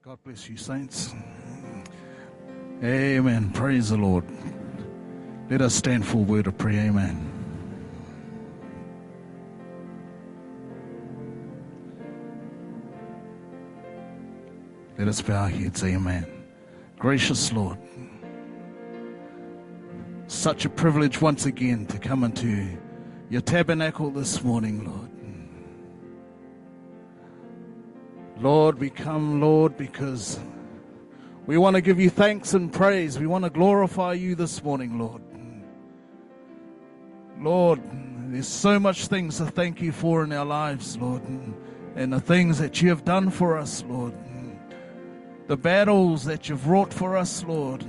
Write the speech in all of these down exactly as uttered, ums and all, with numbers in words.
God bless you, saints. Amen. Praise the Lord. Let us stand for a word of prayer. Amen. Let us bow our heads. Amen. Gracious Lord, such a privilege once again to come into your tabernacle this morning, Lord. Lord, we come, Lord, because we want to give you thanks and praise. We want to glorify you this morning, Lord. Lord, there's so much things to thank you for in our lives, Lord, and, and the things that you have done for us, Lord. The battles that you've wrought for us, Lord.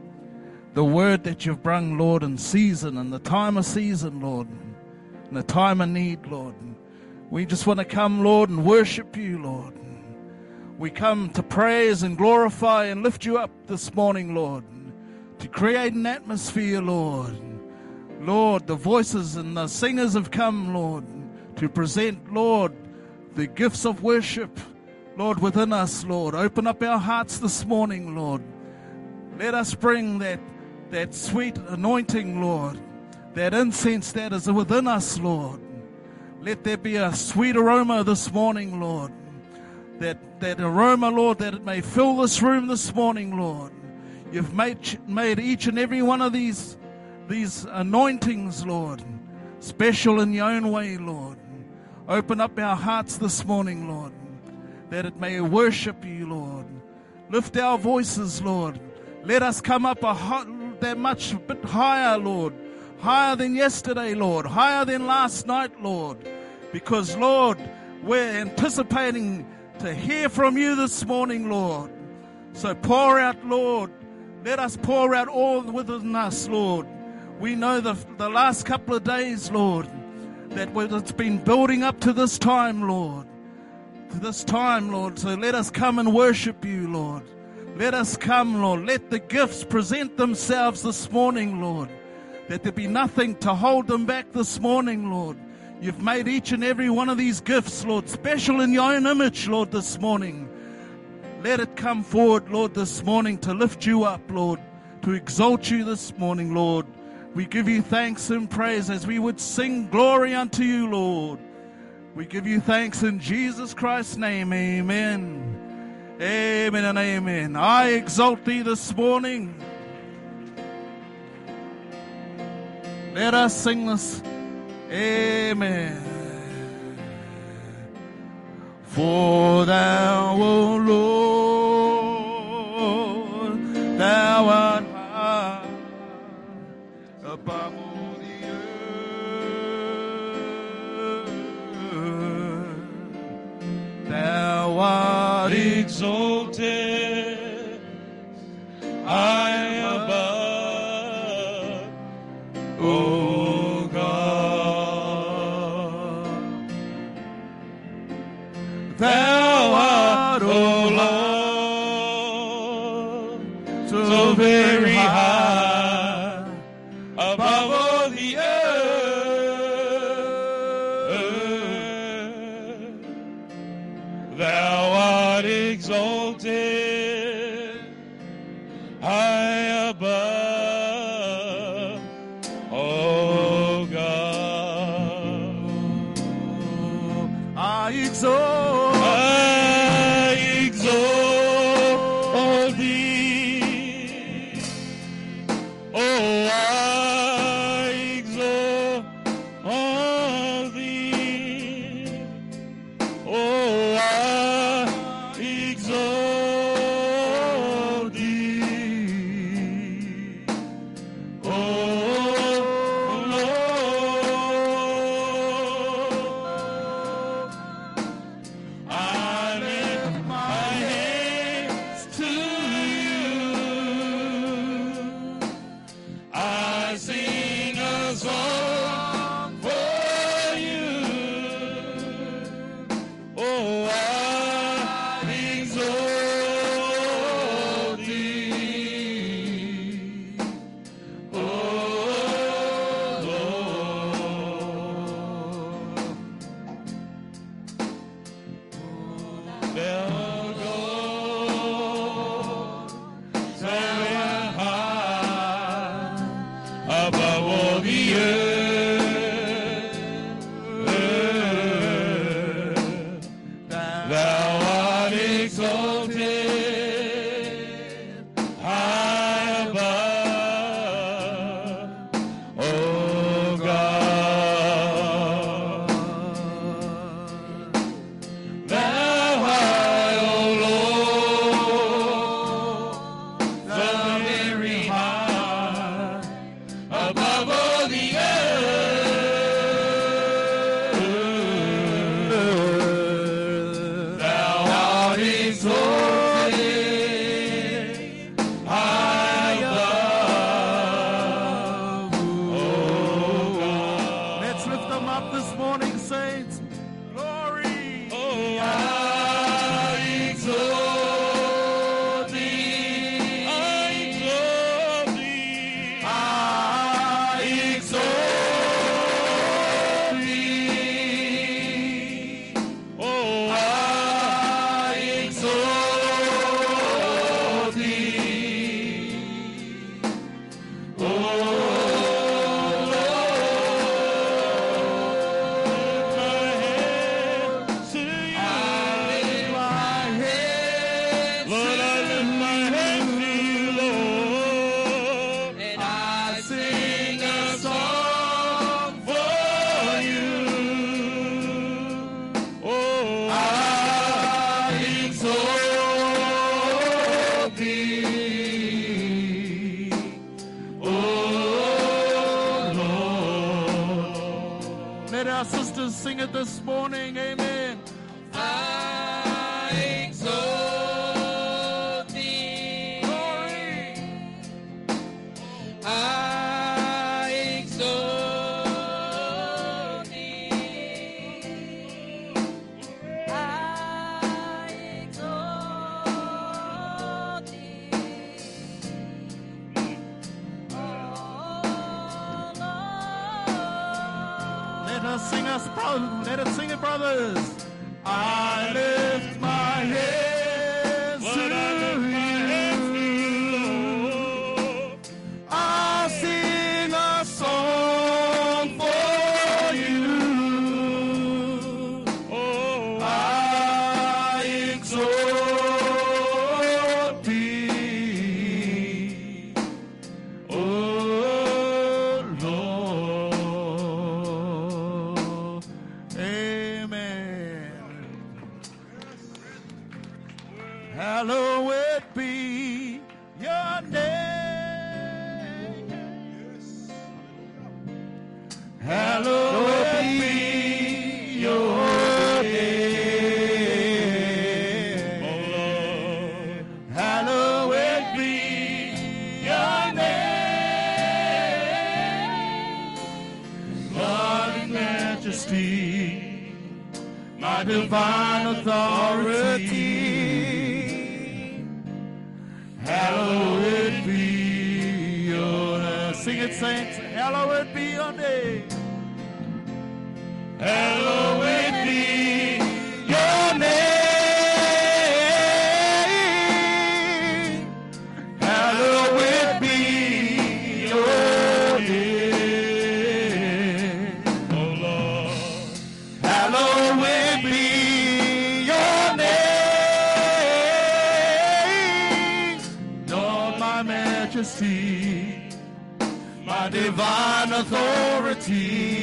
The word that you've brung, Lord, in season and the time of season, Lord, and the time of need, Lord. We just want to come, Lord, and worship you, Lord. We come to praise and glorify and lift you up this morning, Lord, to create an atmosphere, Lord. Lord, the voices and the singers have come, Lord, to present, Lord, the gifts of worship, Lord, within us, Lord. Open up our hearts this morning, Lord. Let us bring that, that sweet anointing, Lord, that incense that is within us, Lord. Let there be a sweet aroma this morning, Lord. That, that aroma, Lord, that it may fill this room this morning, Lord. You've made, made each and every one of these, these anointings, Lord, special in your own way, Lord. Open up our hearts this morning, Lord, that it may worship you, Lord. Lift our voices, Lord. Let us come up a hot, that much bit higher, Lord. Higher than yesterday, Lord. Higher than last night, Lord. Because, Lord, we're anticipating to hear from you this morning, Lord. So pour out, Lord. Let us pour out all within us, Lord. We know the, the last couple of days, Lord, that it's been building up to this time, Lord. To this time, Lord. So let us come and worship you, Lord. Let us come, Lord. Let the gifts present themselves this morning, Lord. That there be nothing to hold them back this morning, Lord. You've made each and every one of these gifts, Lord, special in your own image, Lord, this morning. Let it come forward, Lord, this morning to lift you up, Lord, to exalt you this morning, Lord. We give you thanks and praise as we would sing glory unto you, Lord. We give you thanks in Jesus Christ's name, amen. Amen and amen. I exalt thee this morning. Let us sing this. Amen. For thou, O Lord, thou art high above all the earth. Thou art exalted high above, O Thou art, O Lord, so very high above all the earth. Thou art exalted high above, O God. I exalt. Oh, I exalt morning, saints. Glory. Oh, I exalt thee. I exalt thee. I exalt thee. Oh, I exalt thee. Oh, let our sisters sing it this morning. Amen. I exalt thee. Glory. I exalt thee. I exalt thee. Oh Lord. Let us sing us, bro- let us sing it, brothers. I lift my hands to Lord, I lift my hands to you. you, Lord. I'll sing a song for you. Oh, I exalt thee, oh Lord. Amen. Hallowed be your name. Hallowed be your name. oh Lord. Hallowed be your name. Lord in majesty, my divine authority. Hallowed be your name. Sing it, saints. Hallowed be your name. Hallowed be your name. Hallowed be your name. Oh Lord. Hallowed be your name. Lord, my majesty, my divine authority.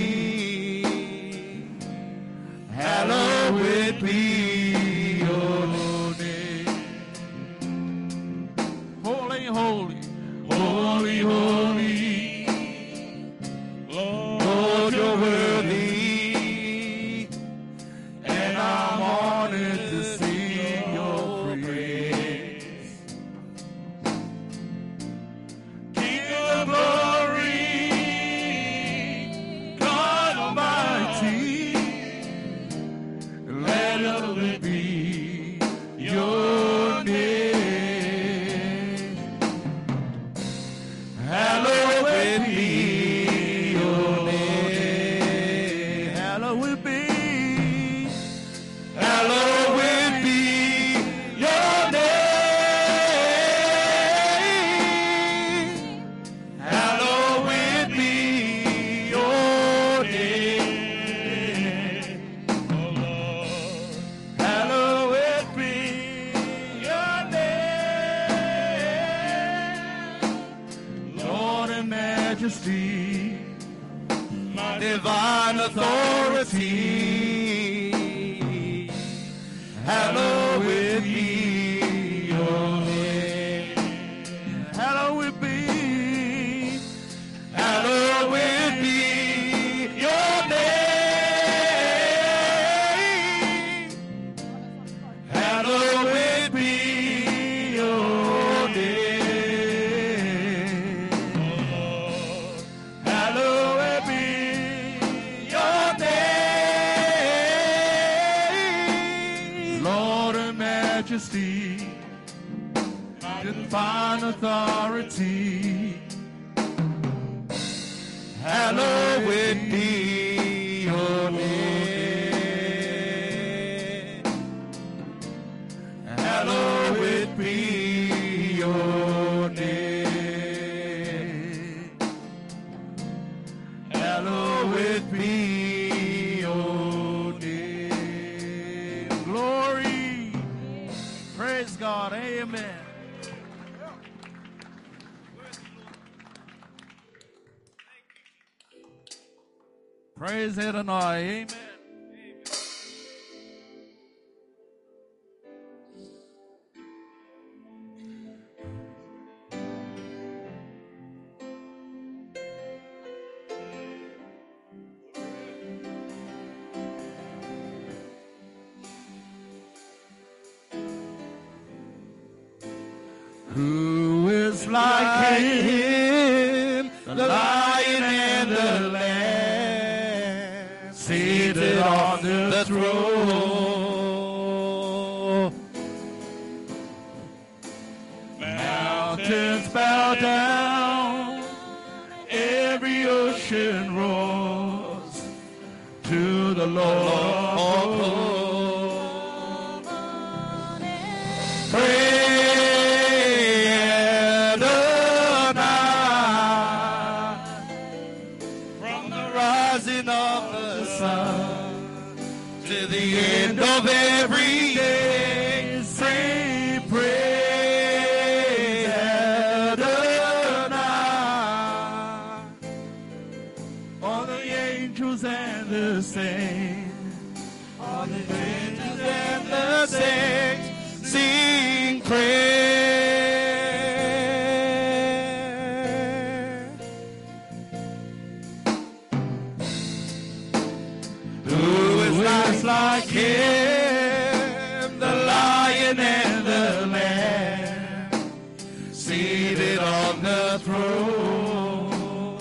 Hallowed be your name. Holy, holy, holy, holy. Lord, Lord, you're worthy, and I'm honored to sing your praise. King of glory, God Almighty, let it be your name. Hallowed be your name. Hallowed be. Hallowed be your name. Hallowed be your name. oh Lord. Hallowed be your name. Lord in majesty, My divine authority. Hallowed be your name. Hallowed be. Hallowed be your name. Hallowed be your name. oh Lord. Hallowed be your name. majesty, divine authority. Hallowed be your name. Hallowed be your name. Hallowed be your name. Glory. Praise God. Amen. Praise Adonai. Amen. Who is like him, the lion and the lamb, seated on the throne? Mountains bow down, every ocean roars to the Lord. End of every day, say praise Adonai. All the angels and the saints, all the angels and the saints sing praise. Who is not like him, the lion and the lamb, seated on the throne?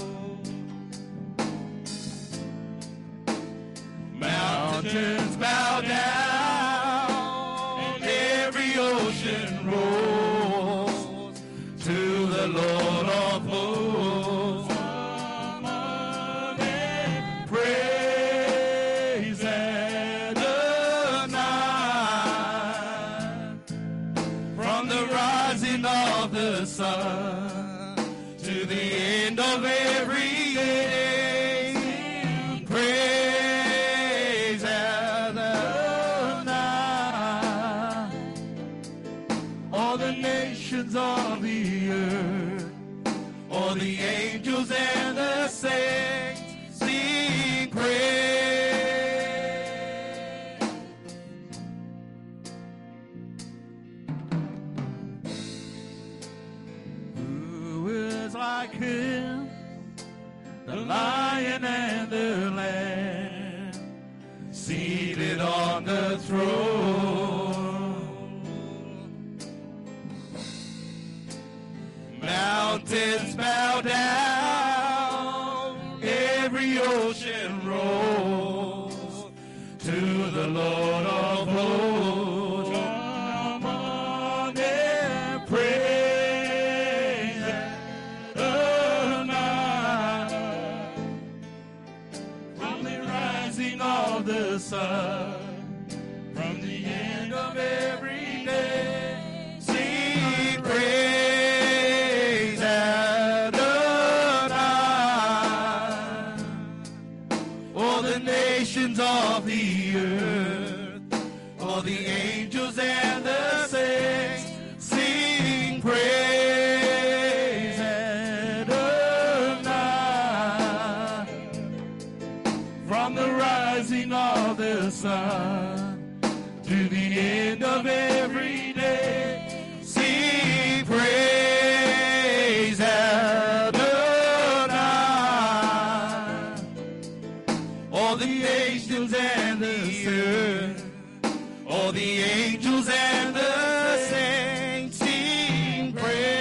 Mountains bow down, and every ocean rolls to the Lord of hosts. Come on and praise Adonai, from the rising of the sun to the end of every day. Praise Adonai. all the nations of the earth, All the angels and the saints sing praise. who is like him, the lion and the lamb, Seated on the throne. Mountains bow down, every ocean rolls to the Lord of hosts. Come on and praise Adonai, from the rising of the sun, from the end of every day. Sing praise Adonai. All the nations of the earth, all the angels and the saints sing praise Adonai, from the rising of the sun to the end of every day. sing praise Adonai. All the angels and the earth, all the angels and the saints sing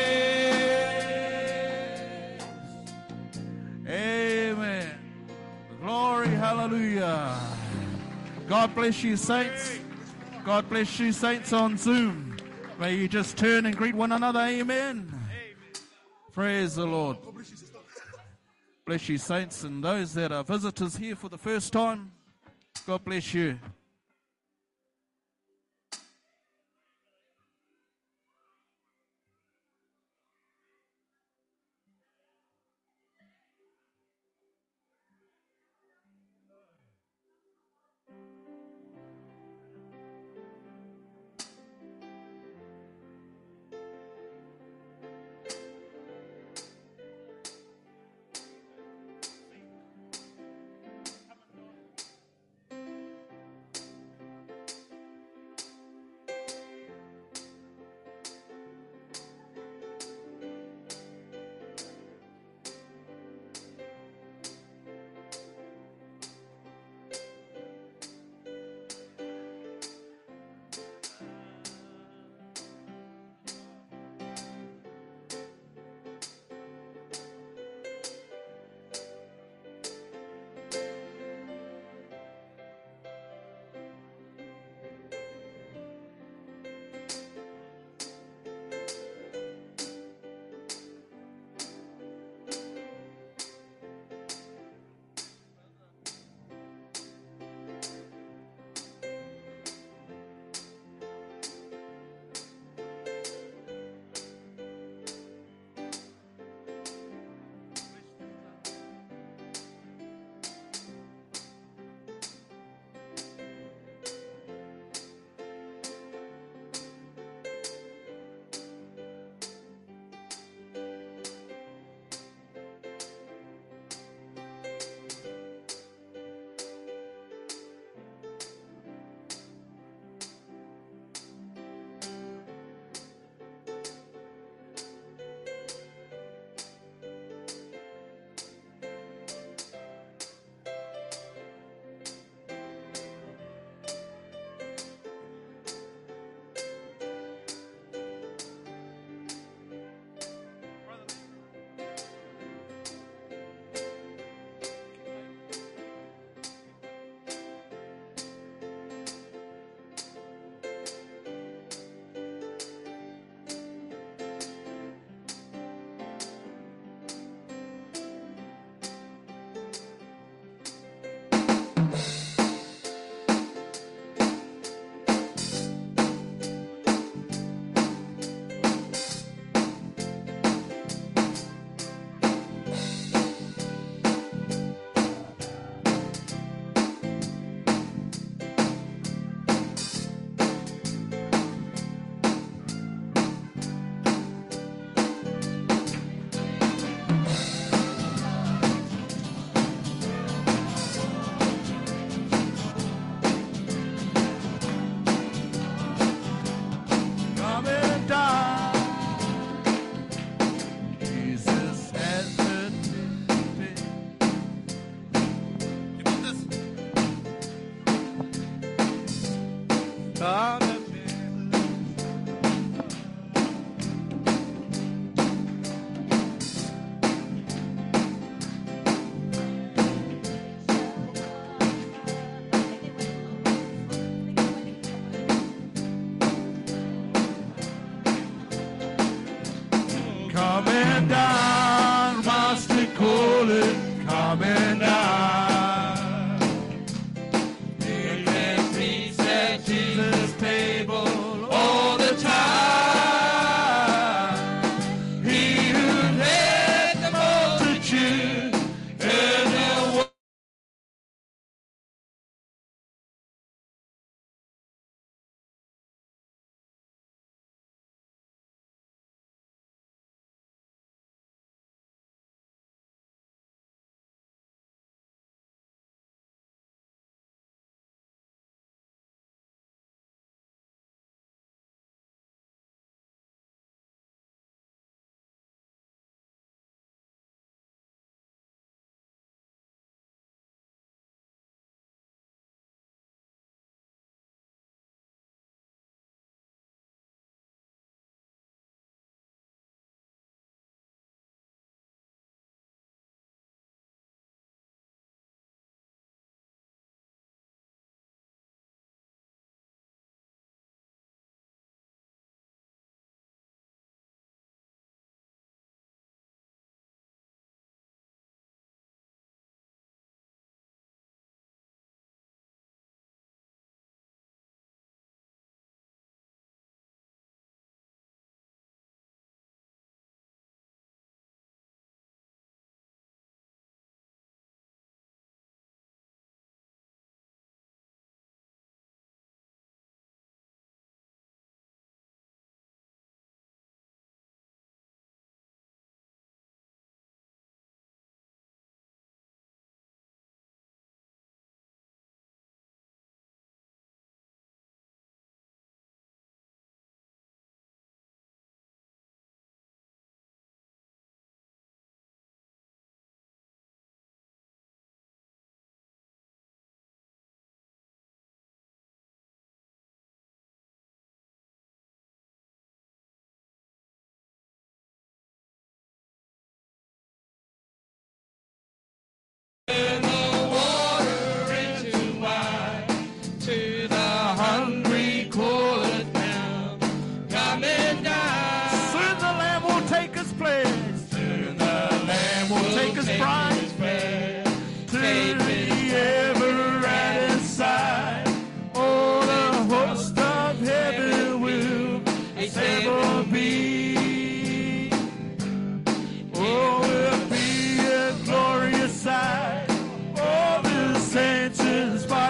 praise. Amen. Glory, hallelujah. God bless you, saints. God bless you, saints on Zoom. May you just turn and greet one another. Amen. Amen. Praise the Lord. Bless you, saints, and those that are visitors here for the first time. God bless you.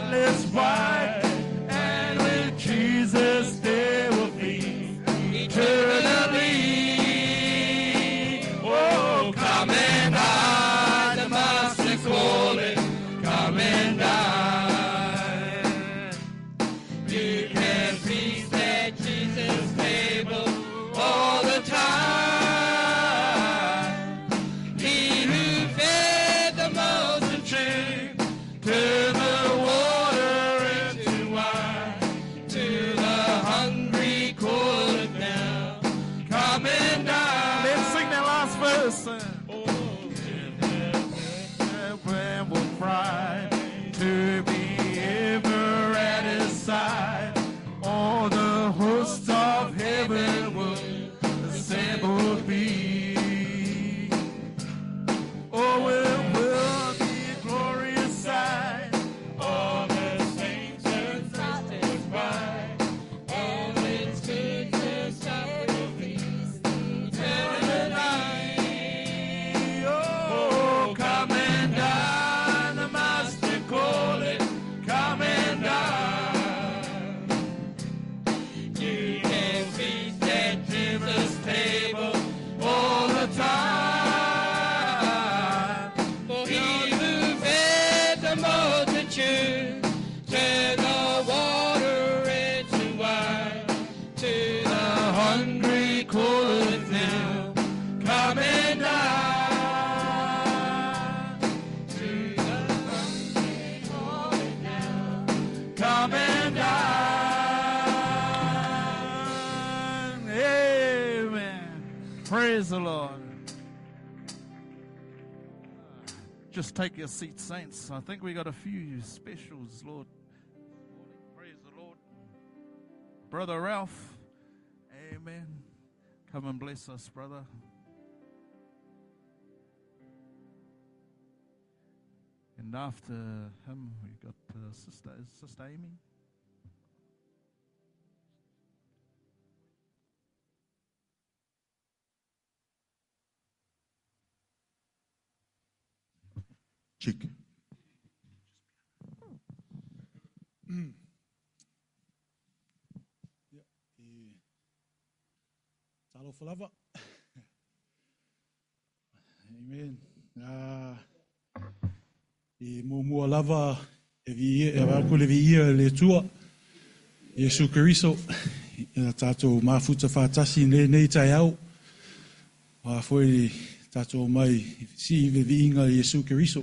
spotless white, and with Jesus there will be eternally. Oh, come and dine, the Master calling, come and dine. You can feast at Jesus' table all the time. He who fed the multitude, turned the water into wine, to the hungry call it now, come and dine. Let's sing that last verse. Abraham will cry to be ever at his side. All the hosts of heaven will assembled be. Oh, it will be a glorious sight. All the saints and sisters by, all its goodness shall feast eternally. Oh, come and dine, the Master calling, come and dine. You can feast at Jesus' table all the time. For he who fed the multitude, turned the water into wine, to the hungry call it now, come and dine. To the hungry call it now, come and dine. Amen. Praise the Lord. Just take your seats, saints. I think we got a few specials, Lord. Praise the Lord. Brother Ralph. Amen. Come and bless us, brother. And after him, we got uh, Sister, Sister Amy. Check. Mm. Yeah. Talo falava. Amen. Ah, e mo mo lava e vi e va con le via le tua. Yesu Kristo e tato mafuta fatasi ne ne tai au. Wa foi tato mai si ve vinga Yesu Kristo.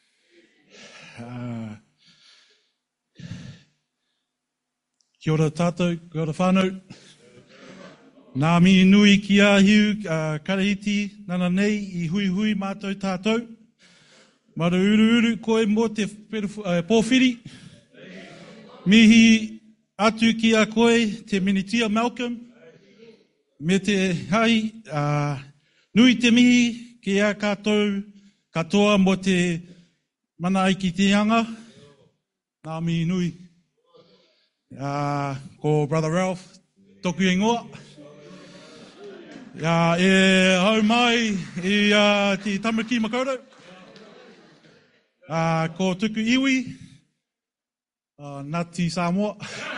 Uh, kia ora tātou, kia ora whānau. Nā mi nui ki a hiu, uh, karahiti, nana nei, i hui hui mātou tātou. Mara uru uru koe mō te perufu, uh, pōwhiri. Mihi atu ki a koe, te Minitia Malcolm. Me te hai, uh, nui te mihi ki a kātou, katoa mō te mana ai ki te anga, nā mi nui. Uh, ko Brother Ralph, toku ingoa. Uh, e hau mai i uh, te Tamariki Makaurau. Uh, ko tuku iwi, uh, Ngāti Samoa.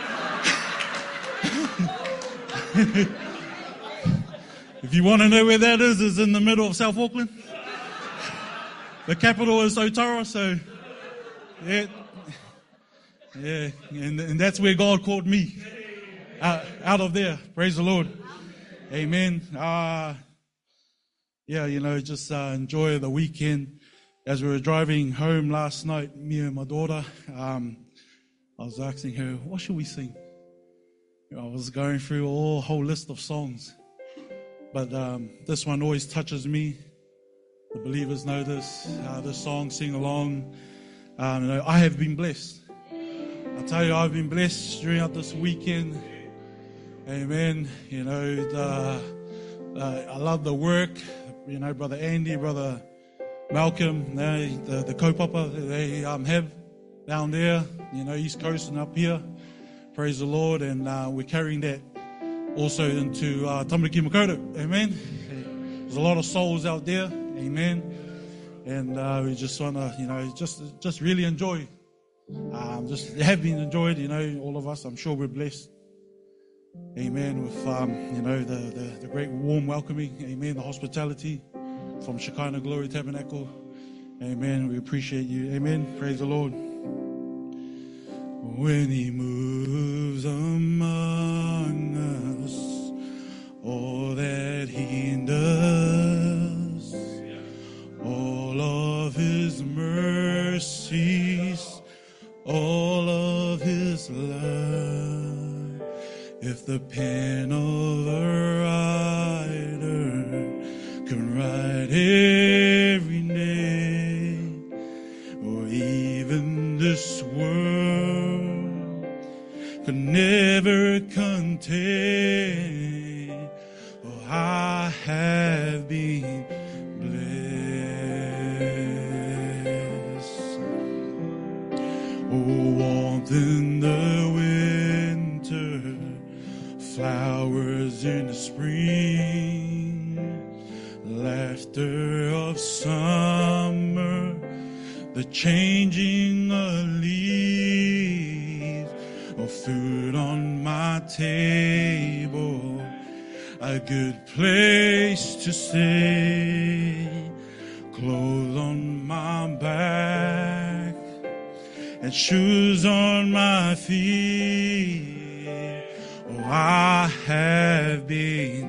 If you want to know where that is, it's in the middle of South Auckland. The capital is Otara, so yeah, yeah, and, and that's where God called me, out, out of there. Praise the Lord, Amen. Uh, yeah, you know, just uh, enjoy the weekend. As we were driving home last night, me and my daughter, um, I was asking her, "What should we sing?" You know, I was going through a whole list of songs, but um, this one always touches me. The believers know this, uh, this song, sing along. Um, you know, I have been blessed. I tell you, I've been blessed throughout this weekend. Amen. You know, the, uh, I love the work. You know, Brother Andy, Brother Malcolm, they, the, the kaupapa they um, have down there, you know, East Coast and up here. Praise the Lord. And uh, we're carrying that also into uh, Tamariki Makaurau. Amen. There's a lot of souls out there. Amen. And uh, we just want to, you know, just just really enjoy Um, just have been enjoyed, you know, all of us. I'm sure we're blessed. Amen. With, um, you know, the, the, the great warm welcoming. Amen. The hospitality from Shekinah Glory Tabernacle. Amen. We appreciate you. Amen. Praise the Lord. When he moves among us, all that he does, all of his mercies, all of his love. If the pen of a writer can write every name, or even this world could never contain, oh, I have been blessed. Oh, warmth in the winter, flowers in the spring, laughter of summer, the changing of leaves, or food on my table, a good place to stay, clothes on my back, and shoes on my feet. Oh, I have been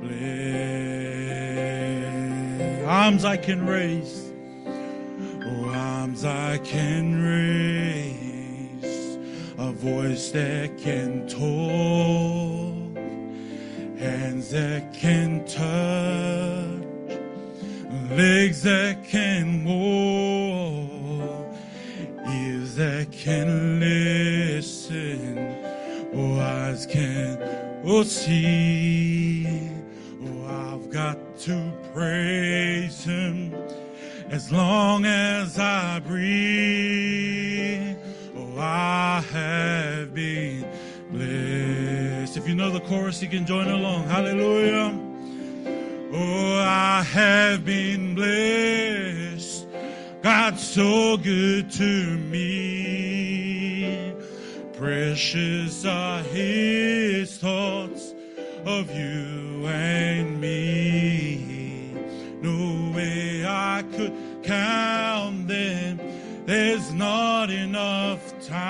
blessed. Arms I can raise. Oh, arms I can raise. A voice that can talk. Hands that can touch. Legs that can walk. Ears that can listen. Oh, eyes can oh, see. Oh, I've got to praise him as long as I breathe. Oh, I have been blessed. If you know the chorus, you can join along. Hallelujah. Oh, I have been blessed. God's so good to me. Precious are his thoughts of you and me. No way I could count them. There's not enough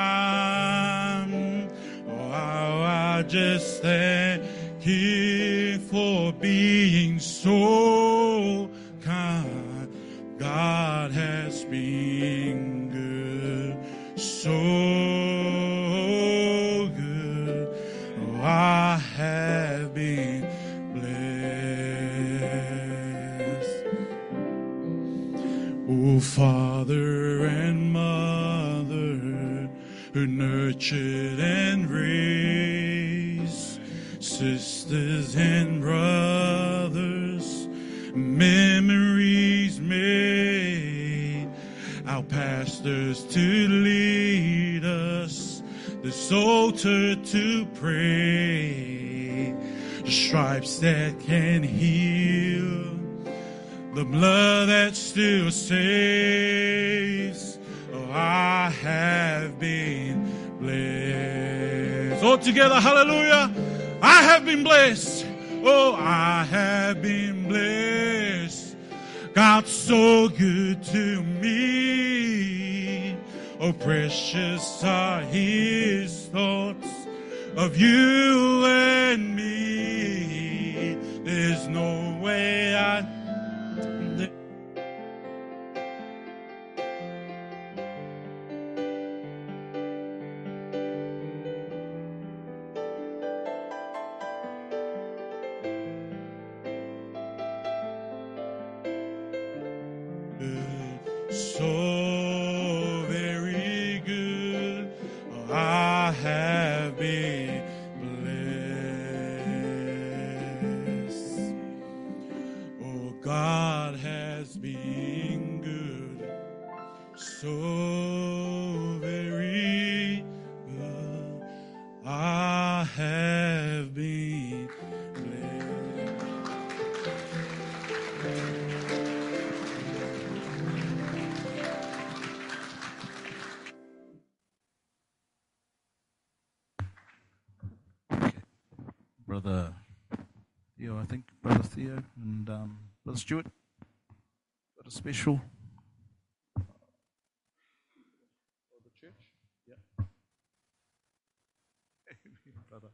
time. Oh, I just thank him for being so kind. God has been good, so good. Oh, I have been blessed. Oh, Father and Mother, who nurtured and raised, sisters and brothers, memories made, our pastors to lead us, this altar to pray, the stripes that can heal, the blood that still saves. Oh, I have been blessed. All together, hallelujah. I have been blessed. Oh, I have been blessed. God's so good to me. Oh, precious are his thoughts of you and me. There's no way I... So very good, oh, I have been blessed. Oh, Brother Theo, I think, Brother Theo, and um, Brother Stuart. Got a special. For the church? Yeah. Brother.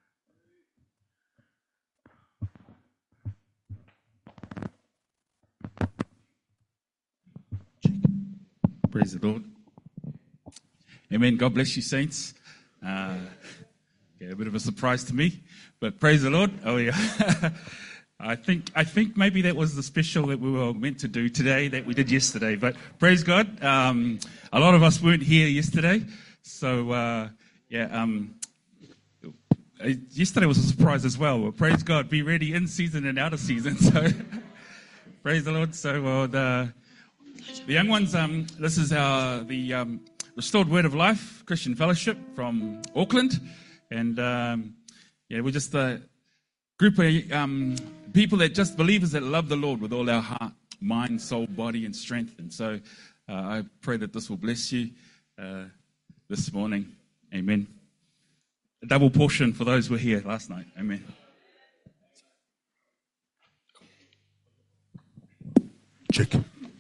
Praise the Lord. Amen. God bless you, saints. Uh, yeah, a bit of a surprise to me, but praise the Lord. Oh yeah. I think I think maybe that was the special that we were meant to do today that we did yesterday. But praise God. Um, a lot of us weren't here yesterday, so uh, yeah. Um, yesterday was a surprise as well. But praise God. Be ready in season and out of season. So praise the Lord. So uh, the the young ones. Um, this is our the. Um, Restored Word of Life Christian Fellowship from Auckland, and um, yeah, we're just a group of um, people that just believers that love the Lord with all our heart, mind, soul, body, and strength. And so uh, I pray that this will bless you uh, this morning. Amen. A double portion for those who were here last night. Amen. Check.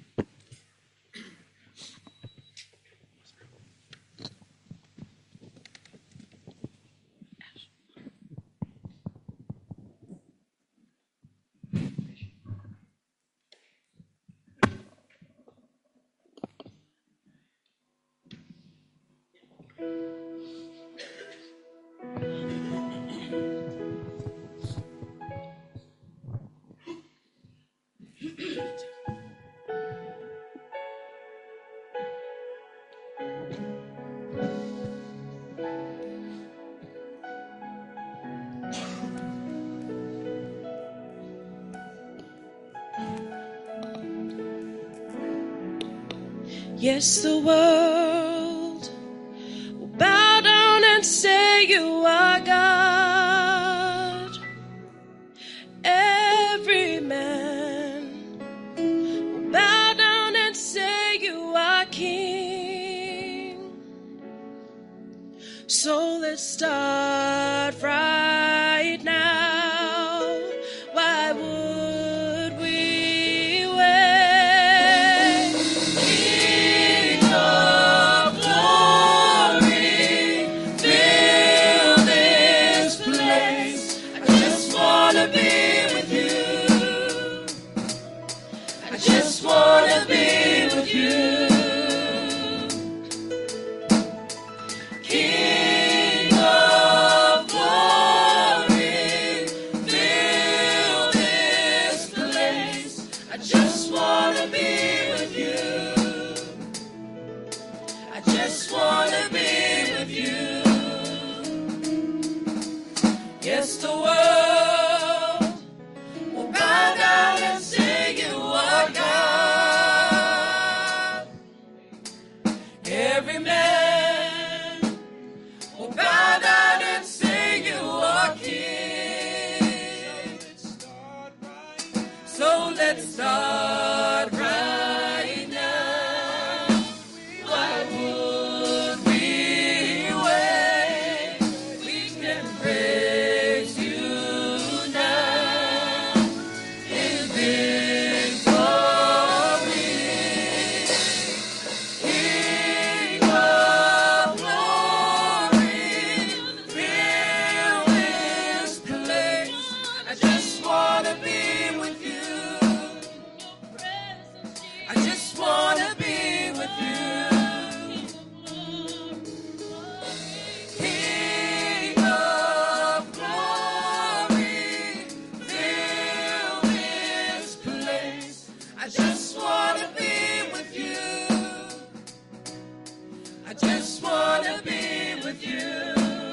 Yes, the world will bow down and say you are God. Every man will bow down and say you are King. So let's start right now. Why would we wait? King of glory, fill this place. I just wanna be with you. I just wanna be with you. King of glory, fill this place. I just wanna be with you. I just wanna be with you. Yes, the world will bow down and say you are God. Every man will bow down and say you are King. So let's start right now. Why would we wait? We can praise you now in victory. King of glory, fill this place. I just wanna be with you. I just wanna be with you. King of glory, fill this place. I just wanna be with you. I just wanna be with you.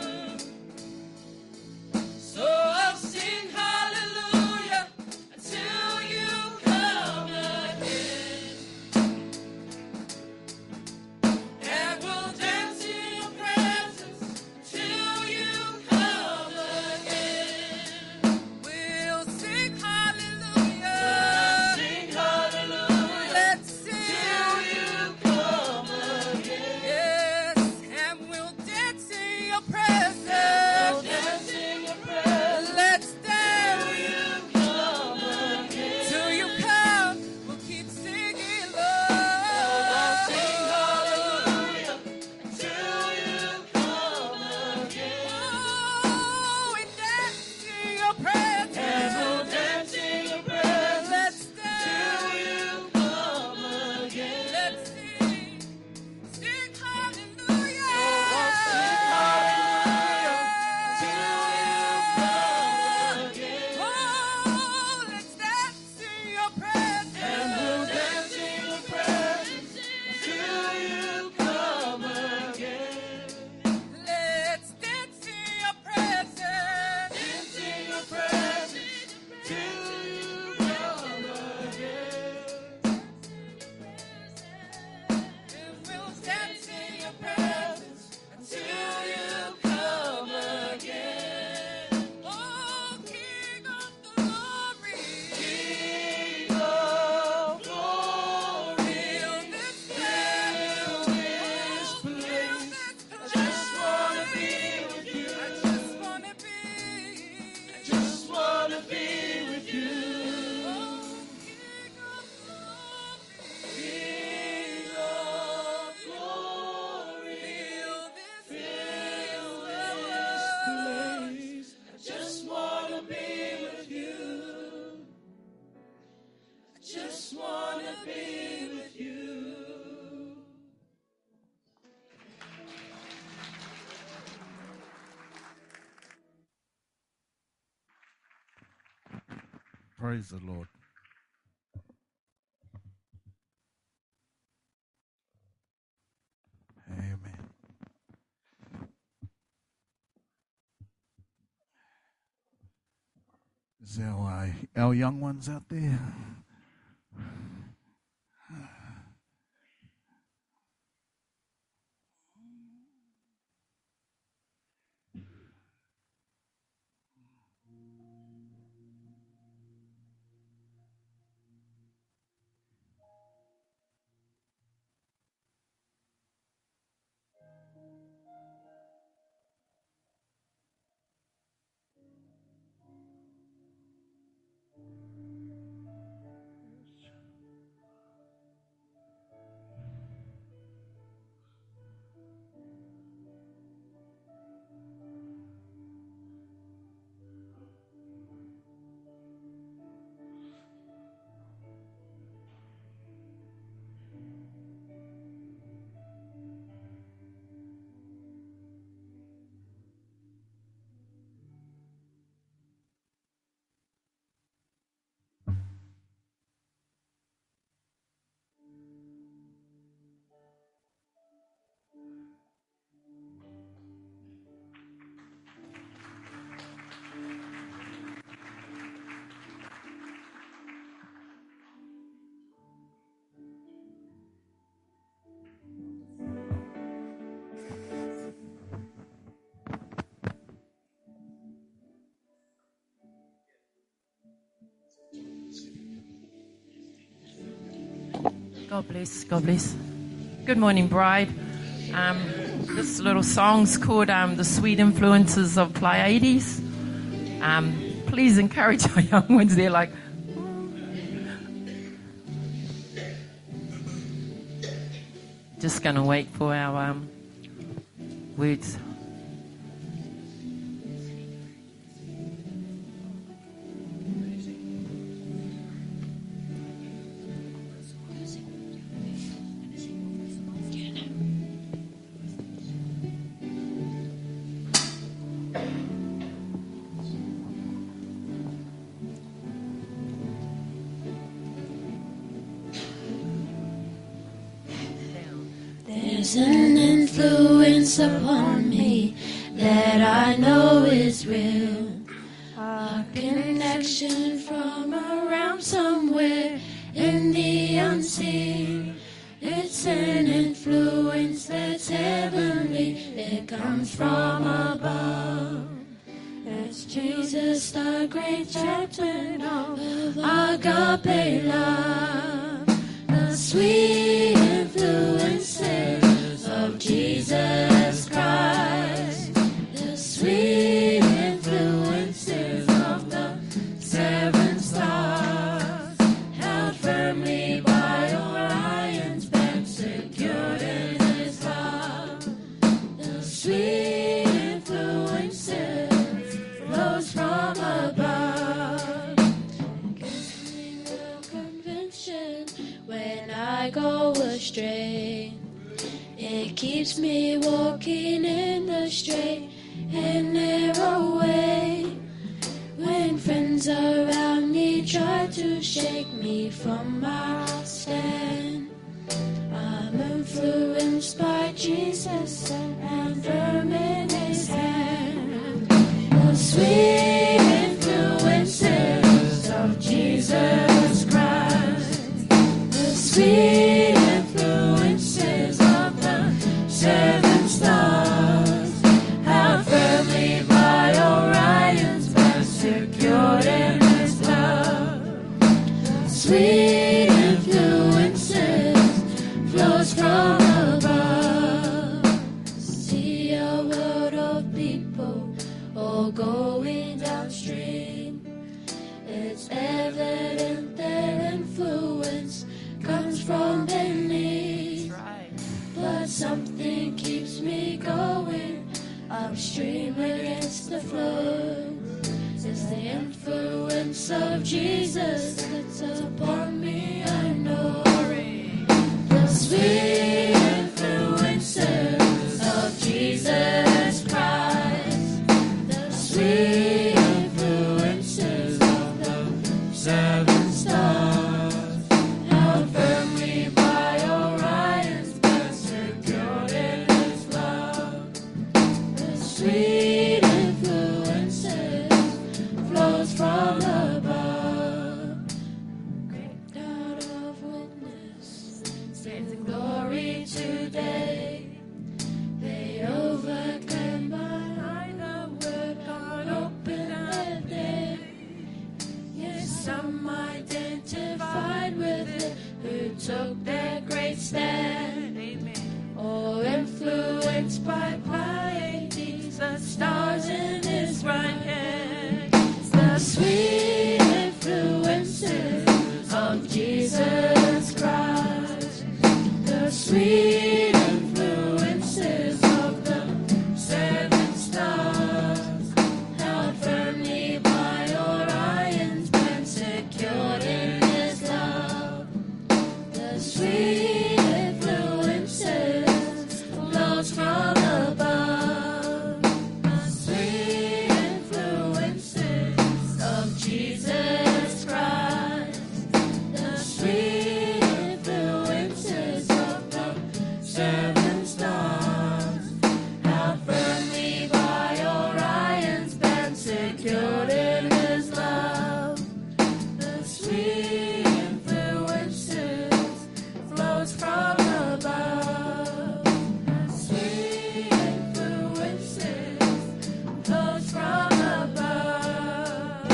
So I'll sing hallelujah until you come again. And we'll dance in your presence till you come again. We'll sing hallelujah. Sing hallelujah. Let's sing till you come again. Yes, and we'll dance in your Praise the Lord. Amen. Is our, our young ones out there? God bless, God bless. Good morning, bride. Um, this little song's called um, The Sweet Influences of Pleiades. Um, please encourage our young ones. They're like, just going to wait for our um, words. There's an influence upon me that I know is real. A connection from around somewhere in the unseen. It's an influence that's heavenly. It comes from above. It's Jesus, the great champion of agape love. The sweet influences of Jesus Christ. The sweet influences of the seven stars. Held firmly by Orion's band, secured in his love. The sweet influences flows from above. Gives me no conviction when I go astray. It keeps me walking in the straight and narrow way. When friends around me try to shake me from my stand, I'm influenced by Jesus and firm in his hand. The sweet influences of Jesus Christ. The sweet influences of the seven stars, held firmly by Orion's band, secured in his love. Sweet influences flows from above. See a world of people all going downstream. It's evident their influence comes from beneath. But something keeps me going upstream against the flow. It's the influence of Jesus that's upon me, I know. The sweet influences of Jesus Christ. The sweet influences of the lights by Pleiades, the stars in his right hand. The sweet influences of Jesus Christ. The sweet influences of the seven stars, held firmly by Orion's band, secured in his love. The sweet influences flows from above. The sweet influences of Jesus Christ. The sweet influences of the seven stars, held firmly by Orion's band, secured in his love. The sweet influences flows from above. The sweet influences flows from above.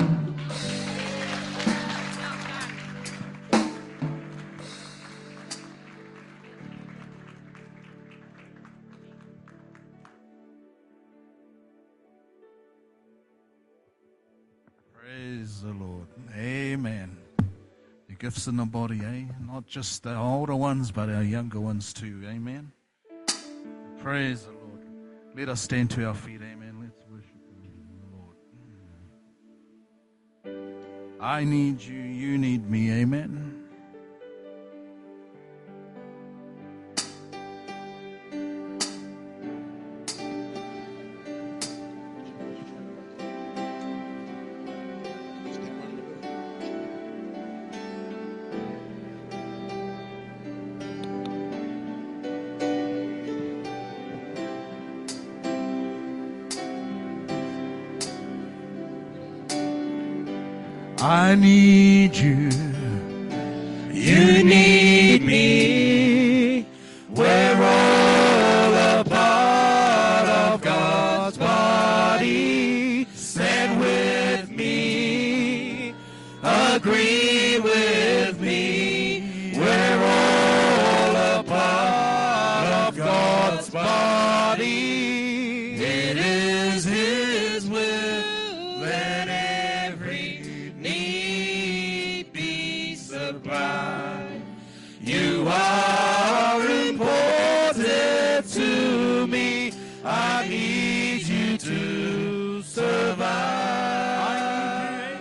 Praise the Lord. Amen. The gifts in the body, eh? Not just the older ones, but our younger ones too. Amen. Praise the Lord. Let us stand to our feet. Amen. Let's worship the Lord. I need you. You need me. Amen. I need you. You need me. We're all a part of God's body. Stand with me. Agree with me. We're all a part of God's body. It is His will that every need be supplied. You are important to me. I need you to survive.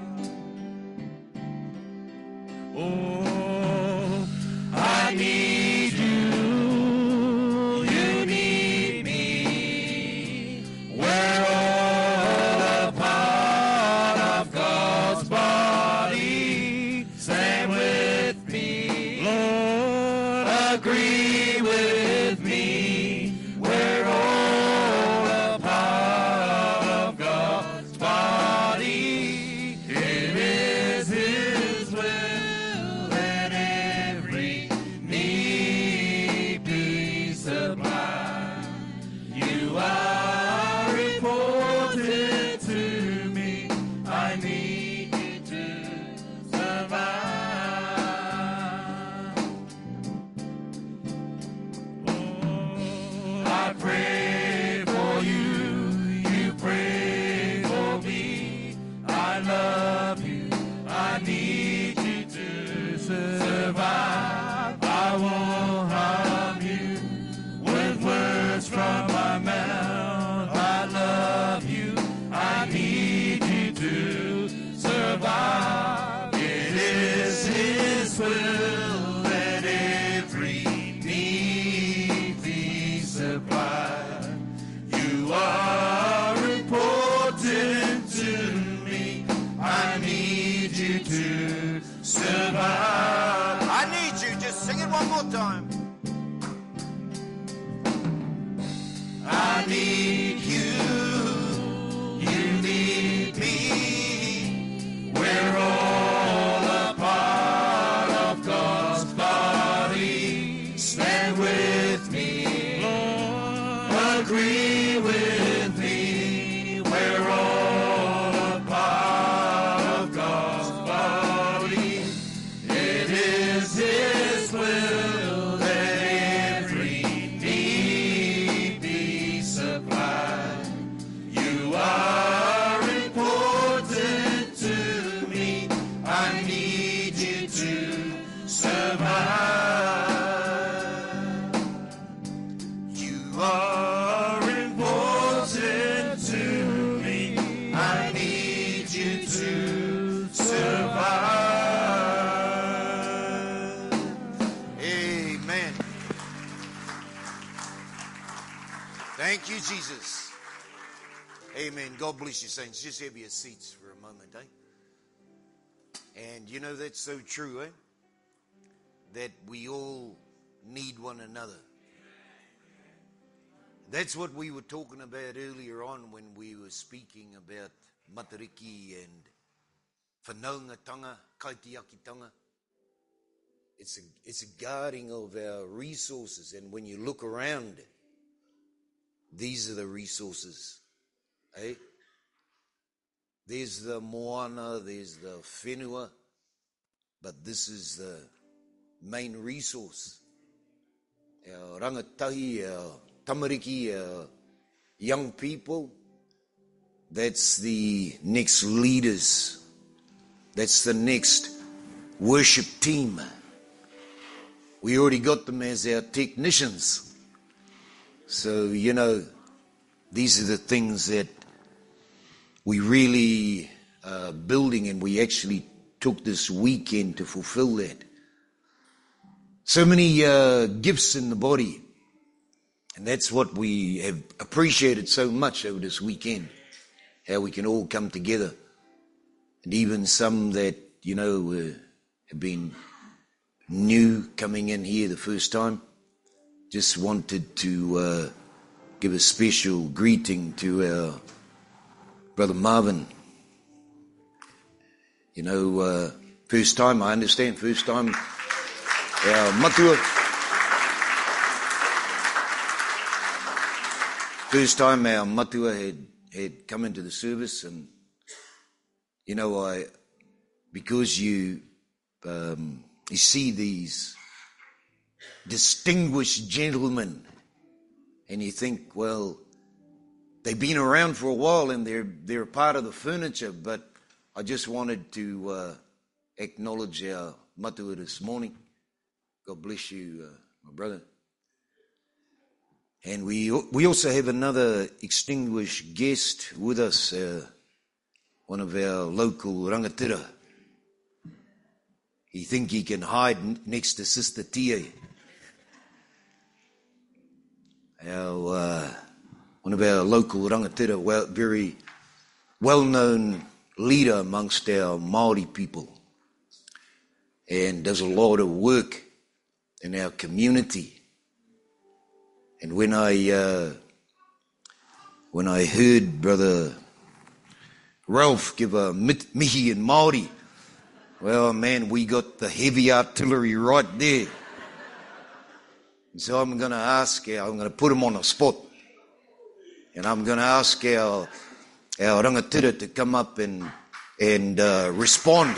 Oh, I need you. You need me. We're all a part of God's body. Stand with me, Lord. Agree with me. We're all a part of God's body. It is His will that every need be supplied. You are important to me. I need you to survive. Oh, I pray for you. You pray for me. I love you. I need you to survive. I won't harm you with words from my mouth. I love you. I need you to survive. It is His will that every need be supplied. You are important to me. I need you to survive. I need you. Just sing it one more time. I need you. You need me. We're all a part of God's body. Stand with me, Lord. Agree with me. We're all a part of God's body. It is His will that every need far important to me. I need you to survive. Amen. Thank you, Jesus. Amen. God bless you, saints. Just have your seats for a moment, eh? And you know, that's so true, eh? That we all need one another. That's what we were talking about earlier on when we were speaking about matariki and whanaungatanga, kaitiakitanga. It's a, it's a guarding of our resources. And when you look around, these are the resources, eh? There's the moana, there's the whenua, but this is the main resource. Our rangatahi, our tamariki, our young people, that's the next leaders. That's the next worship team. We already got them as our technicians. So, you know, these are the things that we really are building, and we actually took this weekend to fulfill that. So many uh, gifts in the body, and that's what we have appreciated so much over this weekend, how we can all come together. And even some that, you know, uh, have been new coming in here the first time, just wanted to uh, give a special greeting to our Brother Marvin. You know, uh, first time, I understand, first time, our matua. First time our matua had, had come into the service, and, you know, I, because you, um, you see these distinguished gentlemen, and you think, well, they've been around for a while and they're they're part of the furniture, but I just wanted to uh, acknowledge our matua this morning. God bless you, uh, my brother. And we we also have another distinguished guest with us, uh, one of our local rangatira. He think he can hide n- next to Sister Tia. Our uh, one of our local rangatira, well, very well-known leader amongst our Māori people, and does a lot of work in our community. And when I uh, when I heard Brother Ralph give a mit- mihi in Māori, well, man, we got the heavy artillery right there. And so I'm going to ask, I'm going to put him on the spot. And I'm going to ask our, our rangatira to come up and, and uh, respond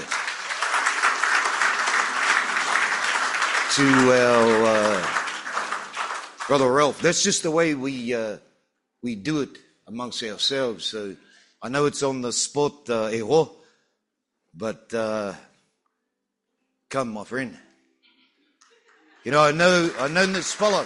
to our uh, Brother Ralph. That's just the way we uh, we do it amongst ourselves. So I know it's on the spot, uh, e ho, but uh, come, my friend. You know, I know, I know this fellow.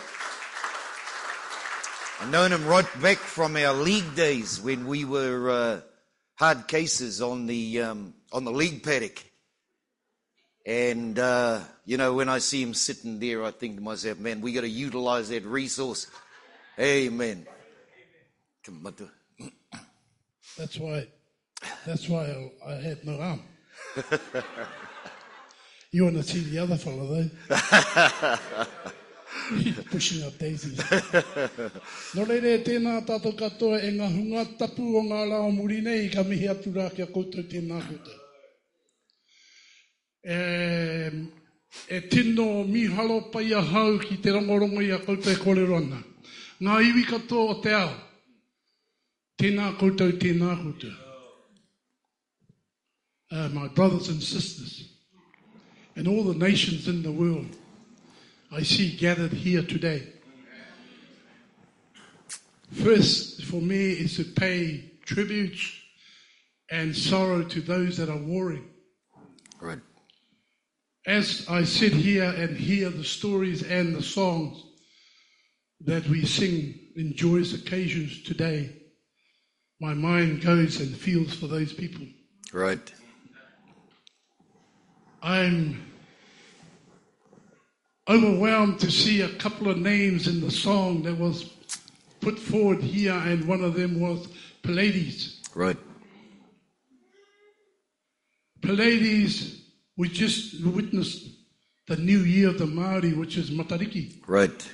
I've known him right back from our league days when we were uh, hard cases on the um, on the league paddock. And, uh, you know, when I see him sitting there, I think to myself, man, we got to utilize that resource. Amen. Come on. That's why, that's why I, I had no arm. You want to see the other fellow, though? He's pushing up daisies. No reire, tēnā tātou katoa e ngā hunga tapu o ngā rao muri nei, ka mihi atu rā kia koutou tēnā koutou. E, e tino mihalo pai a hau ki te rongorongo i a koutou e kōrero ana. Ngā iwi katoa o te ao. Tēnā koutou, tēnā koutou. Uh, my brothers and sisters, and all the nations in the world, I see gathered here today. First, for me, is to pay tribute and sorrow to those that are warring. Right. As I sit here and hear the stories and the songs that we sing in joyous occasions today, my mind goes and feels for those people. Right. I'm overwhelmed to see a couple of names in the song that was put forward here, and one of them was Pleiades. Right. Pleiades, we just witnessed the new year of the Māori, which is Matariki. Right.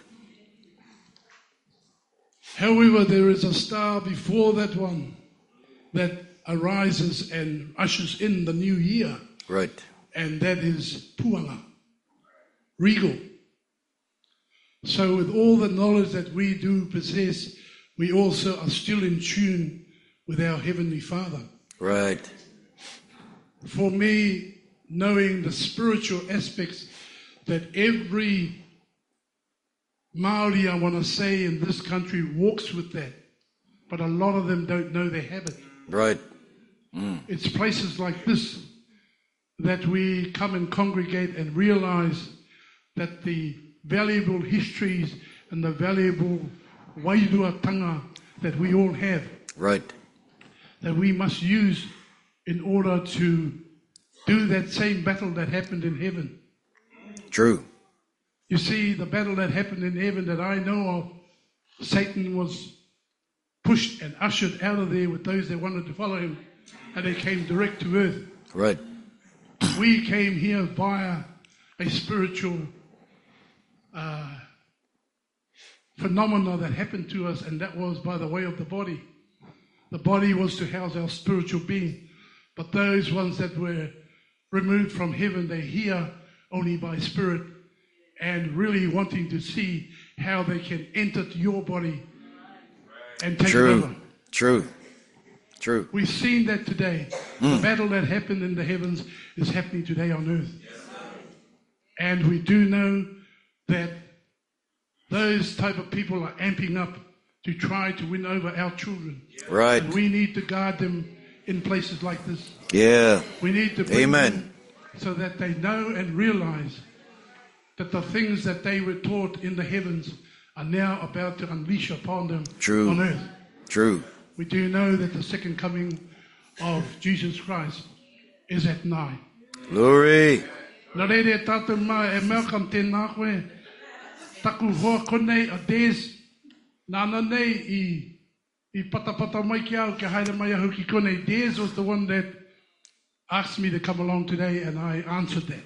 However, there is a star before that one that arises and ushers in the new year, Right. and that is Puanga, regal. So with all the knowledge that we do possess, we also are still in tune with our Heavenly Father. Right. For me, knowing the spiritual aspects that every Māori, I want to say, in this country walks with that, but a lot of them don't know they have it. Right. It's places like this that we come and congregate and realize that the valuable histories and the valuable wairuatanga that we all have, Right. that we must use in order to do that same battle that happened in heaven. True. You see, the battle that happened in heaven that I know of, Satan was pushed and ushered out of there with those that wanted to follow him, and they came direct to earth. Right. We came here via a spiritual uh, phenomena that happened to us, and that was by the way of the body. The body was to house our spiritual being, but those ones that were removed from heaven, they're here only by spirit, and really wanting to see how they can enter to your body and take it over. True. True. True. We've seen that today. The battle that happened in the heavens is happening today on earth. And we do know that those type of people are amping up to try to win over our children. Right. And we need to guard them in places like this. Yeah. We need to bring Amen. them so that they know and realize that the things that they were taught in the heavens are now about to unleash upon them True. on earth. True. We do know that the second coming of Jesus Christ is at nigh. Glory. Nā reire tātou mai e Malcolm tēnā koe, taku hoa konei a Des, nāna nei i, i patapata mai ki au, ki haere mai ahu ki konei. Des was the one that asked me to come along today, and I answered that.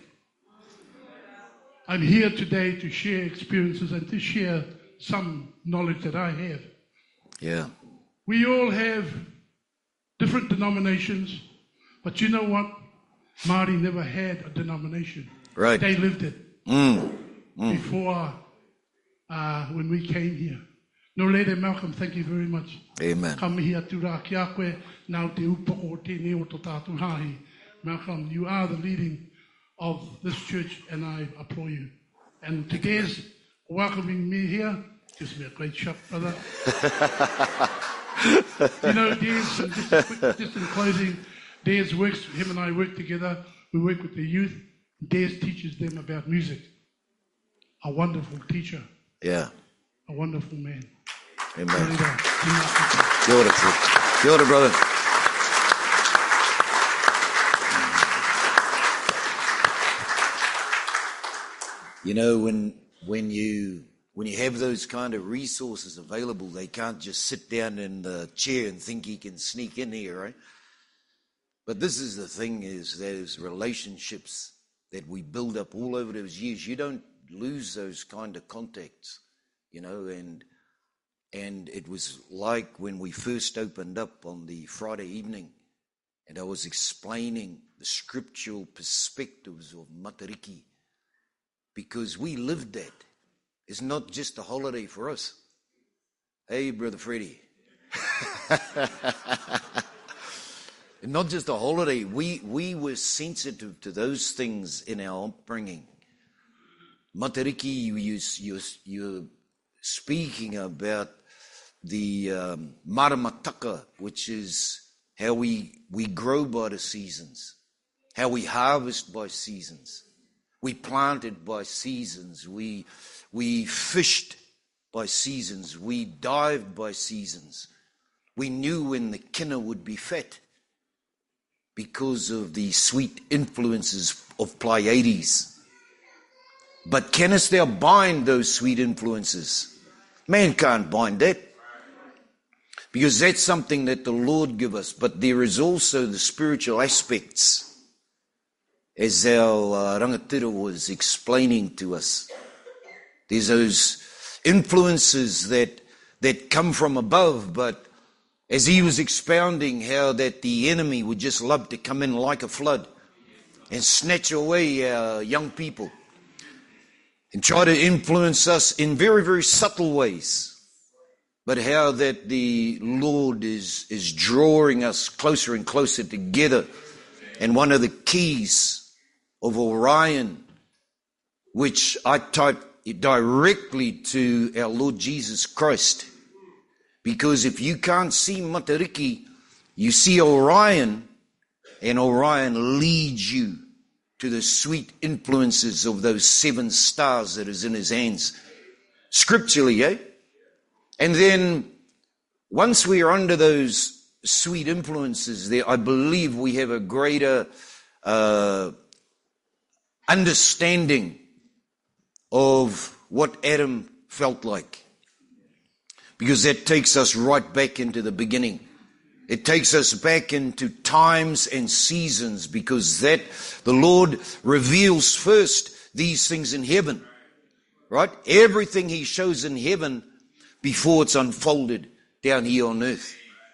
I'm here today to share experiences and to share some knowledge that I have. Yeah. We all have different denominations, but you know what? Māori never had a denomination. Right. They lived it Mm. before uh, when we came here. No lere, Malcolm, thank you very much. Amen. Ka mihi atu rā ki a koe, nau te upoko o tēnei o tō tātou hahi. Malcolm, you are the leading of this church, and I applaud you. And to Des, welcoming me here, gives me a great shot, brother. You know, Des, and just, a quick, just in closing, Des works, him and I work together. We work with the youth. Des teaches them about music. A wonderful teacher, Yeah. a wonderful man. Amen. Really well. Kia ora, Fred. Kia ora, brother. You know, when when you when you have those kind of resources available, they can't just sit down in the chair and think he can sneak in here, right? But this is the thing: is those relationships that we build up all over those years. You don't lose those kind of contacts, you know. And and it was like when we first opened up on the Friday evening, and I was explaining the scriptural perspectives of Matariki. Because we lived that. It's not just a holiday for us. Hey, Brother Freddie. Not just a holiday. We we were sensitive to those things in our upbringing. Matariki, you, you, you, you're speaking about the um, maramataka, which is how we, we grow by the seasons, how we harvest by seasons. We planted by seasons. We we fished by seasons. We dived by seasons. We knew when the kina would be fat because of the sweet influences of Pleiades. But canst thou bind those sweet influences? Man can't bind that, because that's something that the Lord give us. But there is also the spiritual aspects, as our uh, rangatira was explaining to us. There's those influences that that come from above, but as he was expounding how that the enemy would just love to come in like a flood and snatch away our young people and try to influence us in very, very subtle ways. But how that the Lord is, is drawing us closer and closer together. And one of the keys of Orion, which I type directly to our Lord Jesus Christ, because if you can't see Matariki, you see Orion, and Orion leads you to the sweet influences of those seven stars that is in his hands. Scripturally, eh? And then once we are under those sweet influences there, I believe we have a greater uh, understanding of what Adam felt like. Because that takes us right back into the beginning. It takes us back into times and seasons, because that the Lord reveals first these things in heaven. Right? Everything he shows in heaven before it's unfolded down here on earth.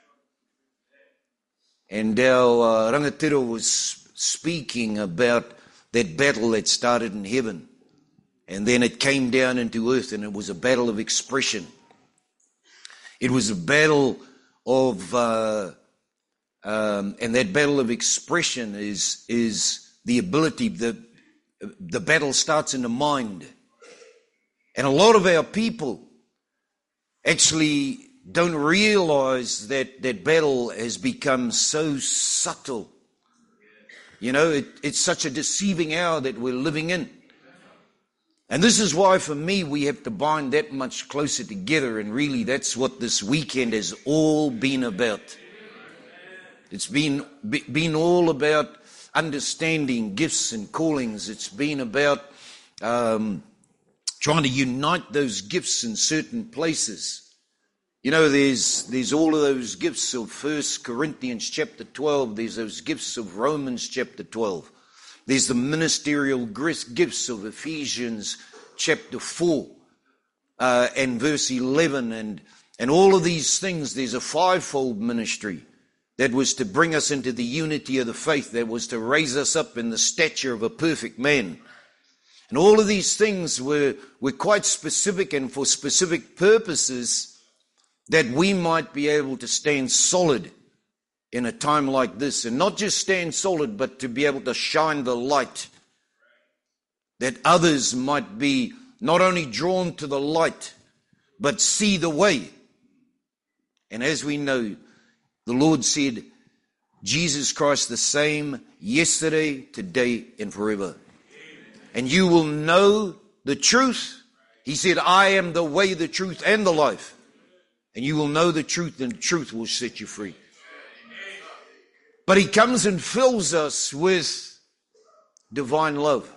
And our uh, rangatira was speaking about that battle that started in heaven. And then it came down into earth, and it was a battle of expression. It was a battle of, uh, um, and that battle of expression is is the ability, the, the battle starts in the mind. And a lot of our people actually don't realize that that battle has become so subtle. You know, it, it's such a deceiving hour that we're living in. And this is why, for me, we have to bind that much closer together. And really, that's what this weekend has all been about. It's been been all about understanding gifts and callings. It's been about um, trying to unite those gifts in certain places. You know, there's there's all of those gifts of First Corinthians chapter twelve. There's those gifts of Romans chapter twelve. There's the ministerial gifts of Ephesians chapter four uh, and verse eleven. And, and all of these things, there's a fivefold ministry that was to bring us into the unity of the faith, that was to raise us up in the stature of a perfect man. And all of these things were, were quite specific and for specific purposes, that we might be able to stand solid in a time like this, and not just stand solid, but to be able to shine the light, that others might be not only drawn to the light, but see the way. And as we know, the Lord said, Jesus Christ the same yesterday, today, and forever. And you will know the truth. He said, I am the way, the truth, and the life. And you will know the truth, and the truth will set you free. But he comes and fills us with divine love.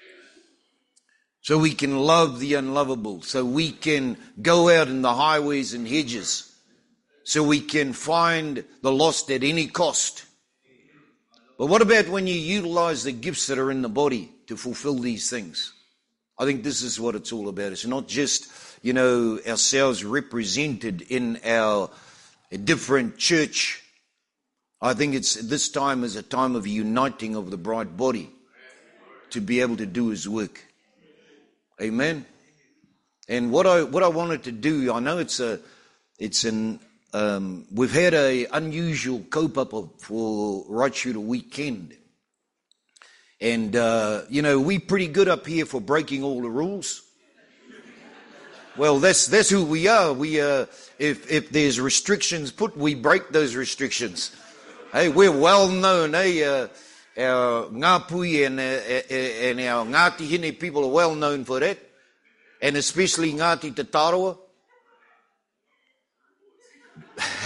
So we can love the unlovable. So we can go out in the highways and hedges. So we can find the lost at any cost. But what about when you utilize the gifts that are in the body to fulfill these things? I think this is what it's all about. It's not just, you know, ourselves represented in our different church. I think it's this time is a time of uniting of the bride body to be able to do his work. Amen. And what I what I wanted to do, I know it's a it's an um, we've had a unusual kaupapa for right through the weekend, and uh, you know we're pretty good up here for breaking all the rules. Well, that's that's who we are. We uh, if if there's restrictions put, we break those restrictions. Hey, we're well known. Hey, uh, our Ngāpui and, uh, and our Ngāti Hine people are well known for that. And especially Ngāti Te Tarawa.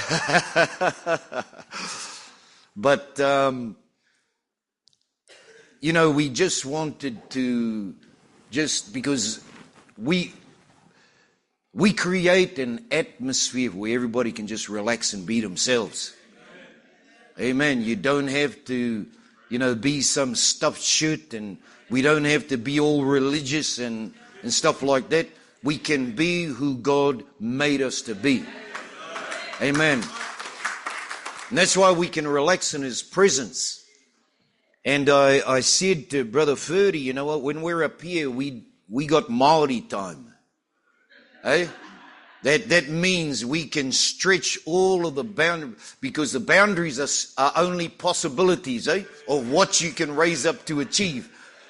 But, um, you know, we just wanted to, just because we, we create an atmosphere where everybody can just relax and be themselves. Amen. You don't have to, you know, be some stuffed shirt, and we don't have to be all religious and, and stuff like that. We can be who God made us to be. Amen. And that's why we can relax in His presence. And I, I said to Brother Ferdy, you know what, when we're up here, we we got Māori time. Eh? That that means we can stretch all of the boundaries, because the boundaries are, are only possibilities, eh, of what you can raise up to achieve.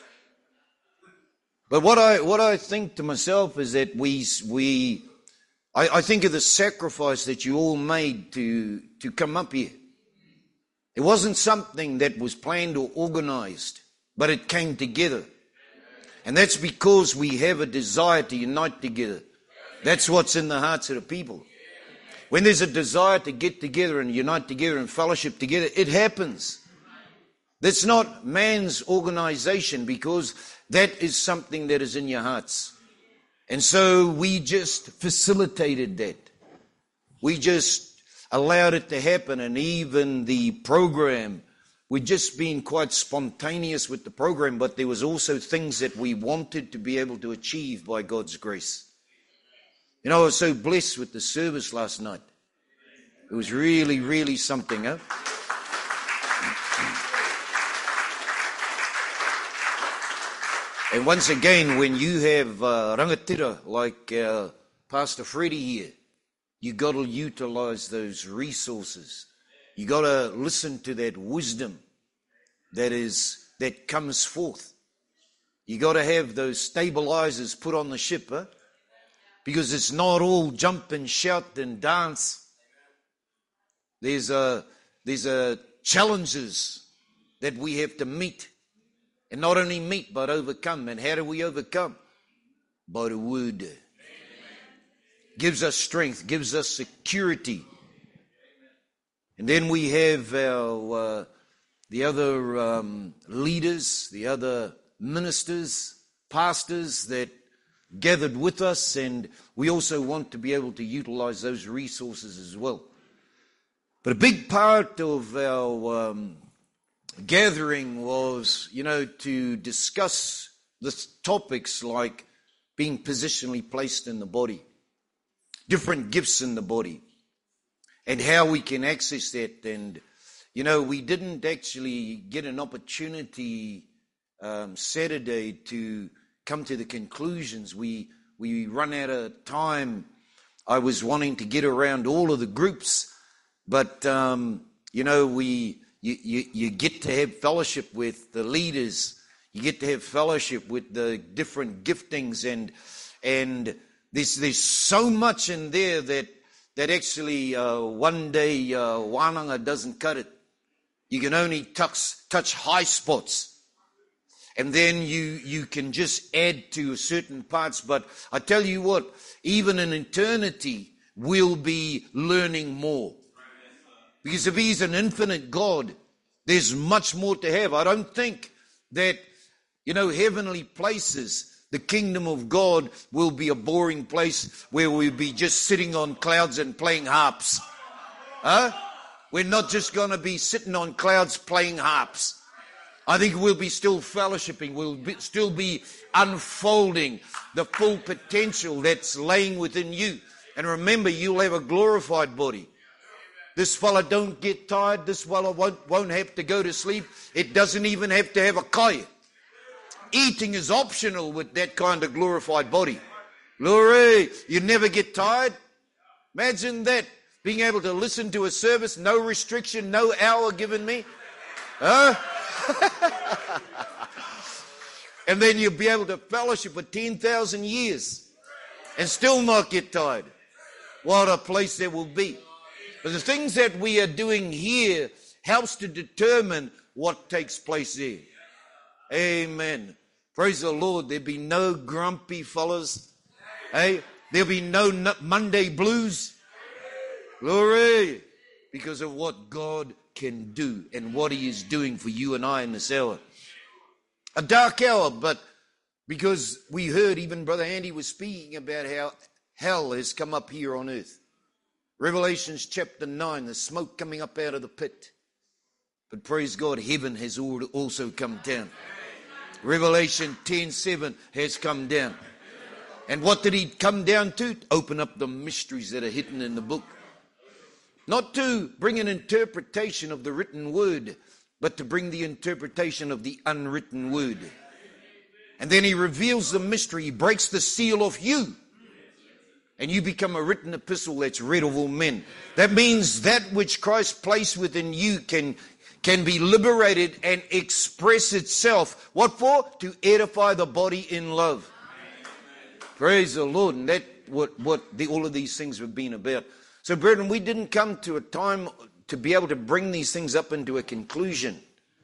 But what I what I think to myself is that we we I, I think of the sacrifice that you all made to to come up here. It wasn't something that was planned or organized, but it came together. And that's because we have a desire to unite together. That's what's in the hearts of the people. When there's a desire to get together and unite together and fellowship together, it happens. That's not man's organization, because that is something that is in your hearts. And so we just facilitated that. We just allowed it to happen, and even the program, we'd just been quite spontaneous with the program, but there was also things that we wanted to be able to achieve by God's grace. You know, I was so blessed with the service last night. It was really, really something, huh? And once again, when you have uh, rangatira like uh, Pastor Freddie here, you got to utilize those resources. You got to listen to that wisdom that is that comes forth. You got to have those stabilizers put on the ship, huh? Because it's not all jump and shout and dance. There's a there's a challenges that we have to meet. And not only meet, but overcome. And how do we overcome? By the word. Amen. Gives us strength, gives us security. And then we have our uh, the other um, leaders, the other ministers, pastors that gathered with us, and we also want to be able to utilize those resources as well. But a big part of our um, gathering was, you know, to discuss the topics like being positionally placed in the body, different gifts in the body, and how we can access that. And, you know, we didn't actually get an opportunity um, Saturday to come to the conclusions. We we run out of time. I was wanting to get around all of the groups, but um, you know, we you, you you get to have fellowship with the leaders. You get to have fellowship with the different giftings, and and there's there's so much in there that that actually uh, one day uh, wānanga doesn't cut it. You can only touch touch high spots. And then you, you can just add to certain parts. But I tell you what, even in eternity, we'll be learning more. Because if He's an infinite God, there's much more to have. I don't think that, you know, heavenly places, the kingdom of God will be a boring place where we'll be just sitting on clouds and playing harps. Huh? We're not just going to be sitting on clouds playing harps. I think we'll be still fellowshipping. We'll be, still be unfolding the full potential that's laying within you. And remember, you'll have a glorified body. This fella don't get tired. This fella won't, won't have to go to sleep. It doesn't even have to have a kai. Eating is optional with that kind of glorified body. Glory, you never get tired. Imagine that, being able to listen to a service, no restriction, no hour given me. Huh? And then you'll be able to fellowship for ten thousand years and still not get tired. What a place there will be. But the things that we are doing here helps to determine what takes place there. Amen. Praise the Lord. There'll be no grumpy fellas. Hey, there'll be no Monday blues. Glory. because of what God can do and what he is doing for you and I in this hour. A dark hour, but because we heard even Brother Andy was speaking about how hell has come up here on earth. Revelations chapter nine, the smoke coming up out of the pit. But praise God, heaven has also come down. Revelation ten seven has come down. And what did he come down to? Open up the mysteries that are hidden in the book. Not to bring an interpretation of the written word, but to bring the interpretation of the unwritten word. And then he reveals the mystery. He breaks the seal of you. And you become a written epistle that's read of all men. That means that which Christ placed within you can, can be liberated and express itself. What for? To edify the body in love. Praise the Lord. And that's what, what the, all of these things have been about. So, brethren, we didn't come to a time to be able to bring these things up into a conclusion.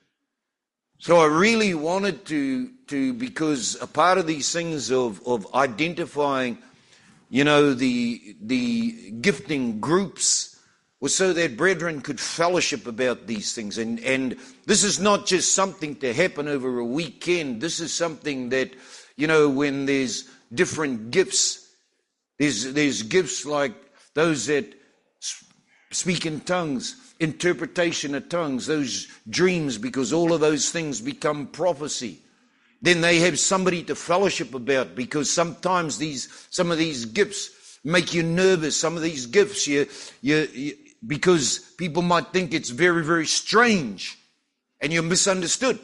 So I really wanted to, to because a part of these things of, of identifying, you know, the, the gifting groups was so that brethren could fellowship about these things. And, and this is not just something to happen over a weekend. This is something that, you know, when there's different gifts, there's, there's gifts like those that speak in tongues, interpretation of tongues, those dreams, because all of those things become prophecy. Then they have somebody to fellowship about, because sometimes these, some of these gifts make you nervous. Some of these gifts, you, you, you, because people might think it's very, very strange and you're misunderstood.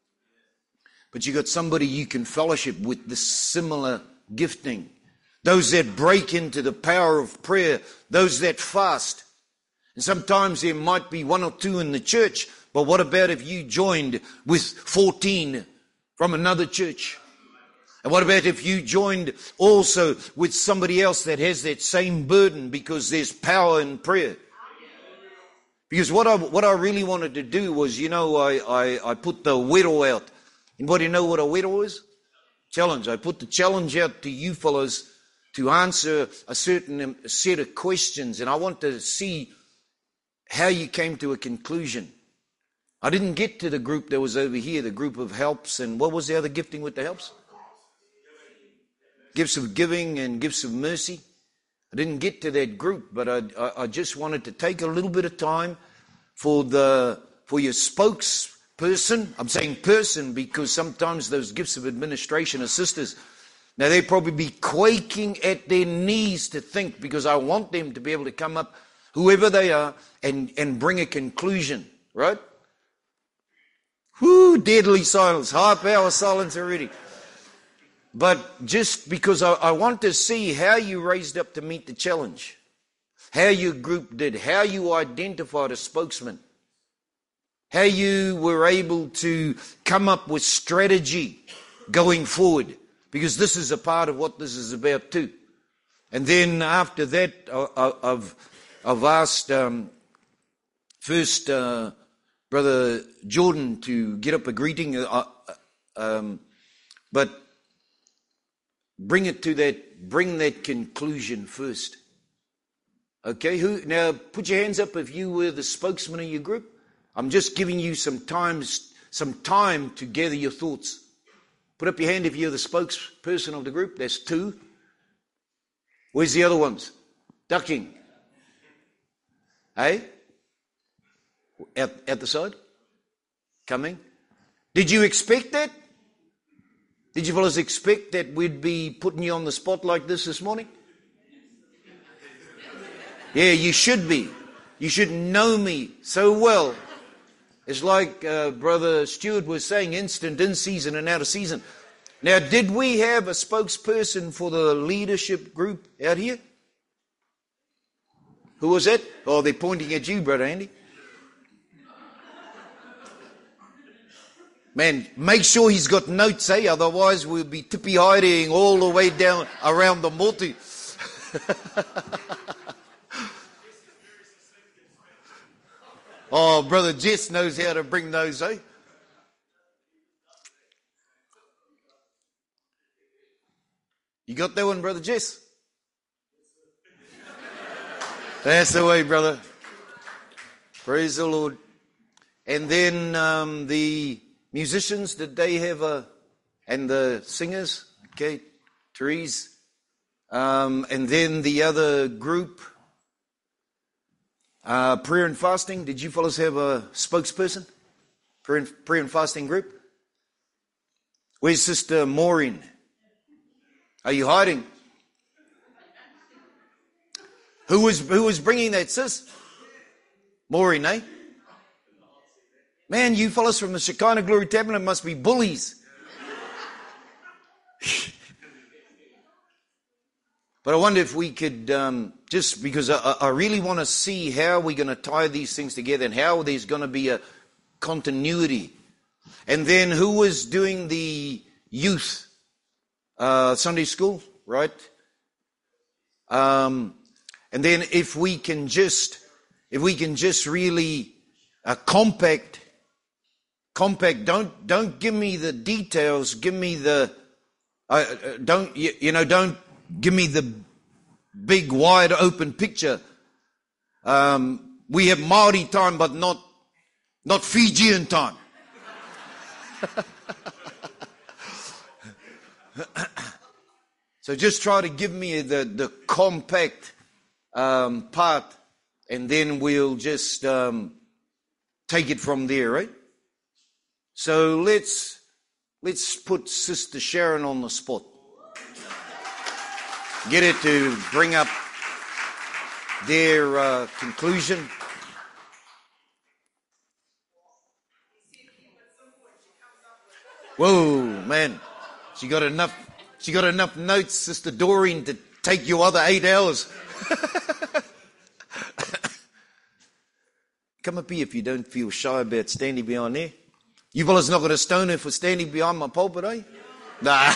But you got somebody you can fellowship with the similar gifting. Those that break into the power of prayer, those that fast. And sometimes there might be one or two in the church, but what about if you joined with fourteen from another church? And what about if you joined also with somebody else that has that same burden, because there's power in prayer? Because what I what I really wanted to do was, you know, I, I, I put the whittle out. Anybody know what a whittle is? Challenge. I put the challenge out to you fellows to answer a certain set of questions, and I want to see how you came to a conclusion. I didn't get to the group that was over here, the group of helps, and what was the other gifting with the helps? Gifts of giving and gifts of mercy. I didn't get to that group, but I, I, I just wanted to take a little bit of time for the for your spokesperson. I'm saying person because sometimes those gifts of administration are sisters. Now they probably be quaking at their knees to think, because I want them to be able to come up, whoever they are, and, and bring a conclusion, right? Whoo, deadly silence, high power silence already. But just because I, I want to see how you raised up to meet the challenge, how your group did, how you identified a spokesman, how you were able to come up with strategy going forward, because this is a part of what this is about too. And then after that, I, I've, I've asked um, first uh, Brother Jordan to get up a greeting, uh, um, but bring it to that, bring that conclusion first. Okay, who now put your hands up if you were the spokesman of your group. I'm just giving you some time, some time to gather your thoughts. Put up your hand if you're the spokesperson of the group. That's two. Where's the other ones? Ducking. Hey? At, at the side? Coming? Did you expect that? Did you fellas expect that we'd be putting you on the spot like this this morning? Yeah, you should be. You should know me so well. It's like uh, Brother Stewart was saying, instant in season and out of season. Now, did we have a spokesperson for the leadership group out here? Who was it? Oh, they're pointing at you, Brother Andy. Man, make sure he's got notes, eh? Otherwise we'll be tippy-hiding all the way down around the multi. Oh, Brother Jess knows how to bring those, eh? You got that one, Brother Jess? That's the way, brother. Praise the Lord. And then um, the musicians, did they have a, and the singers, okay, Therese. Um, and then the other group, uh, prayer and fasting. Did you fellows have a spokesperson? Prayer and, prayer and fasting group? Where's Sister Maureen? Are you hiding? Who was, who was bringing that, sis? Maureen, eh? Man, you fellas from the Shekinah Glory Tabernacle must be bullies. But I wonder if we could, um, just because I, I really want to see how we're going to tie these things together and how there's going to be a continuity. And then who was doing the youth uh, Sunday school, right? Um, and then if we can just, if we can just really uh, compact, compact. Don't don't give me the details. Give me the, uh, don't you, you know? Don't give me the big, wide open picture. Um, we have Maori time, but not not Fijian time. So just try to give me the, the compact um, part, and then we'll just um, take it from there, right? So let's let's put Sister Sharon on the spot. Get it to bring up their uh, conclusion. Whoa, man. She got enough she got enough notes, Sister Doreen, to take your other eight hours. Come up here if you don't feel shy about standing behind there. You fellas not going to stone her for standing behind my pulpit, eh? Nah.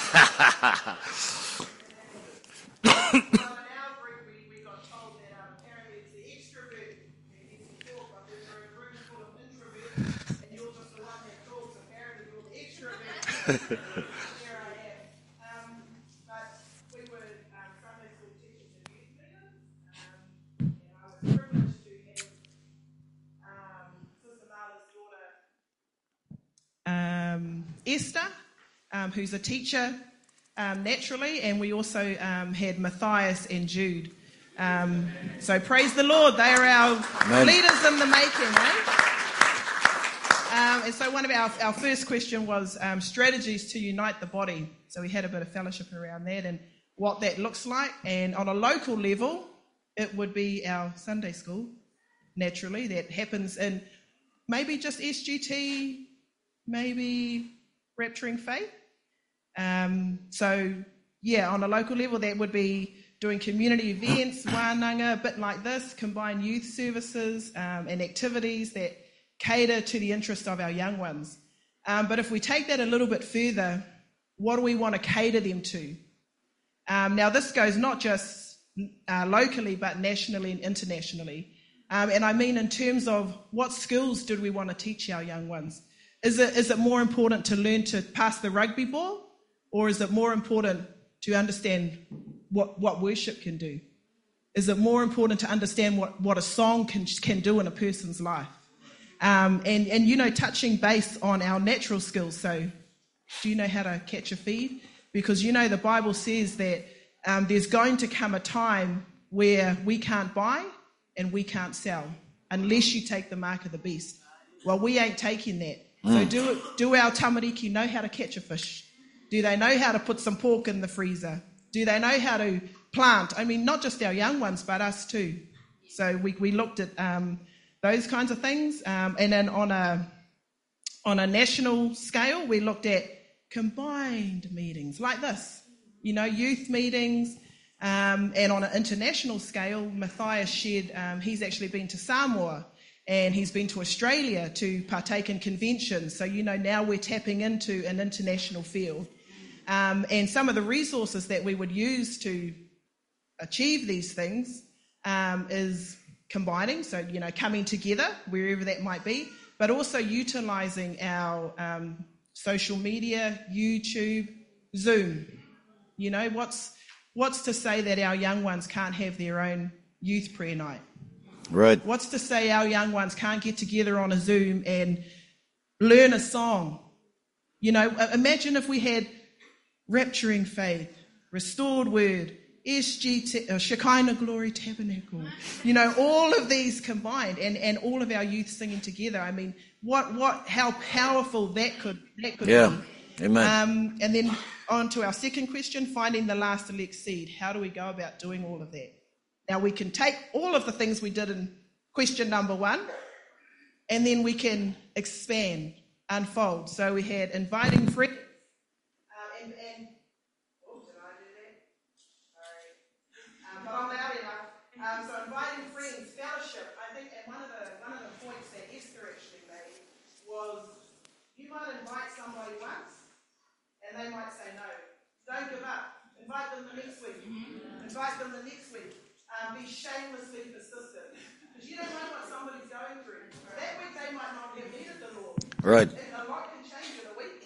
Um, Esther, um, who's a teacher um, naturally, and we also um, had Matthias and Jude. Um, so praise the Lord, they are our Amen. Leaders in the making, eh? Um, and so one of our, our first question was um, strategies to unite the body. So we had a bit of fellowship around that and what that looks like. And on a local level, it would be our Sunday school, naturally, that happens in maybe just S G T, maybe Rapturing Faith. Um, so, yeah, on a local level, that would be doing community events, wānanga, a bit like this, combined youth services um, and activities that cater to the interest of our young ones. Um, but if we take that a little bit further, what do we want to cater them to? Um, now, this goes not just uh, locally, but nationally and internationally. Um, and I mean in terms of what skills do we want to teach our young ones? Is it is it more important to learn to pass the rugby ball, or is it more important to understand what, what worship can do? Is it more important to understand what, what a song can can do in a person's life? Um, and, and, you know, touching base on our natural skills. So do you know how to catch a feed? Because, you know, the Bible says that um, there's going to come a time where we can't buy and we can't sell unless you take the mark of the beast. Well, we ain't taking that. So do do our tamariki know how to catch a fish? Do they know how to put some pork in the freezer? Do they know how to plant? I mean, not just our young ones, but us too. So we, we looked at um, those kinds of things. Um, and then on a on a national scale, we looked at combined meetings like this. You know, youth meetings. Um, and on an international scale, Matthias shared um, he's actually been to Samoa. And he's been to Australia to partake in conventions. So, you know, now we're tapping into an international field. Um, and some of the resources that we would use to achieve these things um, is combining, so, you know, coming together, wherever that might be, but also utilising our um, social media, YouTube, Zoom. You know, what's what's to say that our young ones can't have their own youth prayer night? Right. What's to say our young ones can't get together on a Zoom and learn a song? You know, imagine if we had Rapturing Faith, Restored Word, S G, T, uh, Shekinah Glory Tabernacle. You know, all of these combined, and, and all of our youth singing together. I mean, what what how powerful that could that could Yeah. be. Amen. Um, and then on to our second question, finding the last elect seed. How do we go about doing all of that? Now, we can take all of the things we did in question number one, and then we can expand, unfold. So we had inviting friends. Um, and, and oh, did I do that? Sorry. Um, but I'm loud enough. Um, so inviting friends, fellowship. I think and one of the one of the points that Esther actually made was you might invite somebody once, and they might say no. Don't give up. Invite them the next week. Invite them the next week. Um, be shamelessly persistent. Because you don't know what somebody's going through. That week they might not have needed the Lord. Right. And a lot can change in a week.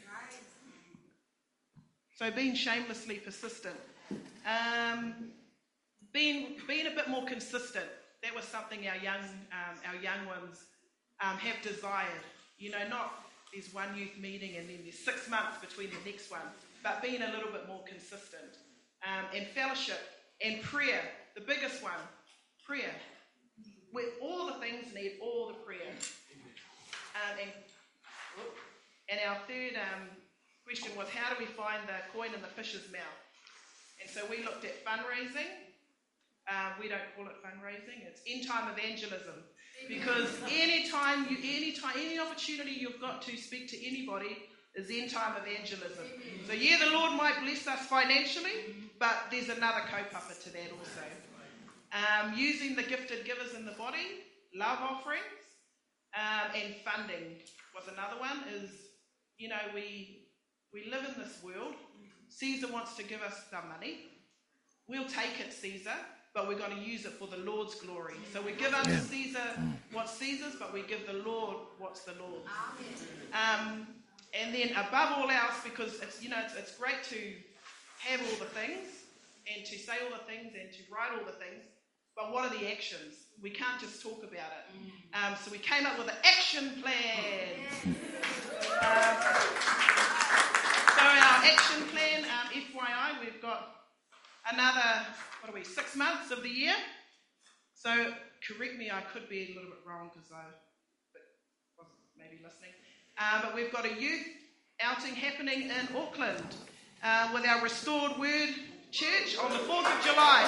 So being shamelessly persistent. Um, being being a bit more consistent. That was something our young um, our young ones um, have desired. You know, not there's one youth meeting and then there's six months between the next one, but being a little bit more consistent. Um, and fellowship and prayer, the biggest one, prayer. Where all the things need all the prayer. Um, and, and our third um, question was, how do we find the coin in the fish's mouth? And so we looked at fundraising. Um, we don't call it fundraising, it's end-time evangelism. Because any time you, any time, any opportunity you've got to speak to anybody is end-time evangelism. So yeah, the Lord might bless us financially, but there's another co-pupper to that also. Um, using the gifted givers in the body, love offerings, um, and funding was another one. Is, you know, we we live in this world. Caesar wants to give us some money. We'll take it, Caesar, but we're going to use it for the Lord's glory. So we give unto Caesar what's Caesar's, but we give the Lord what's the Lord's. Um, and then above all else, because it's, you know, it's, it's great to have all the things and to say all the things and to write all the things, but what are the actions? We can't just talk about it. Um, so we came up with an action plan. Um, so our action plan, um, F Y I, we've got another, what are we, six months of the year. So correct me, I could be a little bit wrong because I wasn't maybe listening. Uh, but we've got a youth outing happening in Auckland uh, with our Restored Word Church on the fourth of July.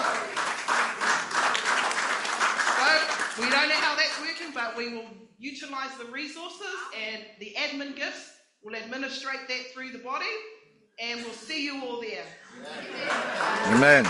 So we don't know how that's working, but we will utilise the resources and the admin gifts. We'll administrate that through the body, and we'll see you all there. Amen.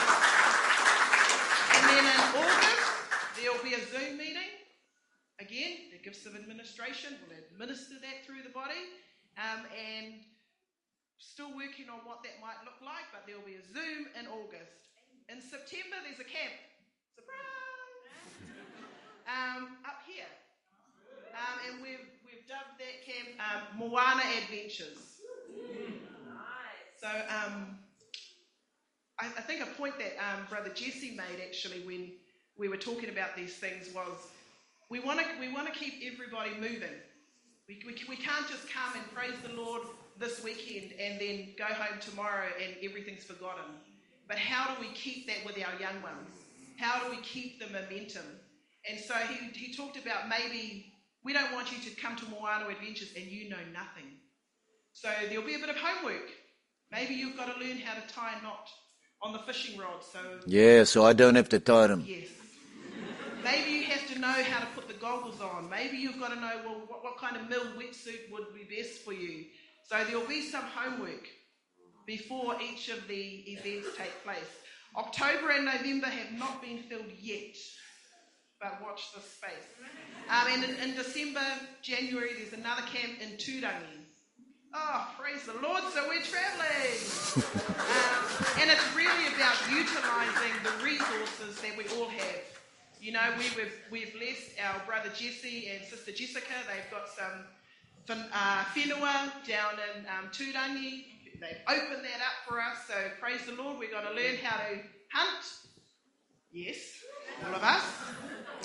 And then in August, there'll be a Zoom meeting. Again, the gifts of administration, we'll administer that through the body. Um, and still working on what that might look like, but there'll be a Zoom in August. In September, there's a camp. Surprise! Um, up here. Um, and we've, we've dubbed that camp um, Moana Adventures. So um, I, I think a point that um, Brother Jesse made actually when we were talking about these things was we want to we want to keep everybody moving. We, we we can't just come and praise the Lord this weekend and then go home tomorrow and everything's forgotten. But how do we keep that with our young ones? How do we keep the momentum? And so he he talked about maybe we don't want you to come to Moana Adventures and you know nothing. So there'll be a bit of homework. Maybe you've got to learn how to tie a knot on the fishing rod. So Yeah, so I don't have to tie them. yes. Maybe you have to know how to put the goggles on. Maybe you've got to know, well, what, what kind of mill wetsuit would be best for you. So there'll be some homework before each of the events take place. October and November have not been filled yet, but watch this space. Um, and in, in December, January, there's another camp in Turangi. Oh, praise the Lord, so we're travelling. um, and it's really about utilising the resources that we all have. You know, we, we've, we've blessed our brother Jesse and sister Jessica. They've got some uh, whenua down in um, Turangi. They've opened that up for us, so praise the Lord. We're going to learn how to hunt. Yes, all of us.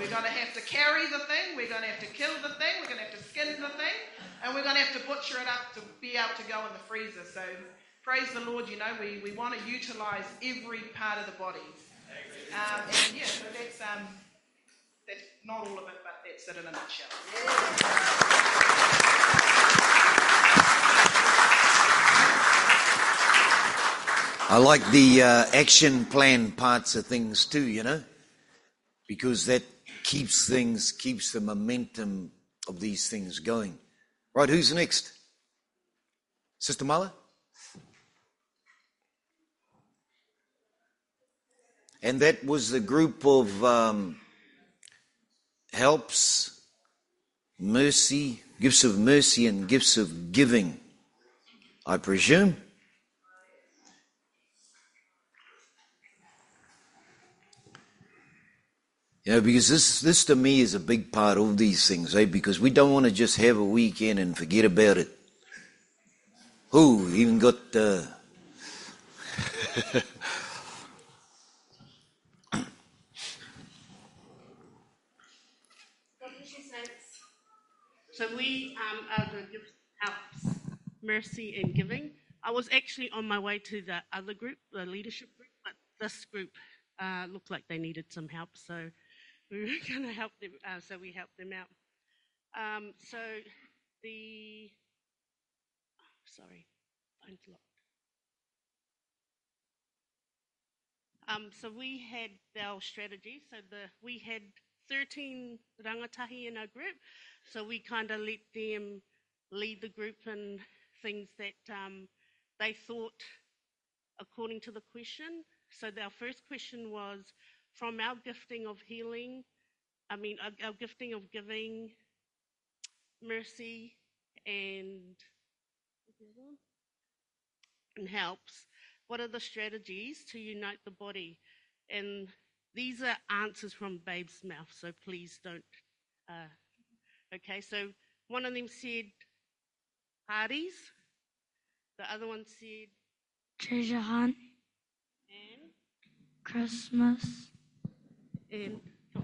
We're going to have to carry the thing, we're going to have to kill the thing, we're going to have to skin the thing, and we're going to have to butcher it up to be able to go in the freezer. So praise the Lord, you know, we, we want to utilise every part of the body. Um, and yeah, so that's, um, that's not all of it, but that's it in a nutshell. I like the uh, action plan parts of things too, you know, because that keeps things, keeps the momentum of these things going. Right, who's next? Sister Mala? And that was the group of um, helps, mercy, gifts of mercy and gifts of giving, I presume. You know, because this, this to me is a big part of these things, eh? Because we don't want to just have a weekend and forget about it. Who even got... Uh... So we um, are the Gifts, Helps, Mercy and Giving. I was actually on my way to the other group, the leadership group, but this group uh, looked like they needed some help, so we were going to help them, uh, so we helped them out. Um, so the, oh, sorry, phone's locked. Um, so we had our strategy, so the we had thirteen rangatahi in our group, so we kind of let them lead the group in things that um, they thought according to the question. So our first question was, from our gifting of healing, I mean, our, our gifting of giving, mercy, and, and helps, what are the strategies to unite the body? And these are answers from Babe's mouth, so please don't. Uh, okay, so one of them said parties, the other one said treasure hunt, and Christmas, and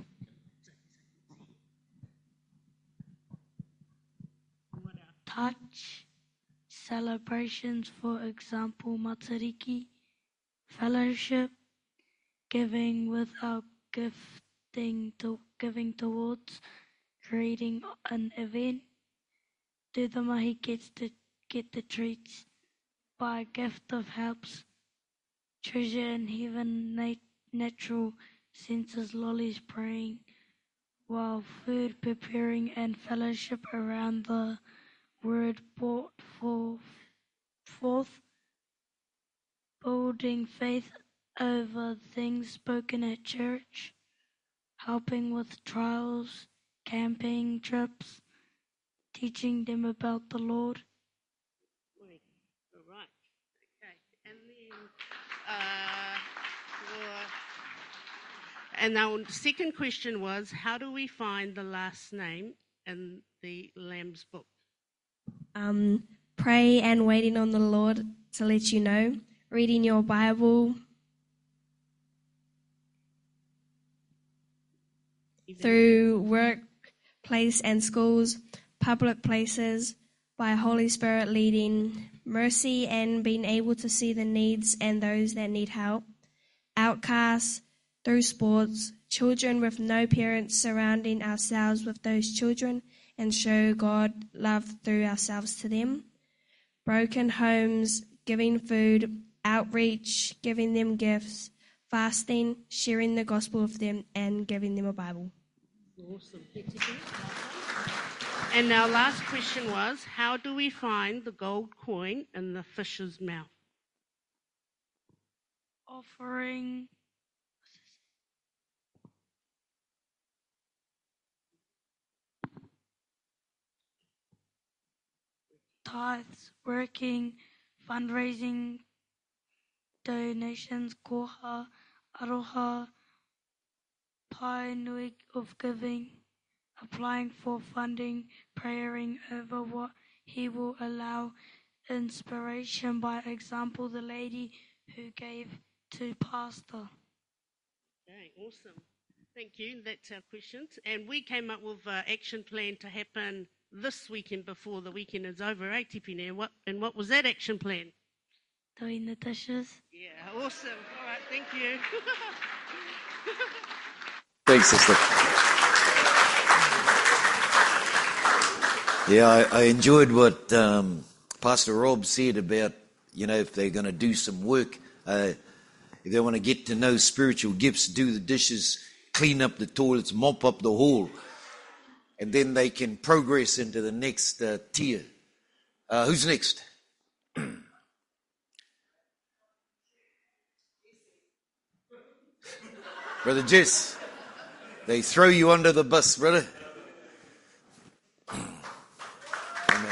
what else? touch, celebrations, for example, matariki, fellowship, giving without gifting to giving towards, creating an event. Do the mahi gets to get the treats by gift of helps, treasure in heaven, nat- natural senses, lollies praying, while food preparing and fellowship around the word brought forth, forth, building faith over things spoken at church, helping with trials, camping trips, teaching them about the Lord. Wait, all right, okay, and then uh, for, and our second question was, how do we find the last name in the Lamb's book? Um, pray and waiting on the Lord to let you know. Reading your Bible. Even Through workplace and schools, public places, by Holy Spirit leading, mercy and being able to see the needs and those that need help, outcasts, through sports, children with no parents, surrounding ourselves with those children and show God love through ourselves to them, broken homes, giving food, outreach, giving them gifts, fasting, sharing the gospel with them, and giving them a Bible. Awesome. And our last question was, how do we find the gold coin in the fish's mouth? Offering tithes, working, fundraising, donations, koha, aroha, pai nui of giving, applying for funding, praying over what he will allow, inspiration, by example, the lady who gave to pastor. Okay, awesome. Thank you. That's our questions. And we came up with an action plan to happen this weekend before the weekend is over, eh, Tipine? And what, and what was that action plan? Doing the dishes. Yeah, awesome. All right, thank you. Thanks, sister. Yeah, I, I enjoyed what um, Pastor Rob said about, you know, if they're going to do some work, uh, if they want to get to know spiritual gifts, do the dishes, clean up the toilets, mop up the hall, and then they can progress into the next uh, tier. Uh, who's next? Brother Jess, they throw you under the bus, brother. Amen.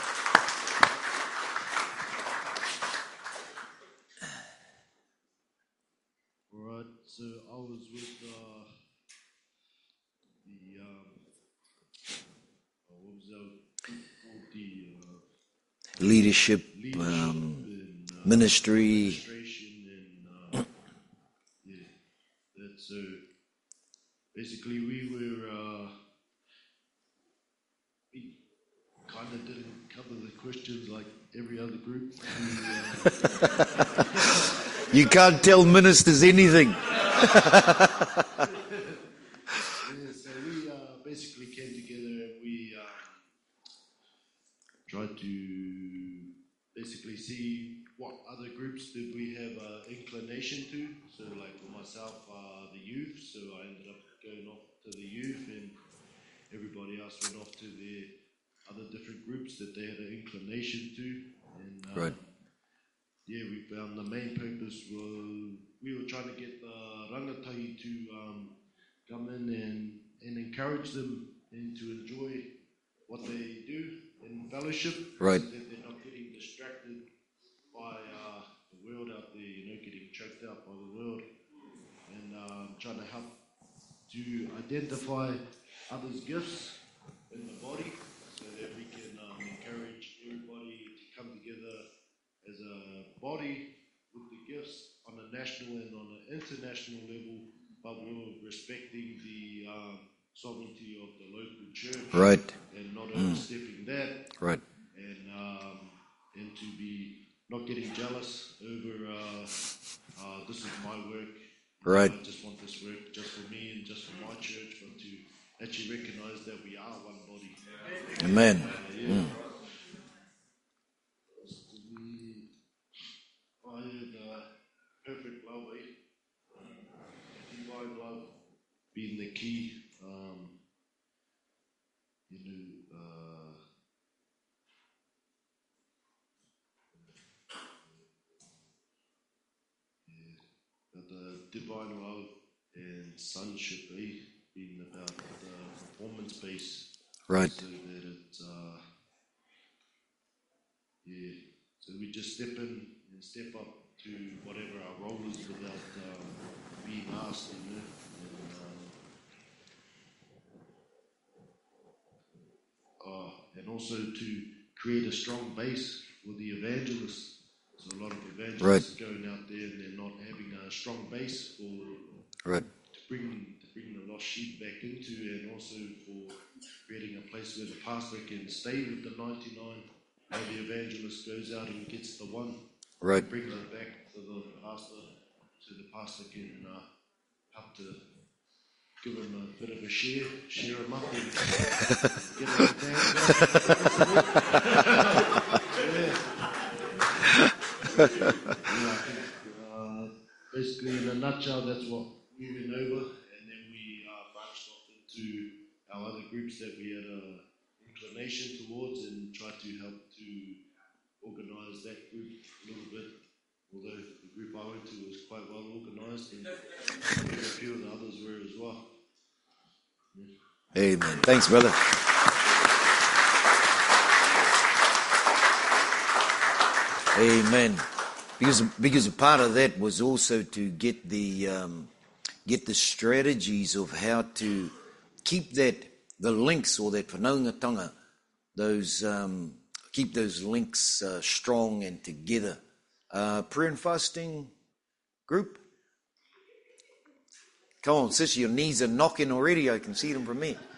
All right, so I was with uh, the, um, what was that, the uh, Leadership, leadership um, and, uh, ministry. administration and, uh, yeah, that's, so basically we were, uh, we kind of didn't cover the questions like every other group. We, uh, You can't tell ministers anything. yeah, so we uh, basically came together and we um, tried to basically see what other groups did we have uh, inclination to. So like for myself, uh, the youth, so I ended up going off to the youth and everybody else went off to their other different groups that they had an inclination to. And um, Right. yeah, we found the main purpose was we were trying to get the rangatahi to um, come in and, and encourage them and to enjoy what they do in fellowship. Right. So that they're not getting distracted by uh, the world out there, you know, getting choked out by the world. And um, trying to help to identify others' gifts in the body so that we can um, encourage everybody to come together as a body with the gifts on a national and on an international level, but we're respecting the um, sovereignty of the local church. Right. And not Mm. overstepping that. Right. And um, and to be not getting jealous over uh, uh, this is my work. Right. I just want this work just for me and just for my church, but to actually recognize that we are one body. Amen. Uh, yeah. Mm. I had uh, perfect love, eh? Divine love being the key. Um, you know, uh, yeah, but the divine love and sonship, eh? Being about the performance base. Right. So that it's, uh, yeah, so we just step in and step up to whatever our role is without uh, being asked, you know. And, um, uh, and also to create a strong base for the evangelists. So a lot of evangelists Right. are going out there and they're not having a strong base for Right. to bring to bring the lost sheep back into, and also for creating a place where the pastor can stay with the ninety-nine. How the evangelist goes out and gets the one, Right. and brings it back to the pastor, so the pastor can uh, help to give him a bit of a share, share him up, and get him a yeah. Yeah, I think, uh, basically, in a nutshell, that's what we went over, and then we uh, branched off into our other groups that we had a inclination towards, and tried to help to organise that group a little bit. Although the group I went to was quite well organised, and I think a few of the others were as well. Yeah. Amen. Thanks, brother. Amen. Because because a part of that was also to get the um, get the strategies of how to keep that the links or that whanaungatanga, those um, keep those links uh, strong and together. Uh, prayer and fasting group, Come on, sis, your knees are knocking already. I can see them from here.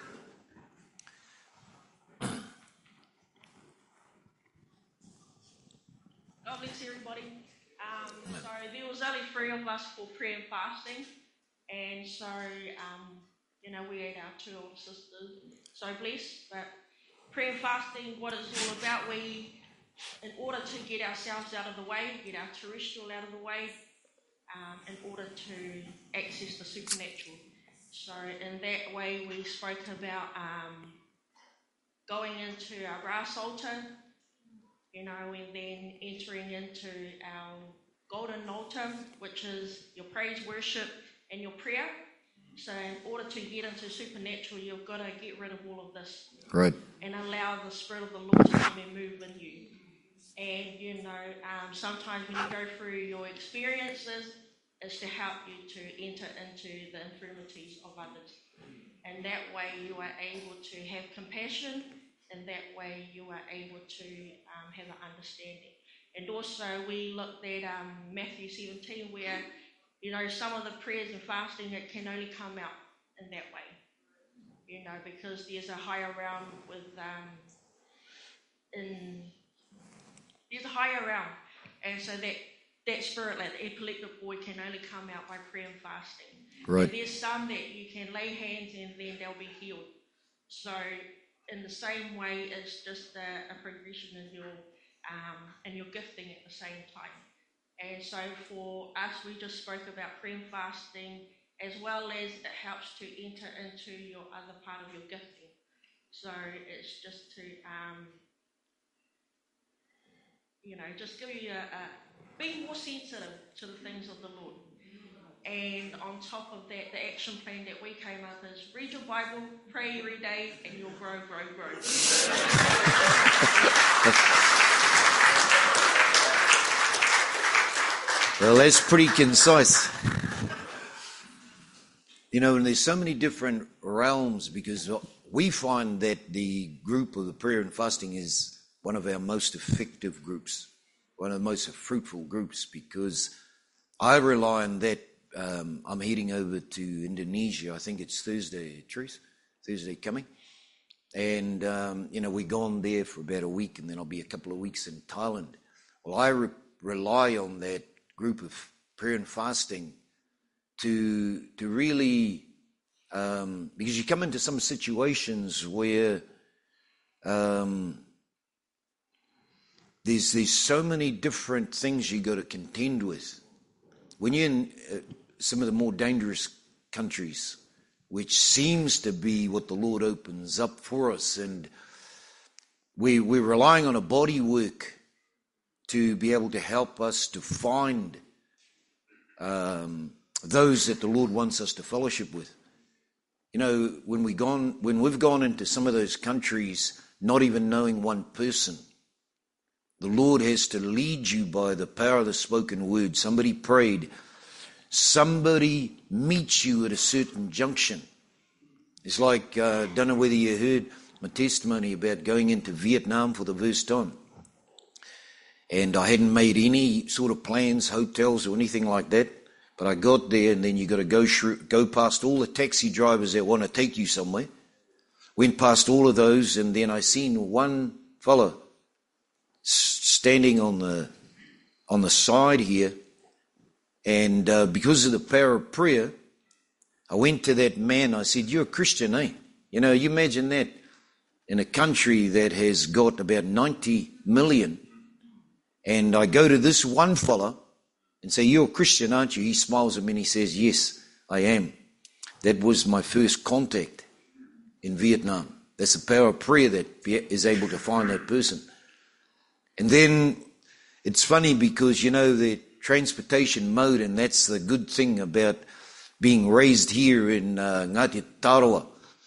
God bless everybody. Um, so there was only three of us for prayer and fasting. And so, um, you know, we had our two older sisters. So blessed. But prayer and fasting, what it's all about, we, in order to get ourselves out of the way, get our terrestrial out of the way, um, in order to access the supernatural. So in that way, we spoke about um, going into our brass altar, you know, and then entering into our golden altar, which is your praise, worship, and your prayer. So in order to get into supernatural, you've got to get rid of all of this. Right. And allow the Spirit of the Lord to come and move in you. And, you know, um, sometimes when you go through your experiences, it's to help you to enter into the infirmities of others. And that way you are able to have compassion, and that way you are able to um, have an understanding. And also we looked at um, Matthew seventeen, where, you know, some of the prayers and fasting that can only come out in that way. You know, because there's a higher realm with, um, in, there's a higher realm. And so that, that spirit, like the epileptic boy, can only come out by prayer and fasting. Right. And there's some that you can lay hands and then they'll be healed. So in the same way, it's just a, a progression in your, um, in your gifting at the same time. And so for us, we just spoke about prayer and fasting, as well as it helps to enter into your other part of your gifting. So it's just to, um, you know, just give you a, a, be more sensitive to the things of the Lord. And on top of that, the action plan that we came up is read your Bible, pray every day, and you'll grow, grow, grow. Well, that's pretty concise. You know, and there's so many different realms, because we find that the group of the prayer and fasting is one of our most effective groups, one of the most fruitful groups, because I rely on that. Um, I'm heading over to Indonesia. I think it's Thursday, Therese, Thursday coming. And, um, you know, we're gone there for about a week, and then I'll be a couple of weeks in Thailand. Well, I re- rely on that group of prayer and fasting to to really, um, because you come into some situations where um, there's there's so many different things you got to contend with. When you're in uh, some of the more dangerous countries, which seems to be what the Lord opens up for us, and we we're relying on a body work to be able to help us to find um, those that the Lord wants us to fellowship with. You know, when we gone, when we've gone into some of those countries, not even knowing one person, the Lord has to lead you by the power of the spoken word. Somebody prayed. Somebody meets you at a certain junction. It's like, I uh, don't know whether you heard my testimony about going into Vietnam for the first time. And I hadn't made any sort of plans, hotels or anything like that. But I got there, and then you got to go sh- go past all the taxi drivers that want to take you somewhere. Went past all of those, and then I seen one fella s- standing on the on the side here. And uh, because of the power of prayer, I went to that man. I said, "You're a Christian, eh?" You know, you imagine that in a country that has got about ninety million. And I go to this one fella and say, "You're a Christian, aren't you?" He smiles at me and he says, "Yes, I am." That was my first contact in Vietnam. That's the power of prayer that is able to find that person. And then it's funny because, you know, the transportation mode, and that's the good thing about being raised here in uh, Ngāti Taroa,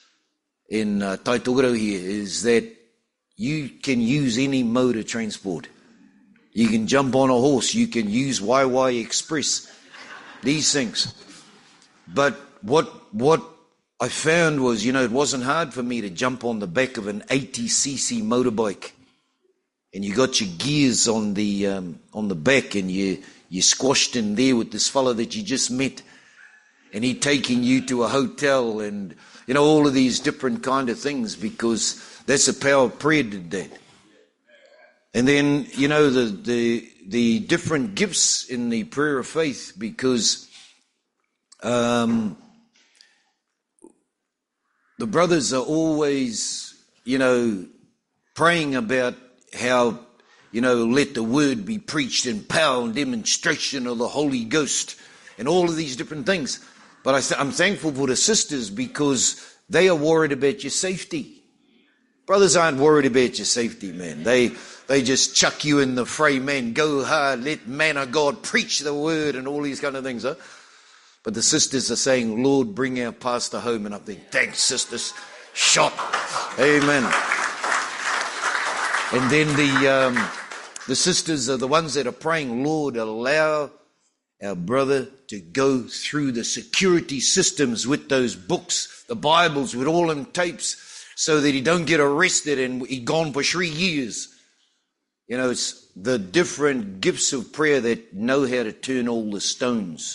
in uh, Taitogaro here, is that you can use any mode of transport. You can jump on a horse. You can use Y Y Express. These things. But what what I found was, you know, it wasn't hard for me to jump on the back of an eighty c c motorbike, and you got your gears on the um, on the back, and you you squashed in there with this fellow that you just met, and he taking you to a hotel and, you know, all of these different kind of things, because that's the power of prayer did that. And then, you know, the, the, the different gifts in the prayer of faith, because um, the brothers are always, you know, praying about how, you know, let the word be preached in power and demonstration of the Holy Ghost and all of these different things. But I th- I'm thankful for the sisters, because they are worried about your safety. Brothers aren't worried about your safety, man. They they just chuck you in the fray, man. Go hard, let man of God preach the word and all these kind of things. Huh? But the sisters are saying, Lord, bring our pastor home. And I think, thanks, sisters. Shot. Amen. And then the um, the sisters are the ones that are praying, Lord, allow our brother to go through the security systems with those books, the Bibles, with all them tapes, so that he don't get arrested and he gone for three years. You know, it's the different gifts of prayer that know how to turn all the stones.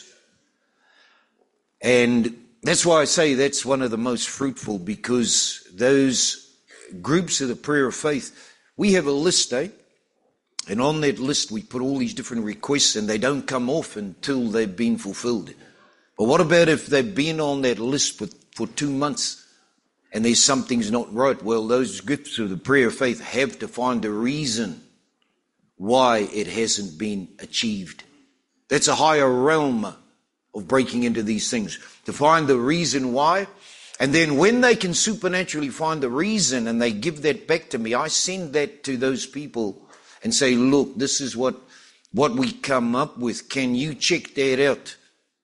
And that's why I say that's one of the most fruitful, because those groups of the prayer of faith, we have a list, eh? And on that list we put all these different requests, and they don't come off until they've been fulfilled. But what about if they've been on that list for, for two months and there's something's not right? Well, those gifts of the prayer of faith have to find a reason why it hasn't been achieved. That's a higher realm of breaking into these things, to find the reason why. And then when they can supernaturally find the reason and they give that back to me, I send that to those people and say, look, this is what, what we come up with. Can you check that out?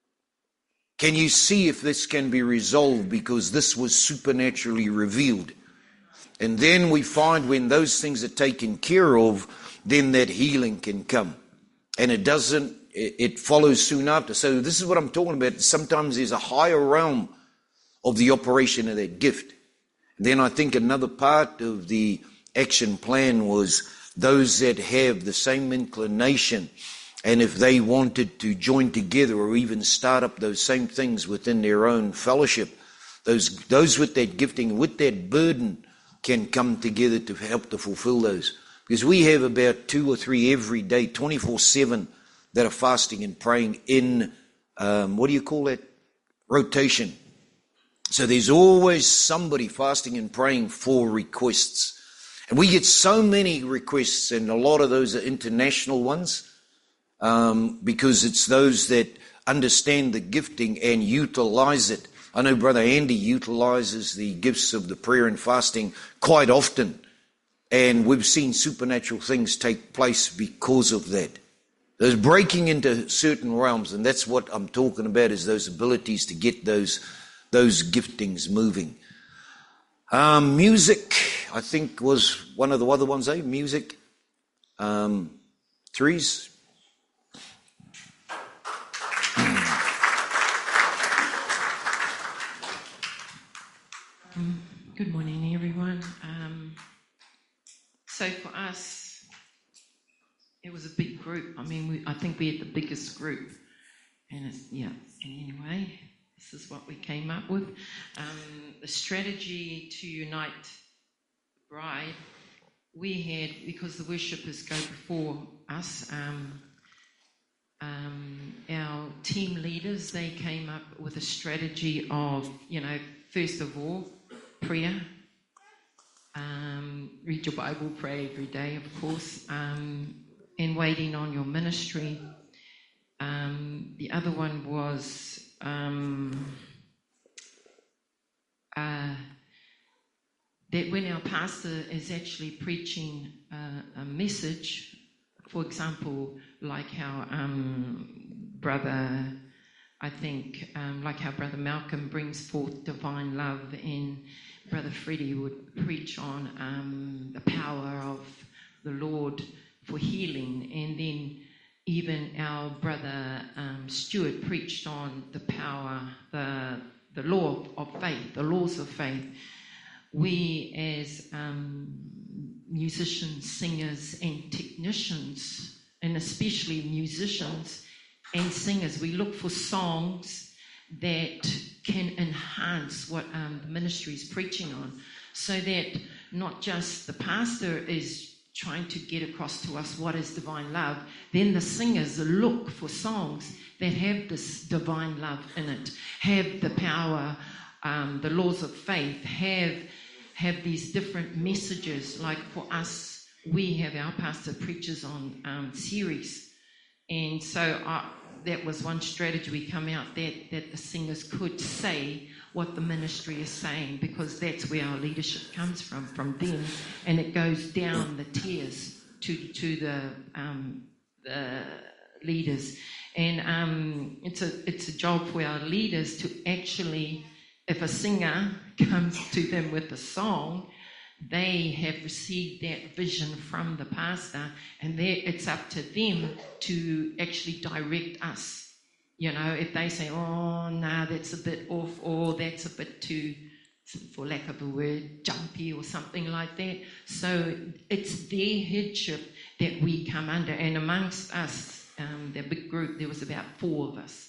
Can you see if this can be resolved, because this was supernaturally revealed? And then we find when those things are taken care of, then that healing can come. And it doesn't, it follows soon after. So this is what I'm talking about. Sometimes there's a higher realm of the operation of that gift. And then I think another part of the action plan was those that have the same inclination, and if they wanted to join together or even start up those same things within their own fellowship, those those with that gifting, with that burden, can come together to help to fulfill those. Because we have about two or three every day, twenty-four seven, that are fasting and praying in, um, what do you call that? Rotation. So there's always somebody fasting and praying for requests. And we get so many requests, and a lot of those are international ones, um, because it's those that understand the gifting and utilize it. I know Brother Andy utilizes the gifts of the prayer and fasting quite often, and we've seen supernatural things take place because of that. There's breaking into certain realms, and that's what I'm talking about, is those abilities to get those those giftings moving. Um, music, I think, was one of the other ones, eh? Music. Um, Therese? Um, good morning, everyone. Um, so for us, it was a big group. I mean, we, I think we had the biggest group. And it's, yeah, anyway, this is what we came up with. Um, the strategy to unite the bride, we had, because the worshippers go before us, um, um, our team leaders, they came up with a strategy of, you know, first of all, prayer. Um, read your Bible, pray every day, of course, um, and waiting on your ministry. Um, the other one was um, uh, that when our pastor is actually preaching uh, a message, for example, like how um, brother, I think, um, like how Brother Malcolm brings forth divine love, and Brother Freddie would preach on um, the power of the Lord for healing, and then even our brother um, Stuart preached on the power, the the law of faith, the laws of faith. We as um, musicians, singers, and technicians, and especially musicians and singers, we look for songs that can enhance what um, the ministry is preaching on, so that not just the pastor is trying to get across to us what is divine love, then the singers look for songs that have this divine love in it, have the power, um, the laws of faith, have have these different messages. Like for us, we have our pastor preaches on um, series, and so uh, that was one strategy we come out, that that the singers could say what the ministry is saying, because that's where our leadership comes from, from them, and it goes down the tiers to to the um, the leaders, and um, it's a it's a job for our leaders to actually, if a singer comes to them with a song, they have received that vision from the pastor, and it's up to them to actually direct us. You know, if they say, oh, no, that's a bit off, or that's a bit too, for lack of a word, jumpy or something like that. So it's their headship that we come under. And amongst us, um, the big group, there was about four of us.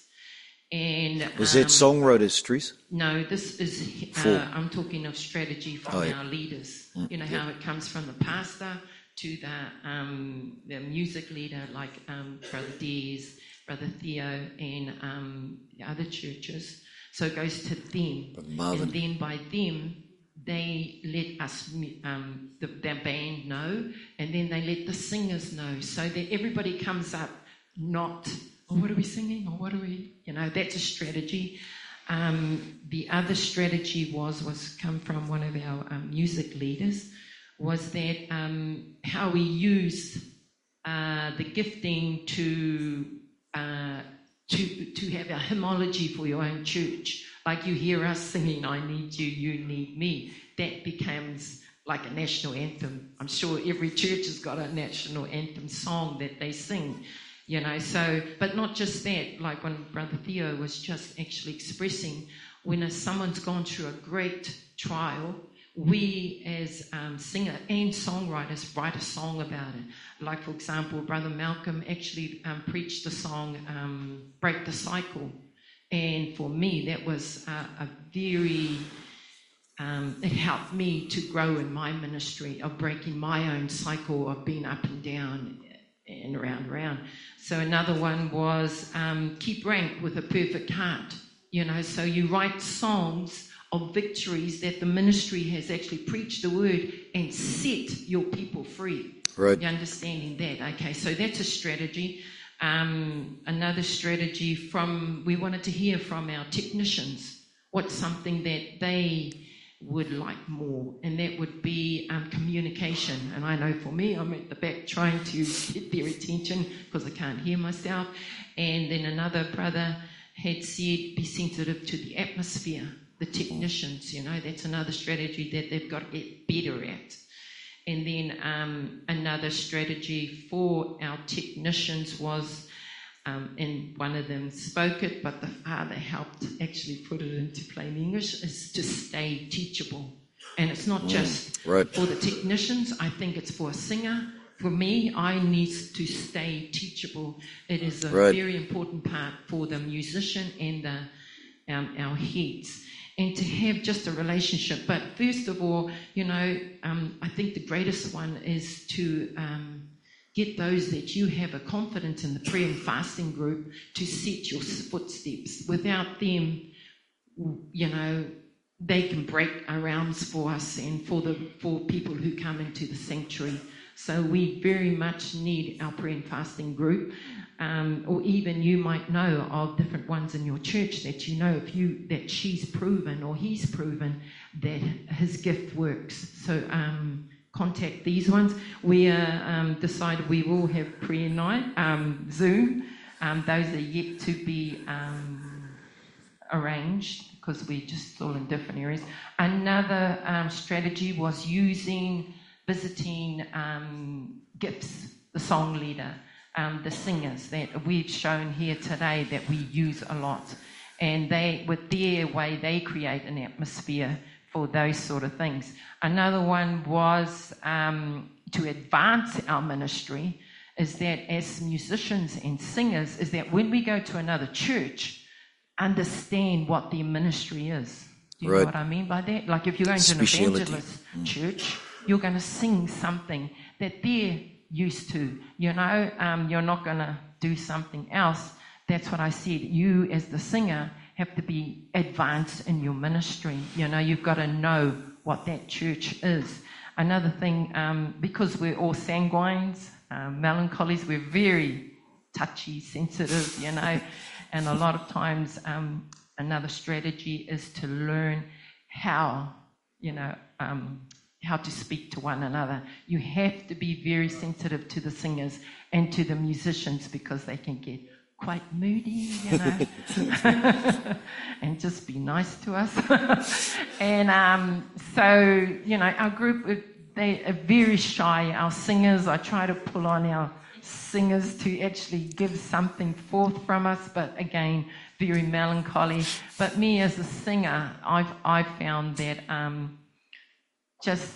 And Was um, that songwriters, Therese? No, this is, Four. uh, I'm talking of strategy from Oh, yeah. our leaders. Mm, You know, yeah. how it comes from the pastor to the um, the music leader, like um, Brother Dees, Brother Theo, and um, the other churches. So it goes to them. Marvin. And then by them, they let us, um, the, their band know, and then they let the singers know, so that everybody comes up not, oh, what are we singing, or what are we, you know, that's a strategy. Um, the other strategy was, was come from one of our um, music leaders, was that um, how we use uh, the gifting to uh, to to have a hymnology for your own church. Like you hear us singing, I need you, you need me. That becomes like a national anthem. I'm sure every church has got a national anthem song that they sing, you know. So, but not just that, like when Brother Theo was just actually expressing, when a, someone's gone through a great trial, we as um, singer and songwriters write a song about it. Like, for example, Brother Malcolm actually um, preached the song um, Break the Cycle. And for me, that was uh, a very, um, it helped me to grow in my ministry of breaking my own cycle of being up and down and around and around. So another one was um, Keep Rank with a Perfect Heart. You know, so you write songs of victories that the ministry has actually preached the word and set your people free. Right. You're understanding that? Okay, so that's a strategy. Um, another strategy from, we wanted to hear from our technicians what's something that they would like more, and that would be um, communication. And I know for me, I'm at the back trying to get their attention because I can't hear myself. And then another brother had said, be sensitive to the atmosphere. The technicians, you know, that's another strategy that they've got to get better at. And then um, another strategy for our technicians was, um, and one of them spoke it, but the father helped actually put it into plain English, is to stay teachable. And it's not just right. for the technicians, I think it's for a singer. For me, I need to stay teachable. It is a right. very important part for the musician and the, um, our heads. And to have just a relationship. But first of all, you know, um, I think the greatest one is to um, get those that you have a confidence in the prayer and fasting group to set your footsteps. Without them, you know, they can break our arms for us and for the for people who come into the sanctuary. So we very much need our prayer and fasting group. Um, or even you might know of different ones in your church that you know if you that she's proven or he's proven that his gift works. So um, contact these ones. We uh, um, decided we will have prayer night, um, Zoom. Um, those are yet to be um, arranged because we're just all in different areas. Another um, strategy was using visiting um, gifts, the song leader. Um, the singers that we've shown here today that we use a lot, and they, with their way, they create an atmosphere for those sort of things. Another one was um, to advance our ministry, is that as musicians and singers, is that when we go to another church, understand what their ministry is. Do you Right. know what I mean by that? Like if you're going to an Speciality. evangelist church, you're going to sing something that they're used to. You know, um, you're not going to do something else. That's what I said. You as the singer have to be advanced in your ministry. You know, you've got to know what that church is. Another thing, um, because we're all sanguines, um, melancholies, we're very touchy, sensitive, you know, and a lot of times um, another strategy is to learn how, you know, um, how to speak to one another. You have to be very sensitive to the singers and to the musicians because they can get quite moody, you know, and just be nice to us. and um, so, you know, our group, they are very shy. Our singers, I try to pull on our singers to actually give something forth from us, but again, very melancholy. But me as a singer, I've, I've found that um, just,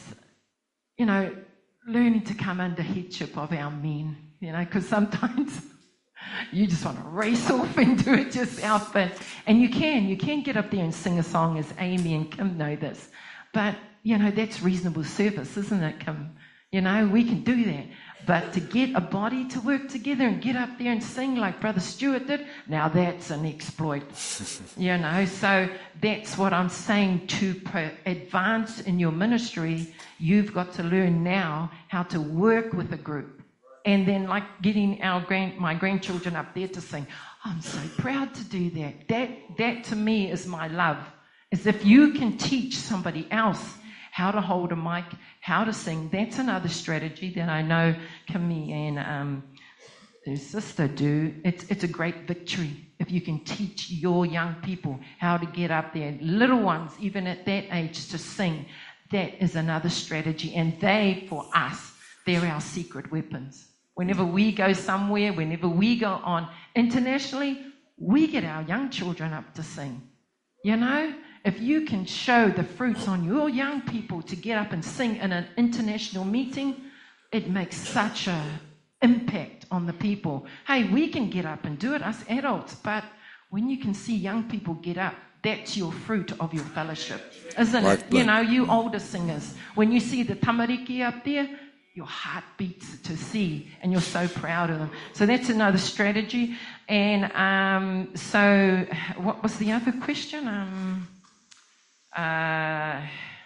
you know, learning to come under headship of our men, you know, because sometimes you just want to race off and do it yourself. But, and you can, you can get up there and sing a song, as Amy and Kim know this. But, you know, that's reasonable service, isn't it, Kim? You know, we can do that. But to get a body to work together and get up there and sing like Brother Stuart did, now that's an exploit. You know, so that's what I'm saying. To pro- advance in your ministry, you've got to learn now how to work with a group. And then like getting our grand, my grandchildren up there to sing. I'm so proud to do that. That, that to me is my love. Is if you can teach somebody else how to hold a mic, how to sing. That's another strategy that I know Kimmy and um, her sister do. It's, it's a great victory if you can teach your young people how to get up there, little ones, even at that age, to sing. That is another strategy. And they, for us, they're our secret weapons. Whenever we go somewhere, whenever we go on internationally, we get our young children up to sing. You know? If you can show the fruits on your young people to get up and sing in an international meeting, it makes such an impact on the people. Hey, we can get up and do it, us adults, but when you can see young people get up, that's your fruit of your fellowship, isn't Right, it? right. You know, you older singers, when you see the tamariki up there, your heart beats to see, and you're so proud of them. So that's another strategy. And um, so what was the other question? Um, Uh,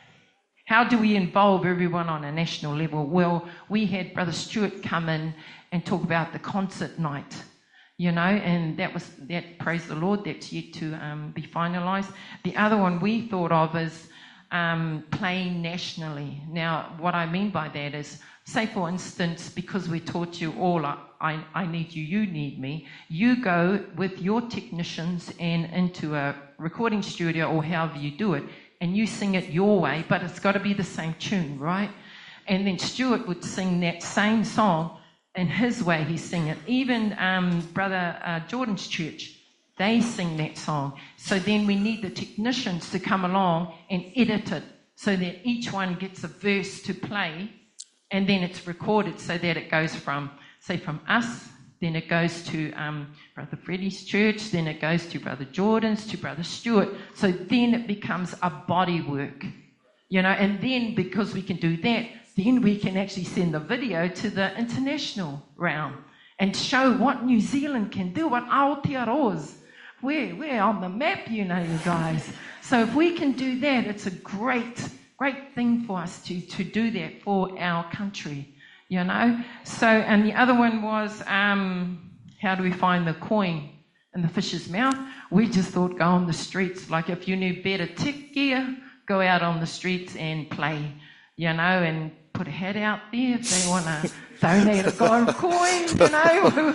how do we involve everyone on a national level? Well, we had Brother Stuart come in and talk about the concert night, you know, and that was, that, praise the Lord, that's yet to um, be finalised. The other one we thought of is um, playing nationally. Now, what I mean by that is, say for instance, because we taught you all, I, I need you, you need me, you go with your technicians and into a recording studio or however you do it, and you sing it your way, but it's got to be the same tune, right? And then Stuart would sing that same song in his way, he sing it. Even um, Brother uh, Jordan's church, they sing that song. So then we need the technicians to come along and edit it so that each one gets a verse to play, and then it's recorded so that it goes from, say, from us, then it goes to um, Brother Freddie's church, then it goes to Brother Jordan's, to Brother Stuart. So then it becomes a body work, you know, and then because we can do that, then we can actually send the video to the international round and show what New Zealand can do, what Aotearoa's. We're, we're on the map, you know, you guys. So if we can do that, it's a great, great thing for us to, to do that for our country. You know, so, and the other one was, um, how do we find the coin in the fish's mouth? We just thought go on the streets. Like if you knew better tech gear, go out on the streets and play, you know, and put a hat out there if they want to donate a gold coin, you know.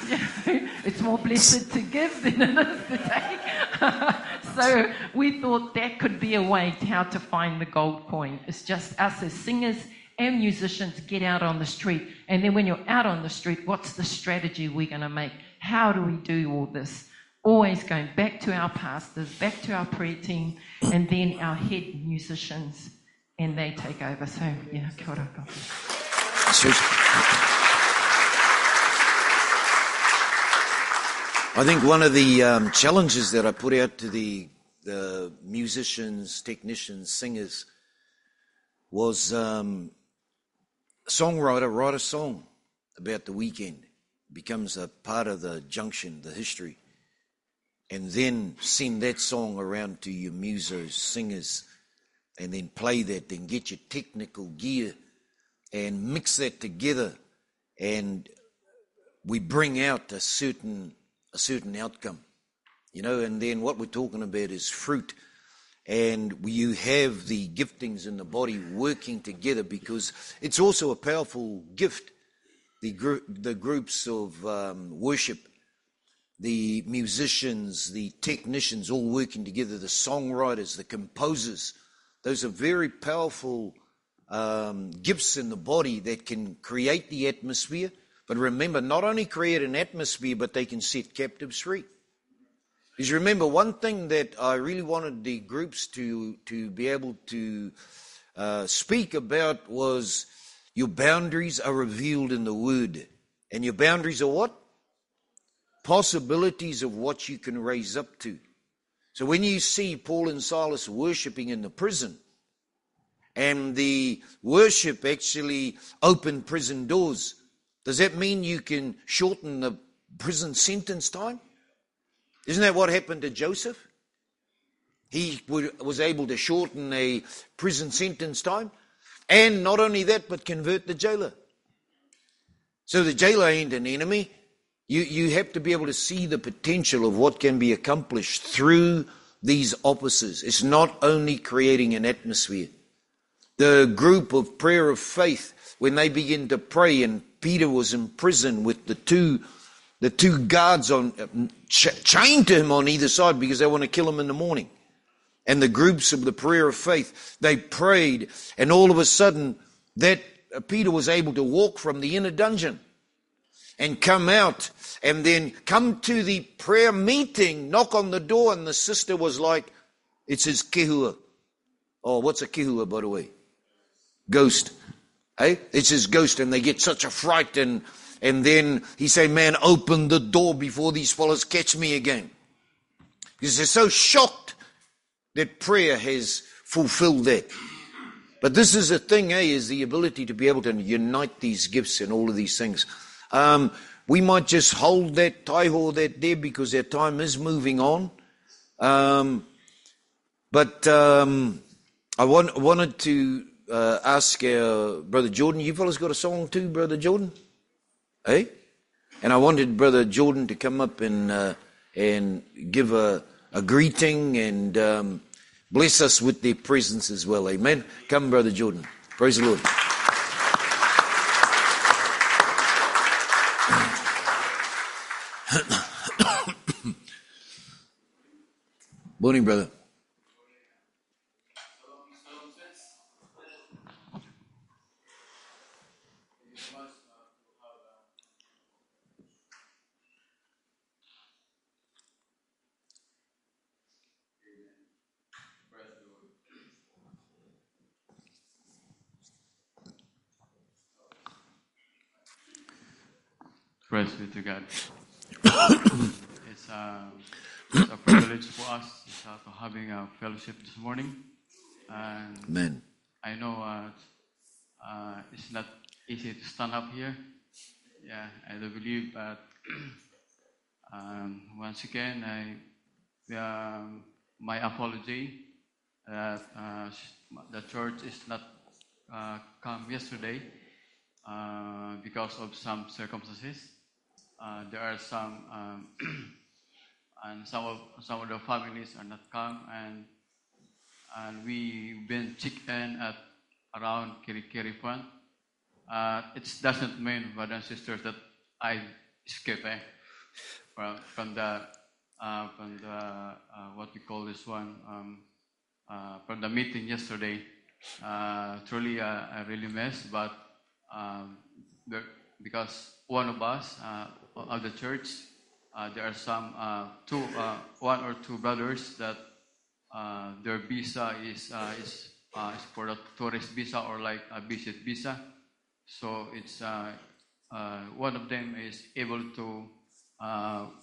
It's more blessed to give than it is to take. So we thought that could be a way to how to find the gold coin. It's just us as singers and musicians get out on the street. And then when you're out on the street, what's the strategy we're going to make? How do we do all this? Always going back to our pastors, back to our prayer team, and then our head musicians, and they take over. So, yeah, kia ora, God bless. I think one of the um, challenges that I put out to the, the musicians, technicians, singers was um, a songwriter write a song about the weekend. It becomes a part of the junction, the history. And then send that song around to your musos, singers, and then play that, then get your technical gear and mix that together, and we bring out a certain a certain outcome, you know. And then what we're talking about is fruit, and you have the giftings in the body working together, because it's also a powerful gift. The group, the groups of um, worship, the musicians, the technicians, all working together, the songwriters, the composers. Those are very powerful um, gifts in the body that can create the atmosphere. But remember, not only create an atmosphere, but they can set captives free. Because remember, one thing that I really wanted the groups to, to be able to uh, speak about was your boundaries are revealed in the Word. And your boundaries are what? Possibilities of what you can raise up to. So when you see Paul and Silas worshiping in the prison, and the worship actually opened prison doors, does that mean you can shorten the prison sentence time? Isn't that what happened to Joseph? He was able to shorten a prison sentence time. And not only that, but convert the jailer. So the jailer ain't an enemy. You, you have to be able to see the potential of what can be accomplished through these offices. It's not only creating an atmosphere. The group of prayer of faith, when they begin to pray, and Peter was in prison with the two, the two guards on ch- chained to him on either side because they want to kill him in the morning. And the groups of the prayer of faith, they prayed, and all of a sudden that uh, Peter was able to walk from the inner dungeon and come out, and then come to the prayer meeting, knock on the door, and the sister was like, it's his kehua. Oh, what's a kehua, by the way? Ghost. Hey? It's his ghost, and they get such a fright, and and then he say, man, open the door before these fellas catch me again. Because they're so shocked that prayer has fulfilled that. But this is the thing, eh, is the ability to be able to unite these gifts and all of these things. Um, we might just hold that taiho that there because our time is moving on. Um, but um, I want, wanted to uh, ask our Brother Jordan. You fellas got a song too, Brother Jordan? Eh? And I wanted Brother Jordan to come up and uh, and give a, a greeting and um, bless us with their presence as well. Amen. Come, Brother Jordan. Praise the Lord. Morning, brother. Praise be to God. It's, uh, it's a privilege for us uh, for having a fellowship this morning. And Amen. I know uh, uh, it's not easy to stand up here. Yeah, I do believe that um, once again, I, um, my apology that uh, the church is not uh, come yesterday uh, because of some circumstances. Uh, there are some, um, and some of some of the families are not come, and and we've been checked in at around Kirikiri Front. Uh, it doesn't mean, brothers and sisters, that I escaped eh, from from the uh, from the uh, what we call this one um, uh, from the meeting yesterday. Uh, truly, uh, I really missed, but um, there, because one of us uh, of the church, uh, there are some uh, two, uh, one or two brothers that uh, their visa is uh, is, uh, is for the tourist visa or like a visit visa. So it's uh, uh, one of them is able to uh,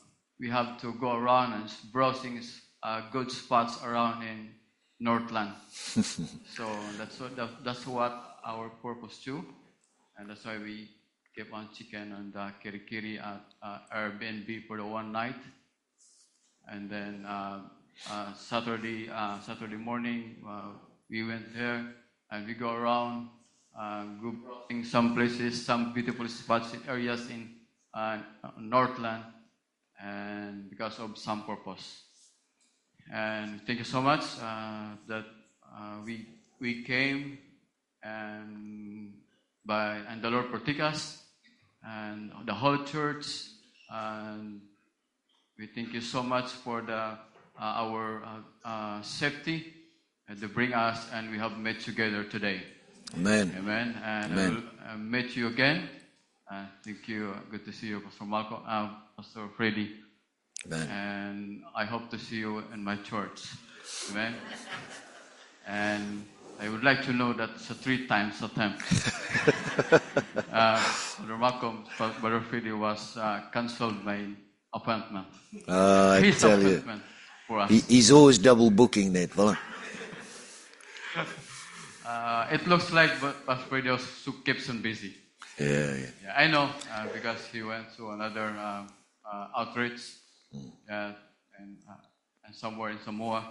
we have to go around and browsing uh, good spots around in Northland. So that's what that, that's what our purpose too, and that's why we keep on checking on the Kirikiri at uh, Airbnb for the one night, and then uh, uh, Saturday uh, Saturday morning uh, we went there and we go around, uh, go browsing some places, some beautiful spots, areas in uh, Northland, and because of some purpose. And thank you so much uh, that uh, we we came and by and the Lord protect us and the whole church, and we thank you so much for the uh, our uh, uh, safety and to bring us, and we have met together today. Amen. Amen. And Amen. I will uh, meet you again. Uh, thank you. Good to see you, Pastor Malcolm, uh, Pastor Freddy. Amen. And I hope to see you in my church. Amen. And I would like to know that it's a three times attempt. uh, Brother Malcolm, Brother Freddy was uh, cancelled my appointment. Uh, I His tell you, appointment for us. he, he's always double booking that fella. Uh, it looks like Pastor Freddy also keeps him busy. Yeah, yeah. Yeah, I know uh, because he went to another uh, uh, outreach uh, and, uh, and somewhere in Samoa.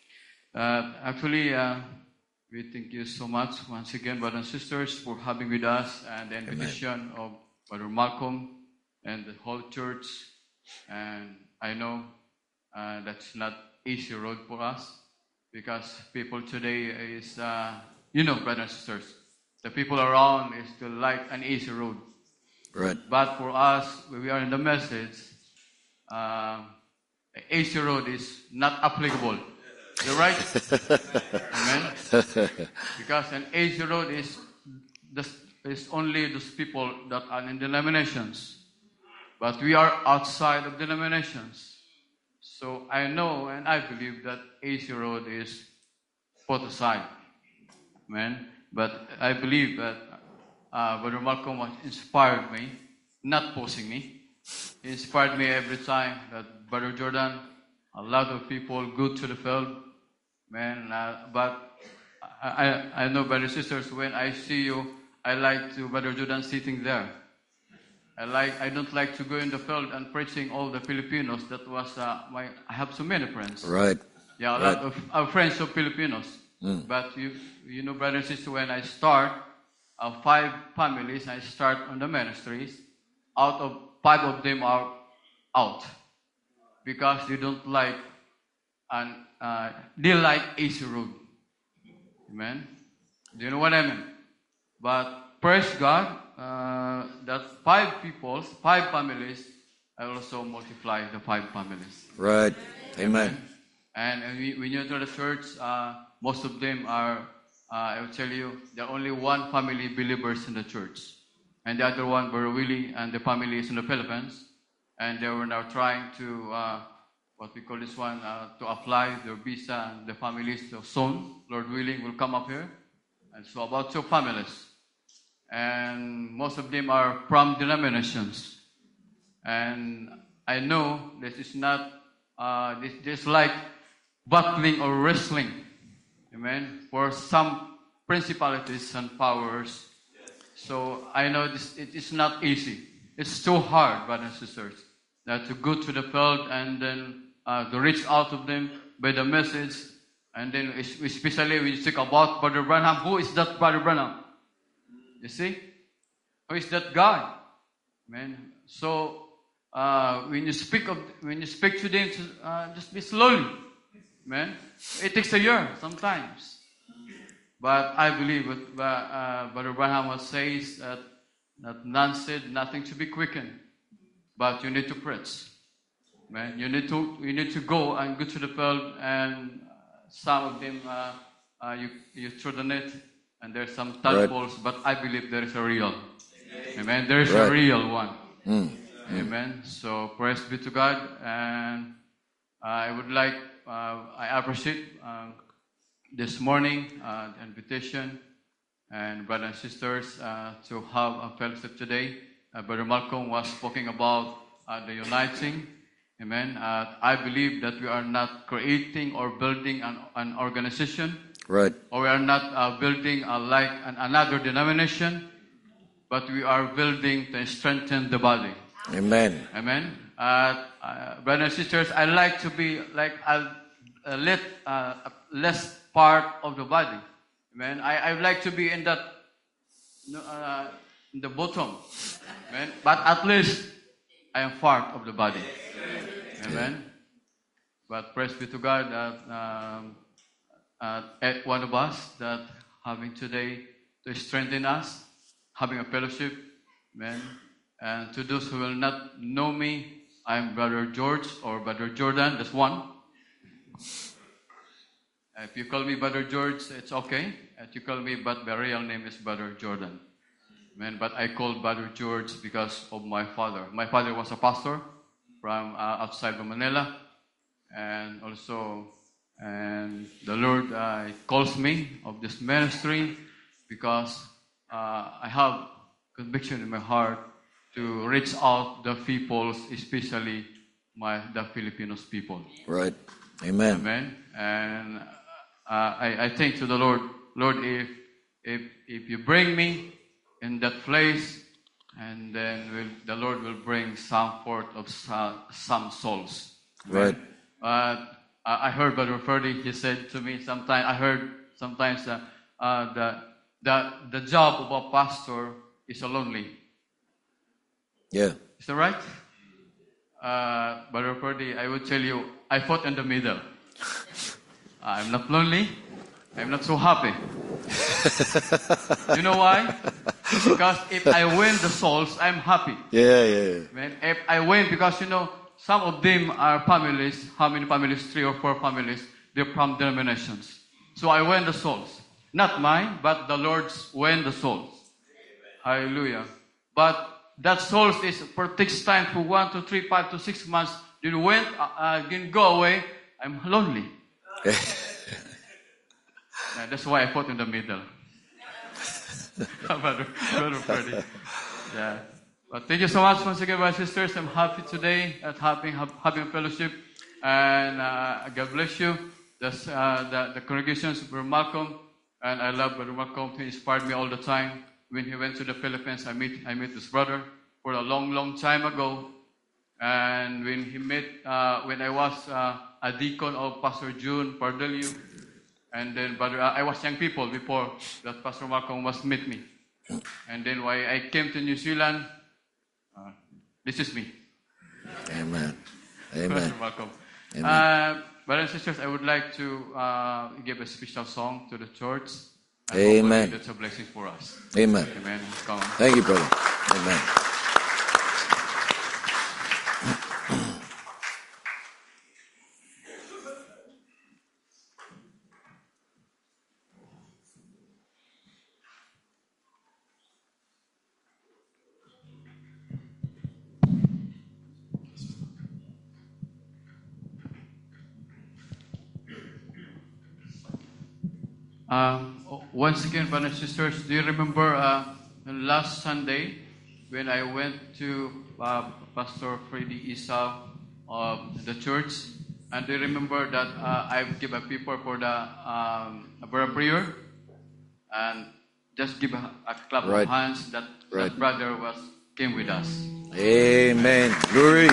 Uh, actually, uh, we thank you so much once again, brothers and sisters, for having with us and the invitation Amen. Of Brother Malcolm and the whole church. And I know uh, that's not easy road for us because people today is, uh, you know, brothers and sisters, the people around is still like an easy road. Right. But for us, when we are in the message, uh, the easy road is not applicable. You're right? Amen? Because an easy road is, this, is only those people that are in denominations. But we are outside of denominations. So I know and I believe that easy road is put aside. Amen? But I believe that uh, Brother Malcolm was inspired me, not posing me. He inspired me every time that Brother Jordan, a lot of people go to the field, man. Uh, but I, I, I know, brothers and sisters, when I see you, I like to Brother Jordan sitting there. I like. I don't like to go in the field and preaching all the Filipinos. That was uh, my. I have so many friends. Right. Yeah, a right. lot of our friends of Filipinos. Mm. But you, you know, brothers and sisters, when I start uh, five families, I start on the ministries. Out of five of them are out because they don't like and uh, they like easy road. Amen. Do you know what I mean? But praise God uh, that five people, five families, I also multiply the five families. Right. Amen. Amen. And, and we, when you enter the church, uh, most of them are, uh, I will tell you, there are only one family believers in the church. And the other one, Brother Willie, and the family is in the Philippines. And they were now trying to, uh, what we call this one, uh, to apply their visa, and the families so soon, Lord willing, will come up here. And so about two families. And most of them are from denominations. And I know this is not, uh, this, this like battling or wrestling, amen, for some principalities and powers. So I know this, it is not easy. It's too hard, brothers and sisters, that to go to the field and then uh, to reach out to them by the message. And then especially when you speak about Brother Branham, who is that Brother Branham? You see? Who is that guy? Amen. So uh, when you speak of, when you speak to them, uh, just be slowly. Amen. It takes a year sometimes. But I believe what uh, Brother Branham says that, that none said nothing to be quickened. But you need to preach. Man, you need to you need to go and go to the field, and some of them uh, uh, you you throw the net, and there's some tadpoles. Right. But I believe there is a real. Amen. Amen. There is right. a real one. Mm. Amen. So praise be to God, and I would like uh, I appreciate uh, this morning uh, the invitation and brothers and sisters uh, to have a fellowship today. Uh, Brother Malcolm was speaking about uh, the uniting Amen. Uh, I believe that we are not creating or building an, an organization. Right. Or we are not uh, building uh, like an, another denomination, but we are building to strengthen the body. Amen. Amen. Uh, uh, brothers and sisters, I like to be like a, a, let, uh, a less part of the body. Amen. I, I like to be in that uh, in the bottom. Amen. But at least I am part of the body. Amen. But praise be to God that um, uh, one of us that having today to strengthen us, having a fellowship. Amen. And to those who will not know me, I'm Brother George or Brother Jordan. That's one. If you call me Brother George, it's okay. If you call me, but my real name is Brother Jordan. Amen. But I call Brother George because of my father. My father was a pastor from uh, outside of Manila, and also, and the Lord uh, calls me of this ministry because uh, I have conviction in my heart to reach out the peoples, especially my the Filipinos people. Right. Amen. Amen. And uh, I, I thank to the Lord, Lord, if if if you bring me in that place, and then will, the Lord will bring some forth of some, some souls. Right. Uh, I heard Brother Ferdy, he said to me sometimes, I heard sometimes uh, uh, the, the, the job of a pastor is a lonely. Yeah. Is that right? Uh, Brother Ferdy, I would tell you, I fought in the middle. I'm not lonely. I'm not so happy. You know why? Because if I win the souls, I'm happy. Yeah, yeah. Man, if I win, because you know, some of them are families. How many families? Three or four families. They're from denominations. So I win the souls. Not mine, but the Lord's win the souls. Amen. Hallelujah. But that souls is for takes time for one to three, five to six months. Then win, uh, uh, then go away. I'm lonely. Yeah, that's why I fought in the middle. Brother, Brother Freddie. Yeah. But thank you so much once again, my sisters. I'm happy today at having having a fellowship, and uh, God bless you. That's uh, the the congregations of Brother Malcolm, and I love Brother Malcolm. He inspired me all the time. When he went to the Philippines, I meet I met his brother for a long, long time ago, and when he met uh, when I was uh, a deacon of Pastor June Pardilio. And then, brother, I was young people before that Pastor Malcolm was meet me. And then, when I came to New Zealand, uh, this is me. Amen. Amen. Pastor Malcolm. Amen. Uh, brothers and sisters, I would like to uh, give a special song to the church. And Amen. That's a blessing for us. Amen. Amen. Come on. Thank you, brother. Amen. Um, once again, brothers and sisters, do you remember uh, last Sunday when I went to uh, Pastor Freddy Isa of the church? And do you remember that uh, I give a paper for the um, for a prayer? And just give a, a clap Right. of hands that Right. that brother was came with us. Amen. Glory.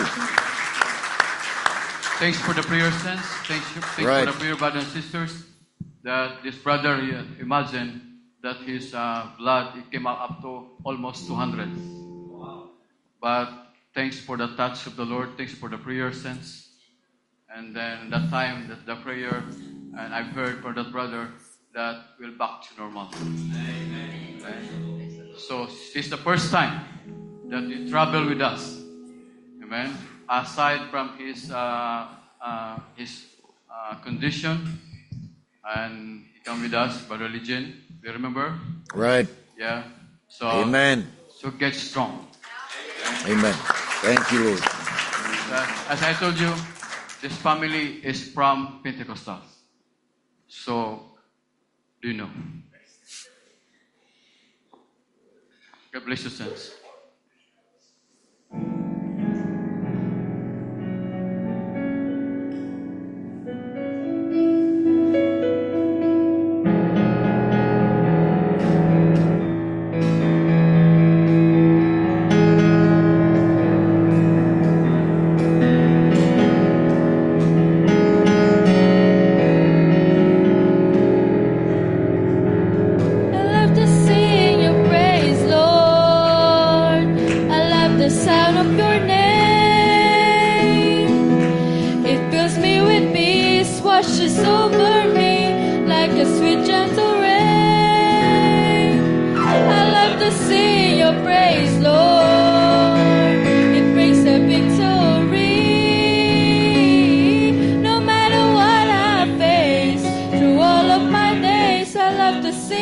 Thanks for the prayer, sense. Thanks, thanks Right. for the prayer, brothers and sisters. That this brother, uh, imagine that his uh, blood it came up, up to almost two hundred. Wow. But thanks for the touch of the Lord. Thanks for the prayer sense. And then that time that the prayer, and I've heard for that brother that will back to normal. Amen. Okay. So it's the first time that he traveled with us. Amen. Aside from his uh, uh, his uh, condition. And he come with us, Brother Legion. Do you remember? Right. Yeah. So, Amen. So get strong. Amen. Thank you, Lord. Uh, as I told you, this family is from Pentecostal. So, do you know? God bless you, saints.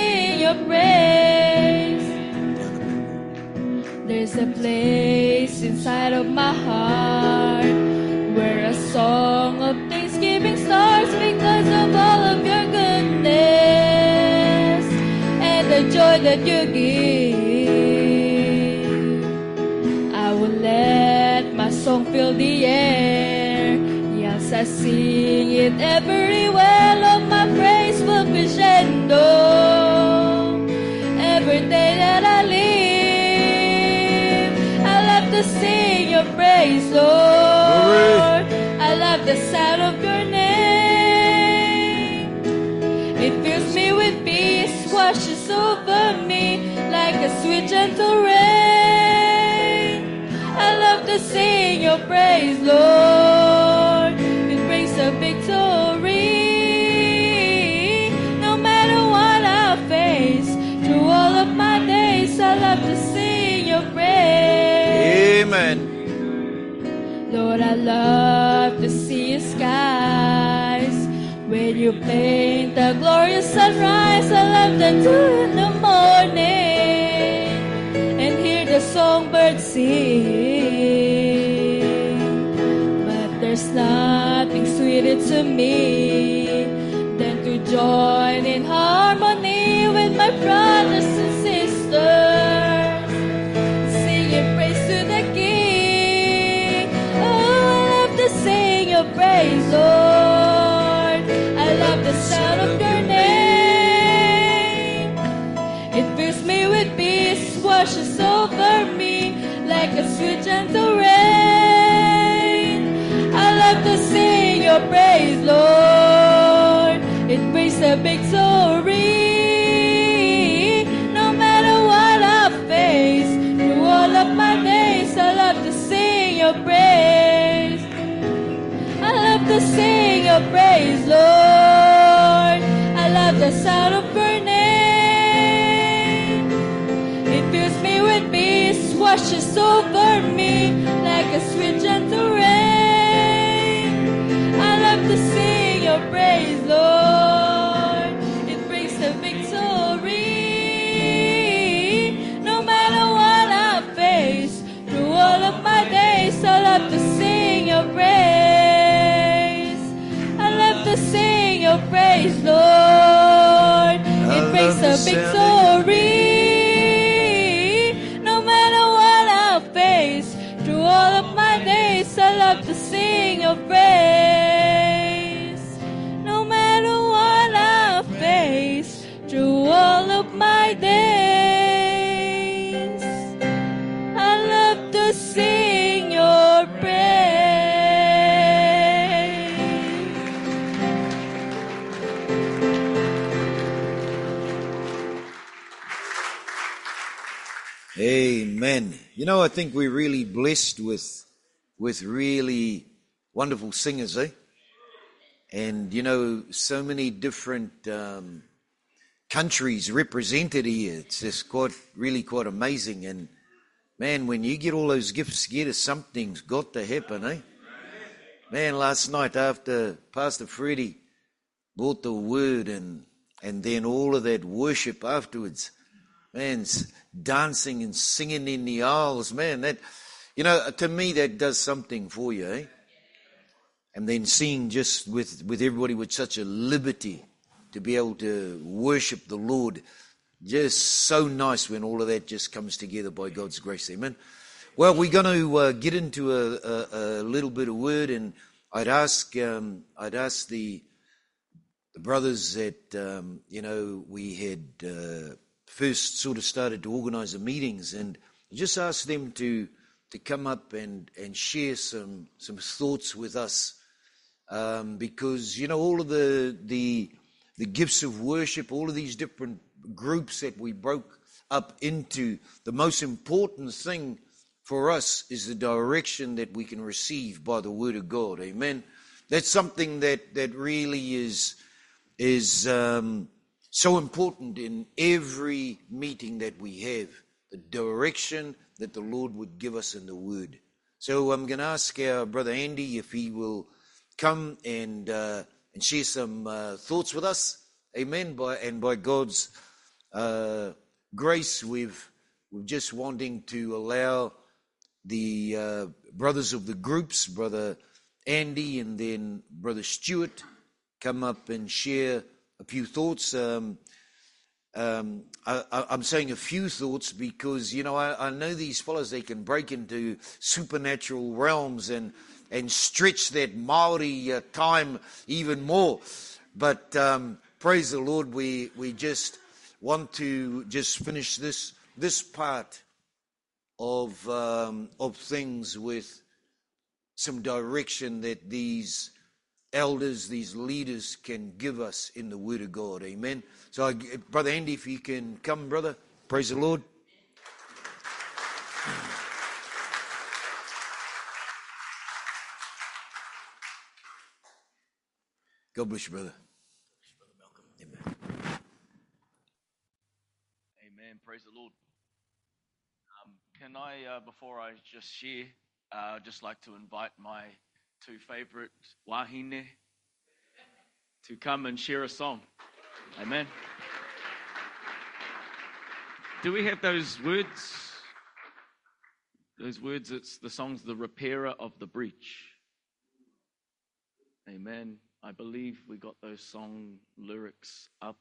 sing your praise. There's a place inside of my heart where a song of thanksgiving starts because of all of your goodness and the joy that you give. I will let my song fill the air. Yes, I sing it everywhere. Lord, my praise will crescendo every day that I live. I love to sing your praise, Lord. I love the sound of your name. It fills me with peace, washes over me like a sweet gentle rain. I love to sing your praise, Lord. It brings a victory. No matter what I face, through all of my days, I love to sing your praise. Amen. Lord, I love to see your skies. When you paint the glorious sunrise, I love the dew in the morning and hear the songbirds sing. But there's nothing sweeter to me than to join in harmony with my brothers and sisters, singing praise to the King. Oh, I love to sing your praise, Lord. I love the sound of your name. It fills me with peace, washes over me like a sweet gentle rain. I love to sing your praise, Lord. It brings a victory. No matter what I face, through all of my days, I love to sing your praise. I love to sing your praise, Lord. I love the sound of your name. It fills me with peace, washes over me like a sweet gentle rain. I love to sing your praise, Lord. It brings a victory. No matter what I face, through all of my days, I love to sing your praise. I love to sing your praise, Lord. It brings a victory. No matter what I face, through all of my days, I love to sing your praise. No matter what I face, through all of my days, I love to sing your praise. Amen. You know, I think we're really blessed with with really wonderful singers, eh? And, you know, so many different um, countries represented here. It's just quite, really quite amazing. And, man, when you get all those gifts together, something's got to happen, eh? Man, last night after Pastor Freddie brought the word and and then all of that worship afterwards, man, dancing and singing in the aisles, man, that, you know, to me that does something for you, eh? And then seeing just with, with everybody with such a liberty to be able to worship the Lord, just so nice when all of that just comes together by God's grace, amen. Well, we're going to uh, get into a, a, a little bit of word, and I'd ask, um, I'd ask the the brothers that um, you know we had uh, first sort of started to organise the meetings, and just ask them to to come up and and share some some thoughts with us, um, because you know all of the the the gifts of worship, all of these different groups that we broke up into, the most important thing for us is the direction that we can receive by the Word of God. Amen. That's something that, that really is, is um, so important in every meeting that we have, the direction that the Lord would give us in the Word. So I'm going to ask our brother Andy if he will come and uh, and share some uh, thoughts with us. Amen. By, and by God's uh, grace, we've, we're just wanting to allow the uh, brothers of the groups, Brother Andy and then Brother Stuart, come up and share a few thoughts. Um, um, I, I, I'm saying a few thoughts because, you know, I, I know these fellows, they can break into supernatural realms and, and stretch that Maori uh, time even more. But um, praise the Lord, we, we just want to just finish this, this part of um, of things with some direction that these elders, these leaders can give us in the Word of God. Amen. So, I, Brother Andy, if you can come, brother. Praise the Lord. God bless you, brother. Brother Malcolm. Amen. Amen. Praise the Lord. Um, can I, uh, before I just share, uh, just like to invite my two favorite wahine to come and share a song. Amen. Do we have those words? Those words, it's the song's The Repairer of the Breach. Amen. I believe we got those song lyrics up.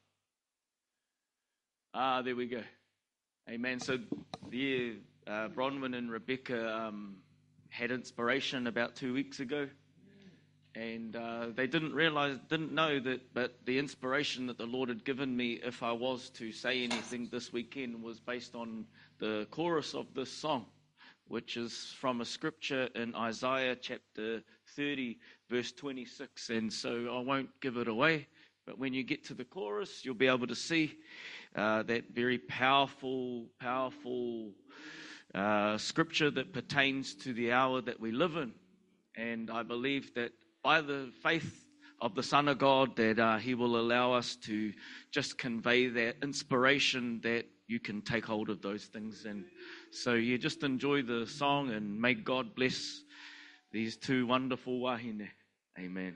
Ah, there we go. Amen. So, yeah, uh, Bronwyn and Rebecca um, had inspiration about two weeks ago, and uh, they didn't realize, didn't know that, but the inspiration that the Lord had given me, if I was to say anything this weekend, was based on the chorus of this song, which is from a scripture in Isaiah chapter thirty, verse twenty-six. And so I won't give it away, but when you get to the chorus, you'll be able to see uh, that very powerful, powerful uh, scripture that pertains to the hour that we live in. And I believe that by the faith of the Son of God, that uh, He will allow us to just convey that inspiration that you can take hold of those things. And so you just enjoy the song, and may God bless these two wonderful wahine. Amen.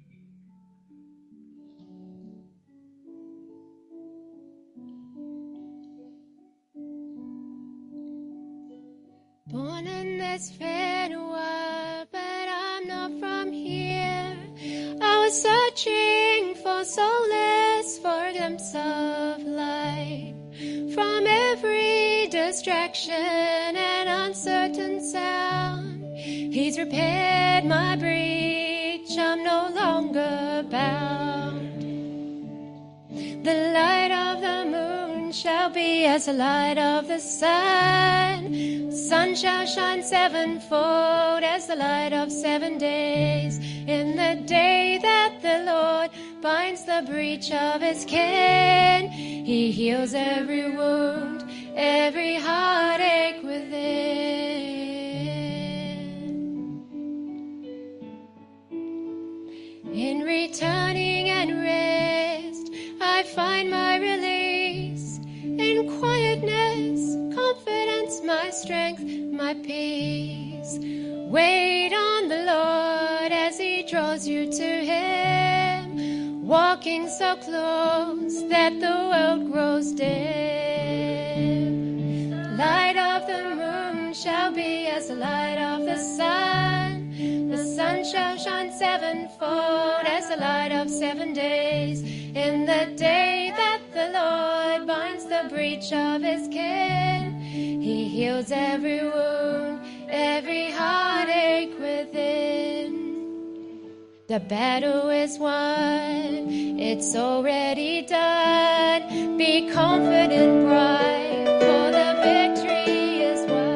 Born in this world, but I'm not from here. I was searching for solace, for a glimpse of light from every distraction and uncertain sound. He's repaired my breach, I'm no longer bound. The light of the moon shall be as the light of the sun. Sun shall shine sevenfold as the light of seven days. In the day that the Lord binds the breach of his kin, he heals every wound, every heartache within. In returning and rest, I find my release. In quietness, confidence, my strength, my peace. Wait on the Lord as he draws you to him, walking so close that the world grows dim. Light of the moon shall be as the light of the sun. The sun shall shine sevenfold as the light of seven days. In the day that the Lord binds the breach of his kin, he heals every wound, every heartache within. The battle is won, it's already done. Be confident, bride, for the victory is won.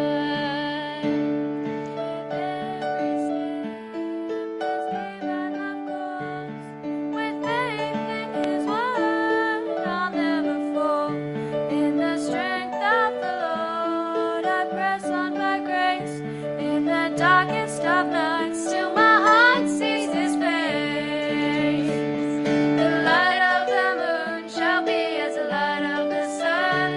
With faith in his word, I'll never fall. In the strength of the Lord, I press on by grace. In the darkest of nights, still my heart sees his face. The light of the moon shall be as the light of the sun.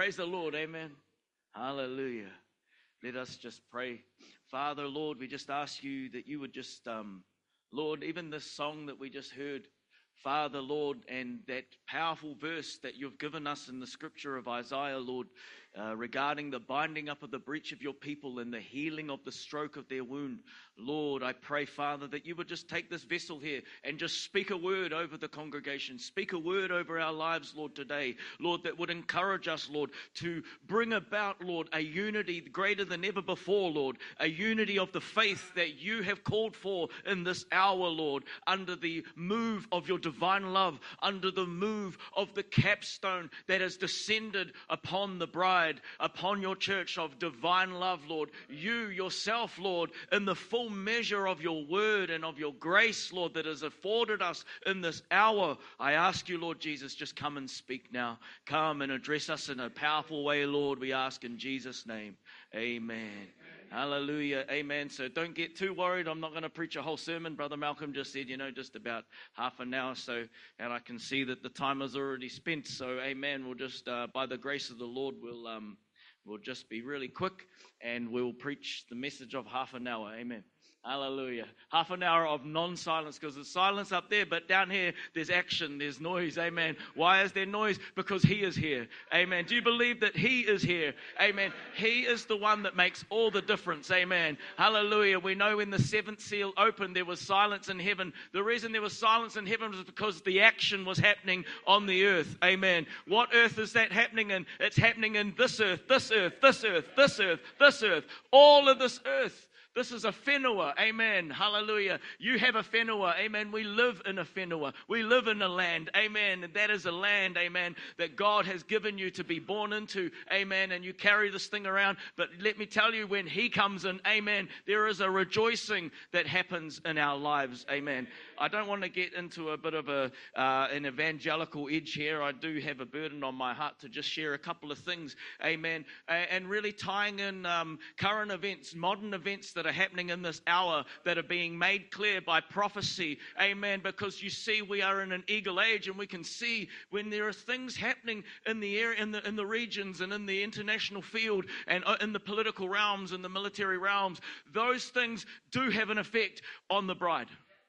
Praise the Lord. Amen. Hallelujah. Let us just pray. Father, Lord, we just ask you that you would just, um, Lord, even this song that we just heard, Father, Lord, and that powerful verse that you've given us in the scripture of Isaiah, Lord, uh, regarding the binding up of the breach of your people and the healing of the stroke of their wound. Lord, I pray, Father, that you would just take this vessel here and just speak a word over the congregation. Speak a word over our lives, Lord, today. Lord, that would encourage us, Lord, to bring about, Lord, a unity greater than ever before, Lord. A unity of the faith that you have called for in this hour, Lord, under the move of your divine love, under the move of the capstone that has descended upon the bride, upon your church of divine love, Lord. You yourself, Lord, in the full measure of your word and of your grace, Lord, that has afforded us in this hour. I ask you, Lord Jesus, just come and speak now. Come and address us in a powerful way, Lord, we ask in Jesus' name. Amen. Hallelujah. Amen. So don't get too worried. I'm not going to preach a whole sermon. Brother Malcolm just said, you know, just about half an hour. So, and I can see that the time is already spent. So, amen. We'll just, uh, by the grace of the Lord, we'll, um, we'll just be really quick and we'll preach the message of half an hour. Amen. Hallelujah. Half an hour of non-silence, because there's silence up there, but down here there's action, there's noise. Amen. Why is there noise? Because he is here. Amen. Do you believe that he is here? Amen. He is the one that makes all the difference. Amen. Hallelujah. We know when the seventh seal opened, there was silence in heaven. The reason there was silence in heaven was because the action was happening on the earth. Amen. What earth is that happening in? It's happening in this earth, this earth, this earth, this earth, this earth, all of this earth. This is a whenua, amen, hallelujah. You have a whenua, amen. We live in a whenua. We live in a land, amen. And that is a land, amen, that God has given you to be born into, amen. And you carry this thing around. But let me tell you, when he comes in, amen, there is a rejoicing that happens in our lives, amen. I don't want to get into a bit of a uh, an evangelical edge here. I do have a burden on my heart to just share a couple of things, amen. And really tying in um, current events, modern events that are happening in this hour that are being made clear by prophecy, amen. Because you see, we are in an eagle age, and we can see when there are things happening in the area, in the in the regions, and in the international field, and in the political realms, and the military realms. Those things do have an effect on the bride.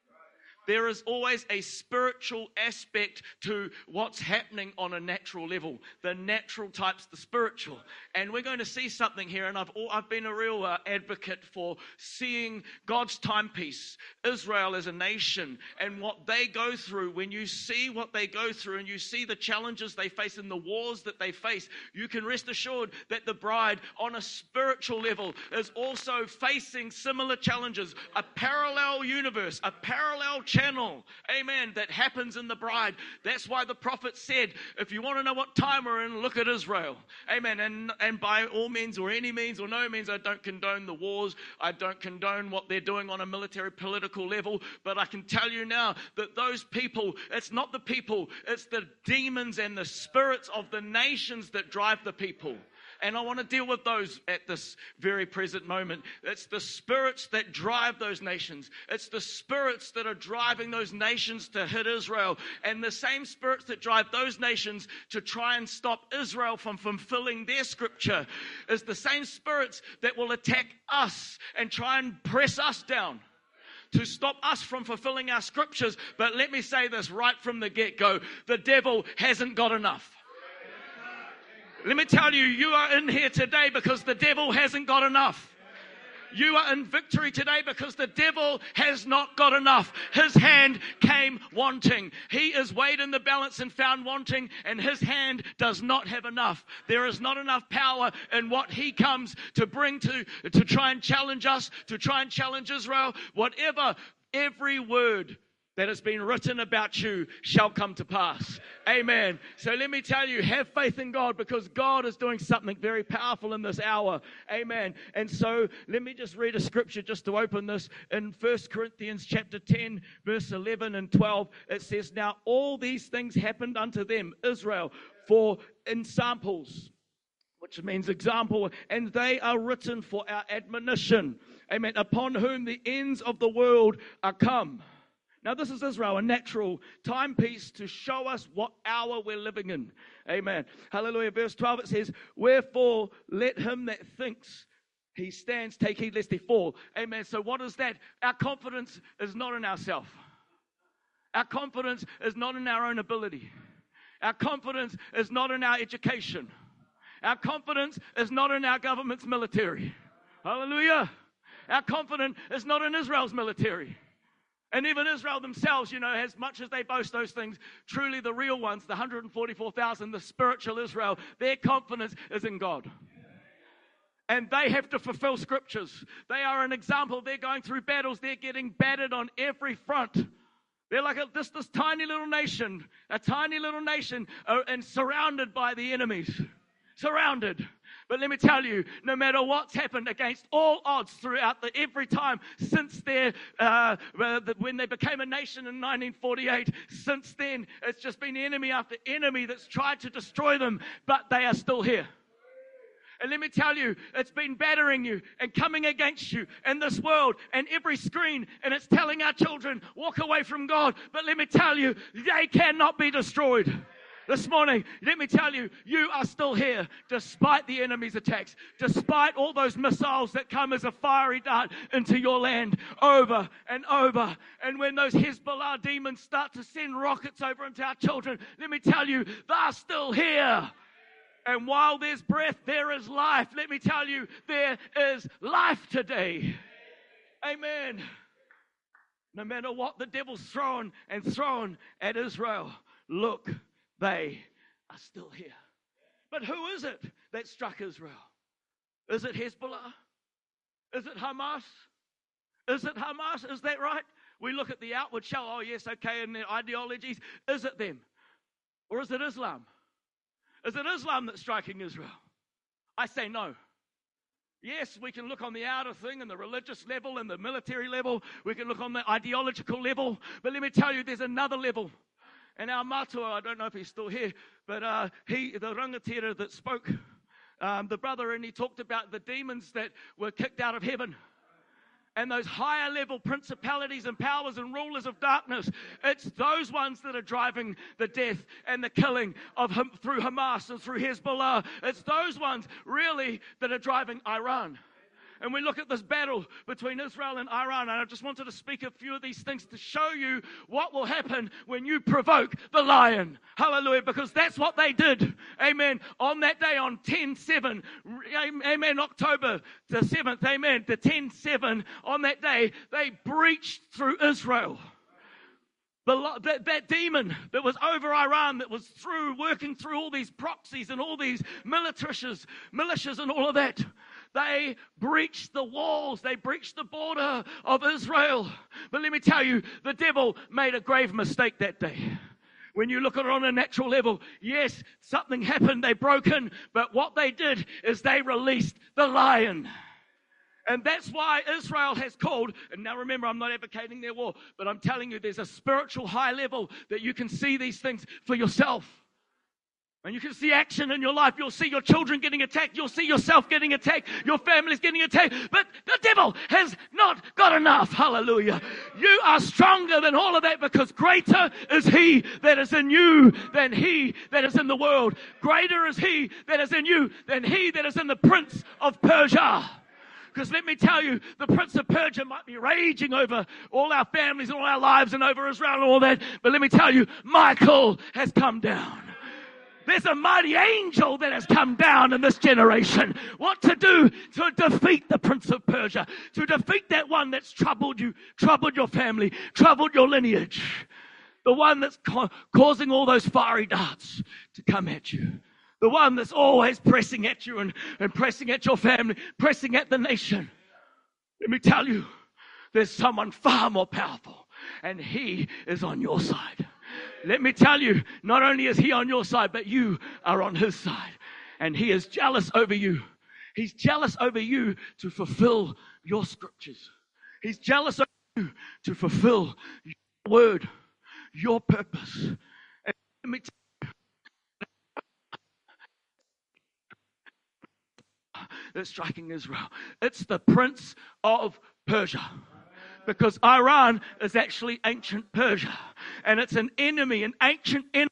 There is always a spiritual aspect to what's happening on a natural level. The natural types the spiritual. And we're going to see something here, and I've I've been a real uh, advocate for seeing God's timepiece, Israel as a nation, and what they go through. When you see what they go through and you see the challenges they face and the wars that they face, you can rest assured that the bride on a spiritual level is also facing similar challenges. A parallel universe, a parallel channel, amen, that happens in the bride. That's why the prophet said, if you want to know what time we're in, look at Israel, amen. And and by all means, or any means, or no means, I don't condone the wars. I don't condone what they're doing on a military political level, but I can tell you now that those people, it's not the people, it's the demons and the spirits of the nations that drive the people. And I want to deal with those at this very present moment. It's the spirits that drive those nations. It's the spirits that are driving those nations to hit Israel. And the same spirits that drive those nations to try and stop Israel from fulfilling their scripture is the same spirits that will attack us and try and press us down to stop us from fulfilling our scriptures. But let me say this right from the get-go. The devil hasn't got enough. Let me tell you, you are in here today because the devil hasn't got enough. You are in victory today because the devil has not got enough. His hand came wanting. He is weighed in the balance and found wanting, and his hand does not have enough. There is not enough power in what he comes to bring to, to try and challenge us, to try and challenge Israel. Whatever, every word that has been written about you shall come to pass. Amen. So let me tell you, have faith in God, because God is doing something very powerful in this hour. Amen. And so let me just read a scripture just to open this. In First Corinthians chapter ten, verse eleven and twelve, it says, now all these things happened unto them, Israel, for ensamples, which means example, and they are written for our admonition. Amen. Upon whom the ends of the world are come. Now, this is Israel, a natural timepiece to show us what hour we're living in. Amen. Hallelujah. Verse twelve, it says, wherefore let him that thinks he stands take heed lest he fall. Amen. So what is that? Our confidence is not in ourselves. Our confidence is not in our own ability. Our confidence is not in our education. Our confidence is not in our government's military. Hallelujah. Our confidence is not in Israel's military. And even Israel themselves, you know, as much as they boast those things, truly the real ones, the one hundred forty-four thousand, the spiritual Israel, their confidence is in God. And they have to fulfill scriptures. They are an example. They're going through battles. They're getting battered on every front. They're like a, this, this tiny little nation, a tiny little nation, uh, and surrounded by the enemies. Surrounded. But let me tell you, no matter what's happened against all odds throughout the every time since their uh, when they became a nation in nineteen forty-eight, since then it's just been enemy after enemy that's tried to destroy them, but they are still here. And let me tell you, it's been battering you and coming against you in this world and every screen, and it's telling our children, walk away from God. But let me tell you, they cannot be destroyed. This morning, let me tell you, you are still here despite the enemy's attacks, despite all those missiles that come as a fiery dart into your land over and over. And when those Hezbollah demons start to send rockets over into our children, let me tell you, they're still here. And while there's breath, there is life. Let me tell you, there is life today. Amen. No matter what the devil's thrown and thrown at Israel, look, they are still here. But who is it that struck Israel? Is it Hezbollah? Is it Hamas? Is it Hamas? Is that right? We look at the outward show, oh yes, okay, and their ideologies. Is it them? Or is it Islam? Is it Islam that's striking Israel? I say no. Yes, we can look on the outer thing and the religious level and the military level. We can look on the ideological level. But let me tell you, there's another level. And our matua, I don't know if he's still here, but uh, he, the rangatira that spoke, um, the brother, and he talked about the demons that were kicked out of heaven. And those higher level principalities and powers and rulers of darkness, it's those ones that are driving the death and the killing of him through Hamas and through Hezbollah. It's those ones really that are driving Iran. And we look at this battle between Israel and Iran, and I just wanted to speak a few of these things to show you what will happen when you provoke the lion. Hallelujah, because that's what they did. Amen. On that day, on ten seven, amen, October the seventh, amen, the ten seven, on that day, they breached through Israel. The, that, that demon that was over Iran, that was through, working through all these proxies and all these militias, militias and all of that. They breached the walls. They breached the border of Israel. But let me tell you, the devil made a grave mistake that day. When you look at it on a natural level, yes, something happened. They broke in. But what they did is they released the lion. And that's why Israel has called, and now remember, I'm not advocating their war, but I'm telling you there's a spiritual high level that you can see these things for yourself. And you can see action in your life. You'll see your children getting attacked. You'll see yourself getting attacked. Your family's getting attacked. But the devil has not got enough. Hallelujah. You are stronger than all of that, because greater is he that is in you than he that is in the world. Greater is he that is in you than he that is in the prince of Persia. Because let me tell you, the prince of Persia might be raging over all our families and all our lives and over Israel and all that. But let me tell you, Michael has come down. There's a mighty angel that has come down in this generation. What to do to defeat the prince of Persia, to defeat that one that's troubled you, troubled your family, troubled your lineage. The one that's ca- causing all those fiery darts to come at you. The one that's always pressing at you and, and pressing at your family, pressing at the nation. Let me tell you, there's someone far more powerful, and he is on your side. Let me tell you, not only is he on your side, but you are on his side. And he is jealous over you. He's jealous over you to fulfill your scriptures. He's jealous over you to fulfill your word, your purpose. And let me tell you, that's striking Israel. It's the prince of Persia. Because Iran is actually ancient Persia. And it's an enemy, an ancient enemy.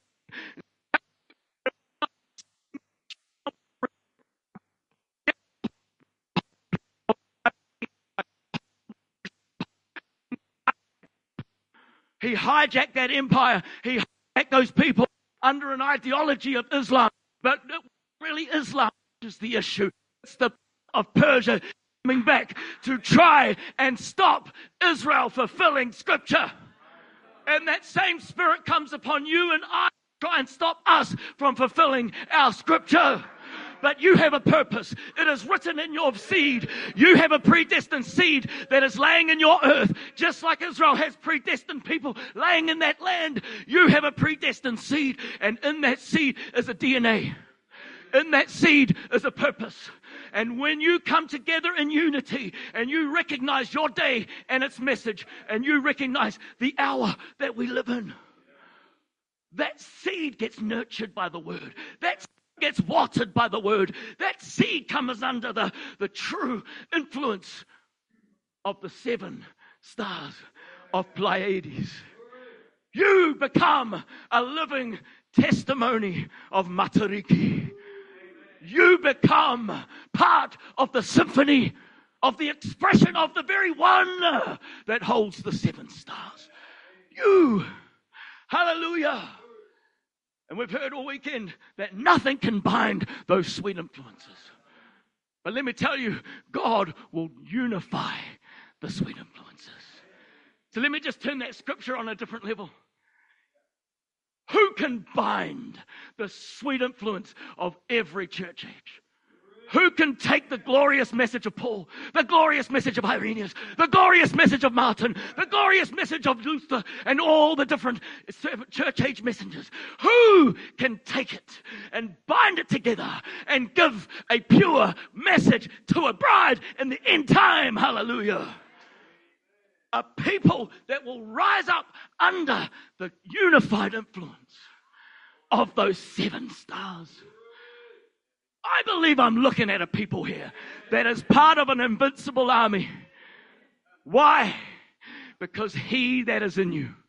He hijacked that empire. He hijacked those people under an ideology of Islam. But really, Islam is the issue. It's the of Persia coming back to try and stop Israel fulfilling Scripture. And that same spirit comes upon you and I, try and stop us from fulfilling our Scripture. But you have a purpose. It is written in your seed. You have a predestined seed that is laying in your earth. Just like Israel has predestined people laying in that land. You have a predestined seed. And in that seed is a D N A. In that seed is a purpose. And when you come together in unity and you recognize your day and its message and you recognize the hour that we live in, that seed gets nurtured by the word. That gets watered by the word. That seed comes under the, the true influence of the seven stars of Pleiades. You become a living testimony of Matariki. You become part of the symphony of the expression of the very one that holds the seven stars. You, hallelujah. And we've heard all weekend that nothing can bind those sweet influences. But let me tell you, God will unify the sweet influences. So let me just turn that scripture on a different level. Who can bind the sweet influence of every church age? Who can take the glorious message of Paul, the glorious message of Irenaeus, the glorious message of Martin, the glorious message of Luther, and all the different church age messengers? Who can take it and bind it together and give a pure message to a bride in the end time? Hallelujah. A people that will rise up under the unified influence of those seven stars. I believe I'm looking at a people here that is part of an invincible army. Why? Because he that is in you.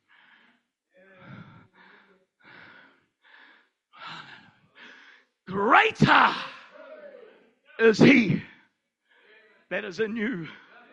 Greater is he that is in you.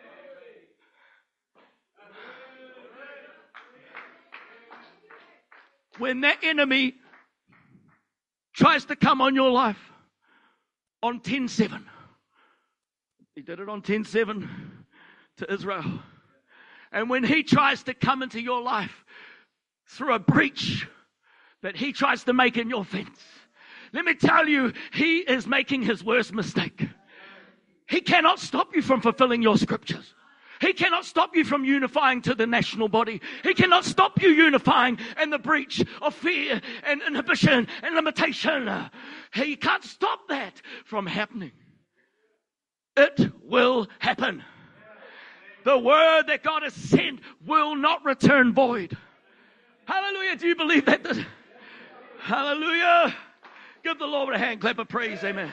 When that enemy tries to come on your life on ten seven, he did it on ten seven to Israel. And when he tries to come into your life through a breach that he tries to make in your fence, let me tell you, he is making his worst mistake. He cannot stop you from fulfilling your scriptures. He cannot stop you from unifying to the national body. He cannot stop you unifying in the breach of fear and inhibition and limitation. He can't stop that from happening. It will happen. The word that God has sent will not return void. Hallelujah. Do you believe that? Hallelujah. Give the Lord a hand clap of praise. Amen.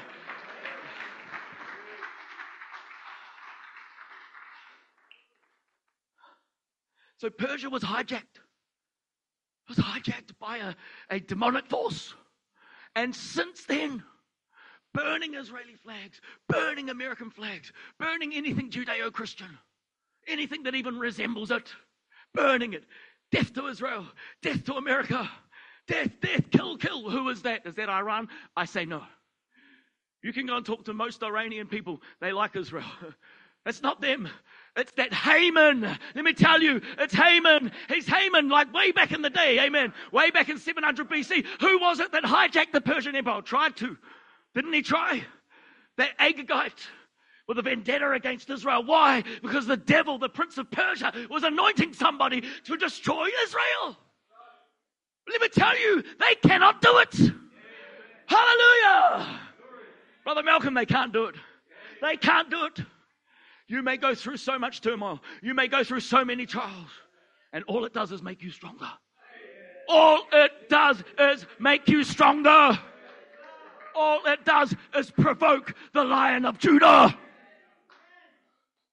So Persia was hijacked. It was hijacked by a, a demonic force. And since then, burning Israeli flags, burning American flags, burning anything Judeo-Christian, anything that even resembles it, burning it. Death to Israel, death to America, death, death, kill, kill. Who is that? Is that Iran? I say no. You can go and talk to most Iranian people. They like Israel. It's not them. It's that Haman. Let me tell you, it's Haman. He's Haman like way back in the day. Amen. Way back in seven hundred B C. Who was it that hijacked the Persian Empire? Tried to. Didn't he try? That Agagite with a vendetta against Israel. Why? Because the devil, the prince of Persia, was anointing somebody to destroy Israel. Let me tell you, they cannot do it. Hallelujah. Brother Malcolm, they can't do it. They can't do it. You may go through so much turmoil. You may go through so many trials. And all it does is make you stronger. All it does is make you stronger. All it does is provoke the Lion of Judah.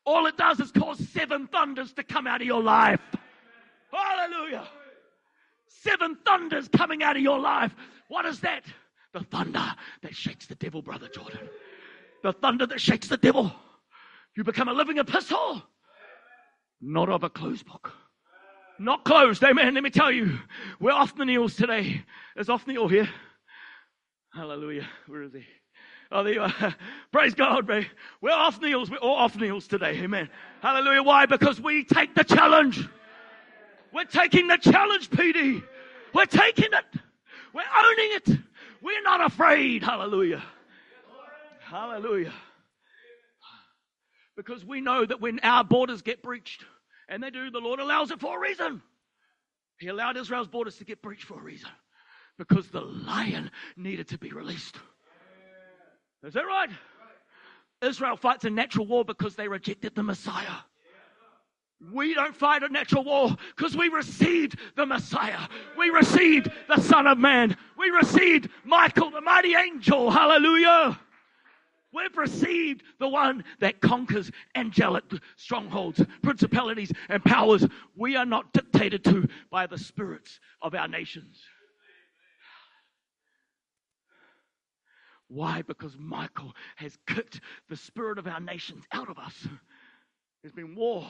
all it does is cause seven thunders to come out of your life. Hallelujah. Seven thunders coming out of your life. What is that? The thunder that shakes the devil, Brother Jordan. The thunder that shakes the devil. You become a living epistle, not of a closed book. Not closed, amen. Let me tell you, we're off the kneels today. Is Othniel here? Hallelujah. Where is he? Oh, there you are. Praise God, man. We're off kneels. We're all off kneels today, amen. Hallelujah. Why? Because we take the challenge. We're taking the challenge, P D. We're taking it. We're owning it. We're not afraid. Hallelujah. Hallelujah. Because we know that when our borders get breached, and they do, the Lord allows it for a reason. He allowed Israel's borders to get breached for a reason. Because the lion needed to be released. Is that right? Israel fights a natural war because they rejected the Messiah. We don't fight a natural war because we received the Messiah. We received the Son of Man. We received Michael, the mighty angel. Hallelujah. We've received the one that conquers angelic strongholds, principalities, and powers. We are not dictated to by the spirits of our nations. Why? Because Michael has kicked the spirit of our nations out of us. There's been war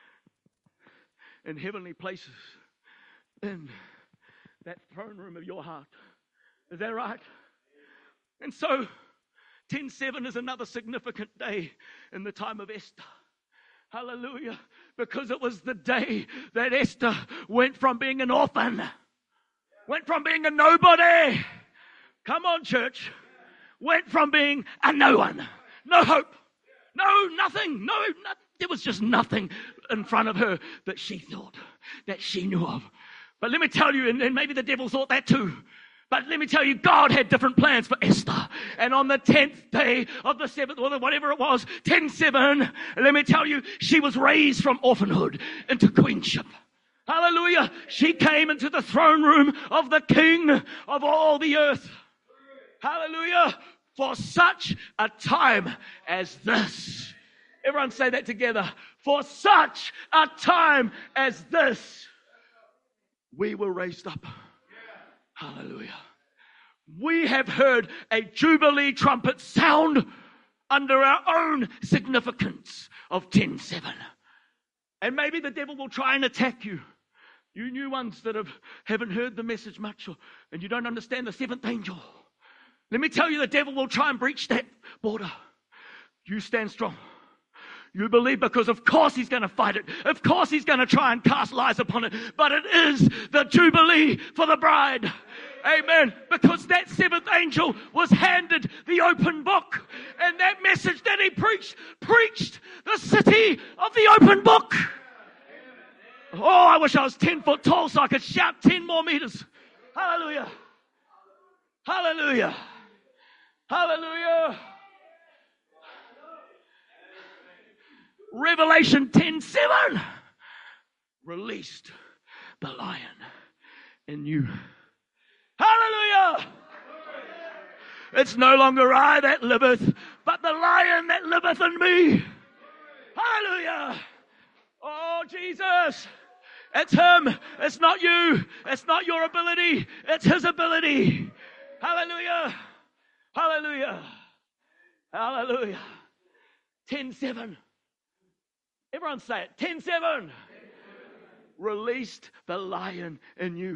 in heavenly places, in that throne room of your heart. Is that right? And so, ten seven is another significant day in the time of Esther. Hallelujah. Because it was the day that Esther went from being an orphan, went from being a nobody. Come on, church. Went from being a no one, no hope, no nothing, no, no, there was just nothing in front of her that she thought, that she knew of. But let me tell you, and, and maybe the devil thought that too, but let me tell you, God had different plans for Esther. And on the tenth day of the seventh, or whatever it was, ten seven, let me tell you, she was raised from orphanhood into queenship. Hallelujah. She came into the throne room of the King of all the earth. Hallelujah. For such a time as this. Everyone say that together. For such a time as this, we were raised up. Hallelujah. We have heard a jubilee trumpet sound under our own significance of ten seven. And maybe the devil will try and attack you. You new ones that have, haven't heard the message much, or, and you don't understand the seventh angel. Let me tell you, the devil will try and breach that border. You stand strong. You believe, because of course he's going to fight it. Of course he's going to try and cast lies upon it. But it is the jubilee for the bride. Amen. Because that seventh angel was handed the open book. And that message that he preached, preached the city of the open book. Oh, I wish I was ten foot tall so I could shout ten more meters. Hallelujah. Hallelujah. Hallelujah. Revelation ten seven released the lion in you. Hallelujah. It's no longer I that liveth, but the lion that liveth in me. Hallelujah. Oh, Jesus. It's him. It's not you. It's not your ability. It's his ability. Hallelujah. Hallelujah. Hallelujah. ten seven. Everyone say it. ten seven. Released the lion in you.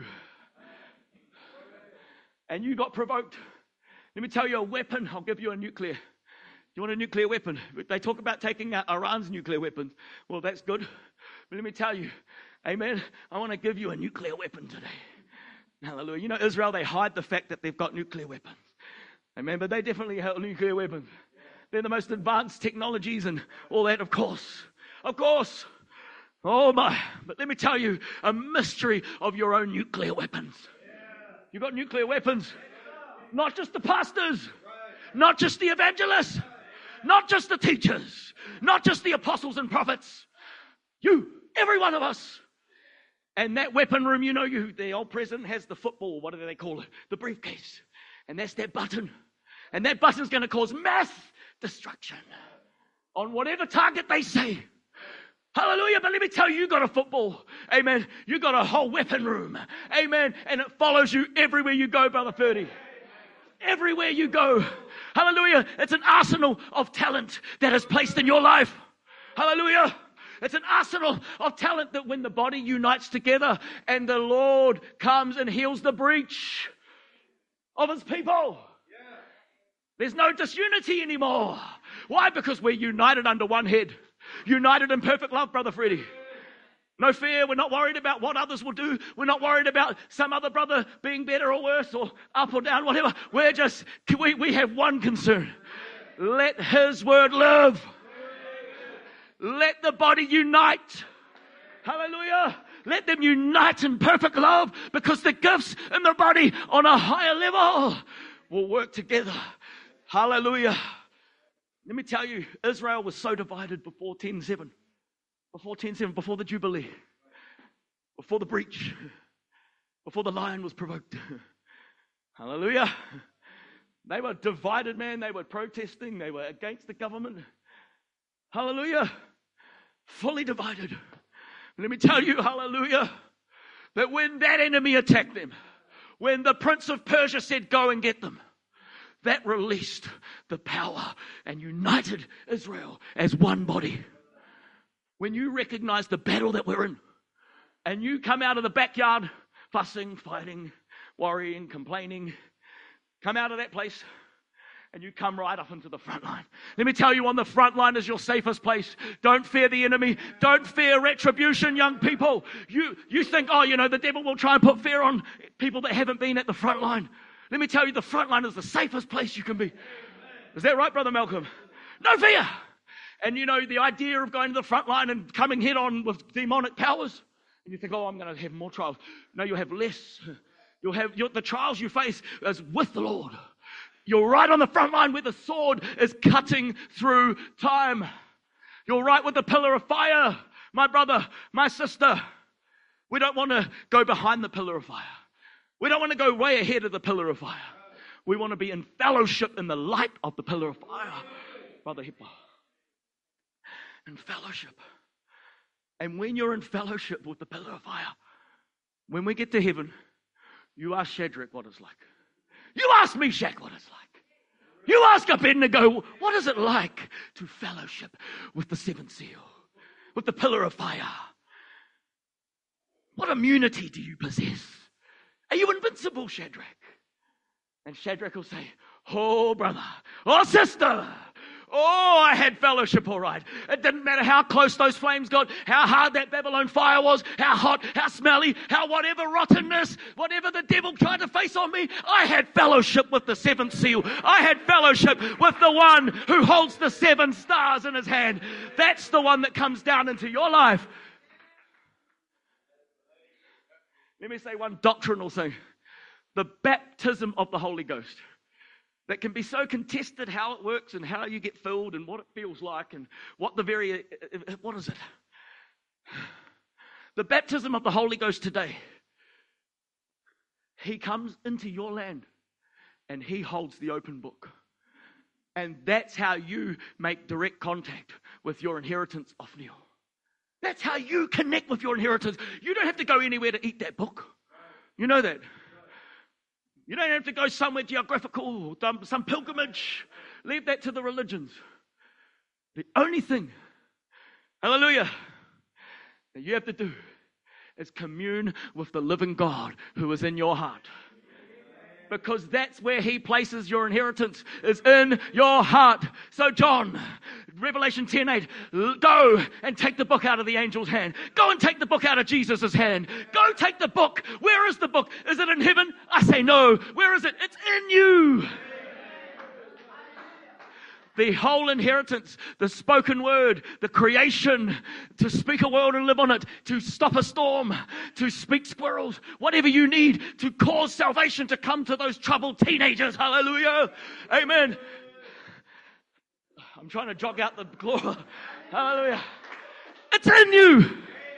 And you got provoked. Let me tell you a weapon. I'll give you a nuclear. Do you want a nuclear weapon? They talk about taking out Iran's nuclear weapons. Well, that's good. But let me tell you, amen, I want to give you a nuclear weapon today. Hallelujah. You know, Israel, they hide the fact that they've got nuclear weapons. Amen, but they definitely have nuclear weapons. They're the most advanced technologies and all that, of course. Of course. Oh my. But let me tell you a mystery of your own nuclear weapons. You've got nuclear weapons. Not just the pastors. Not just the evangelists. Not just the teachers. Not just the apostles and prophets. You, every one of us. And that weapon room, you know, you, the old president has the football, what do they call it? The briefcase. And that's that button. And that button's going to cause mass destruction. on whatever target they say. Hallelujah. But let me tell you, you got a football. Amen. You got a whole weapon room. Amen. And it follows you everywhere you go, Brother Ferdy. Everywhere you go. Hallelujah. It's an arsenal of talent that is placed in your life. Hallelujah. It's an arsenal of talent that when the body unites together and the Lord comes and heals the breach of his people, there's no disunity anymore. Why? Because we're united under one head. United in perfect love, Brother Freddie. No fear. We're not worried about what others will do. We're not worried about some other brother being better or worse or up or down, whatever. We're just, we, we have one concern. Let his word live. Let the body unite. Hallelujah. Let them unite in perfect love, because the gifts in the body on a higher level will work together. Hallelujah. Let me tell you, Israel was so divided before ten seven. Before ten seven, before the Jubilee. Before the breach. Before the lion was provoked. Hallelujah. They were divided, man. They were protesting. They were against the government. Hallelujah. Fully divided. Let me tell you, hallelujah, that when that enemy attacked them, when the Prince of Persia said, go and get them, that released the power and united Israel as one body. When you recognize the battle that we're in, and you come out of the backyard fussing, fighting, worrying, complaining, come out of that place, and you come right up into the front line. Let me tell you, on the front line is your safest place. Don't fear the enemy. Don't fear retribution, young people. You, you think, oh, you know, the devil will try and put fear on people that haven't been at the front line. Let me tell you, the front line is the safest place you can be. Is that right, Brother Malcolm? No fear. And you know, the idea of going to the front line and coming head on with demonic powers, and you think, oh, I'm going to have more trials. No, you'll have less. You'll have you'll, the trials you face is with the Lord. You're right on the front line where the sword is cutting through time. You're right with the pillar of fire. My brother, my sister, we don't want to go behind the pillar of fire. We don't want to go way ahead of the pillar of fire. We want to be in fellowship in the light of the pillar of fire. Brother Hippo. In fellowship. And when you're in fellowship with the pillar of fire, when we get to heaven, you ask Shadrach what it's like. You ask Meshach what it's like. You ask Abednego, what is it like to fellowship with the seventh seal, with the pillar of fire? What immunity do you possess? Are you invincible, Shadrach? And Shadrach will say, oh, brother, oh, sister, oh, I had fellowship all right. It didn't matter how close those flames got, how hard that Babylon fire was, how hot, how smelly, how whatever rottenness, whatever the devil tried to face on me, I had fellowship with the seventh seal. I had fellowship with the one who holds the seven stars in his hand. That's the one that comes down into your life. Let me say one doctrinal thing. The baptism of the Holy Ghost. That can be so contested, how it works and how you get filled and what it feels like and what the very, what is it? The baptism of the Holy Ghost today. He comes into your land and he holds the open book. And that's how you make direct contact with your inheritance, Othniel. That's how you connect with your inheritance. You don't have to go anywhere to eat that book. You know that. You don't have to go somewhere geographical, some pilgrimage. Leave that to the religions. The only thing, hallelujah, that you have to do is commune with the living God who is in your heart. Because that's where he places your inheritance, is in your heart. So John, Revelation ten eight, go and take the book out of the angel's hand. Go and take the book out of Jesus' hand. Go take the book. Where is the book? Is it in heaven? I say no. Where is it? It's in you. The whole inheritance, the spoken word, the creation, to speak a world and live on it, to stop a storm, to speak squirrels, whatever you need to cause salvation to come to those troubled teenagers. Hallelujah. Amen. I'm trying to jog out the glory. Hallelujah. It's in you.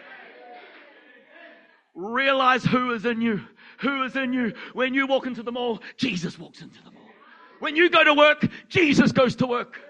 Realize who is in you. Who is in you. When you walk into the mall, Jesus walks into the mall. When you go to work, Jesus goes to work.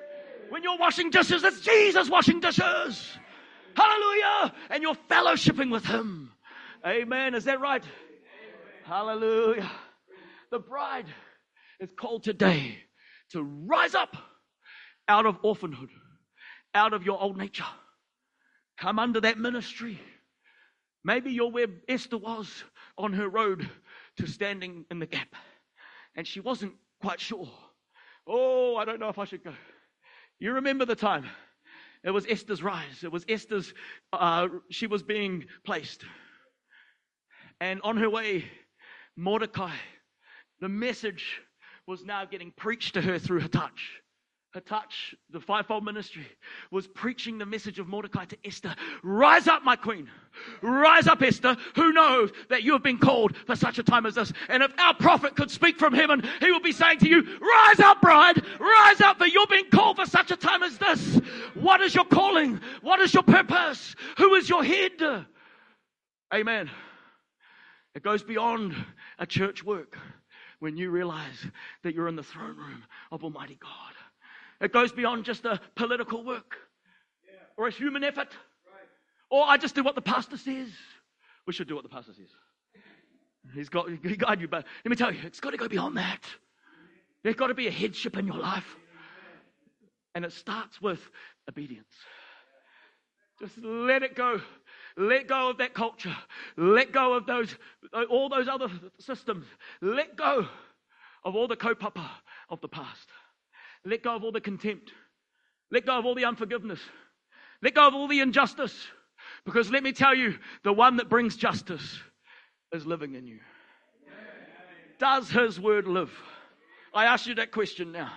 When you're washing dishes, it's Jesus washing dishes. Hallelujah. And you're fellowshipping with him. Amen. Is that right? Hallelujah. The bride is called today to rise up out of orphanhood, out of your old nature. Come under that ministry. Maybe you're where Esther was on her road to standing in the gap. And she wasn't quite sure. Oh, I don't know if I should go. You remember the time. It was Esther's rise. It was Esther's, uh, she was being placed. And on her way, Mordecai, the message was now getting preached to her through her touch. Her touch, the fivefold ministry, was preaching the message of Mordecai to Esther. Rise up, my queen. Rise up, Esther. Who knows that you have been called for such a time as this? And if our prophet could speak from heaven, he will be saying to you, rise up, bride. Rise up, for you're being called for such a time as this. What is your calling? What is your purpose? Who is your head? Amen. It goes beyond a church work when you realize that you're in the throne room of Almighty God. It goes beyond just a political work or a human effort. Or I just do what the pastor says. We should do what the pastor says. He's got, he guide you, but let me tell you, it's got to go beyond that. There's got to be a headship in your life. And it starts with obedience. Just let it go. Let go of that culture. Let go of those, all those other systems. Let go of all the kaupapa of the past. Let go of all the contempt. Let go of all the unforgiveness. Let go of all the injustice. Because let me tell you, the one that brings justice is living in you. Does his word live? I ask you that question now.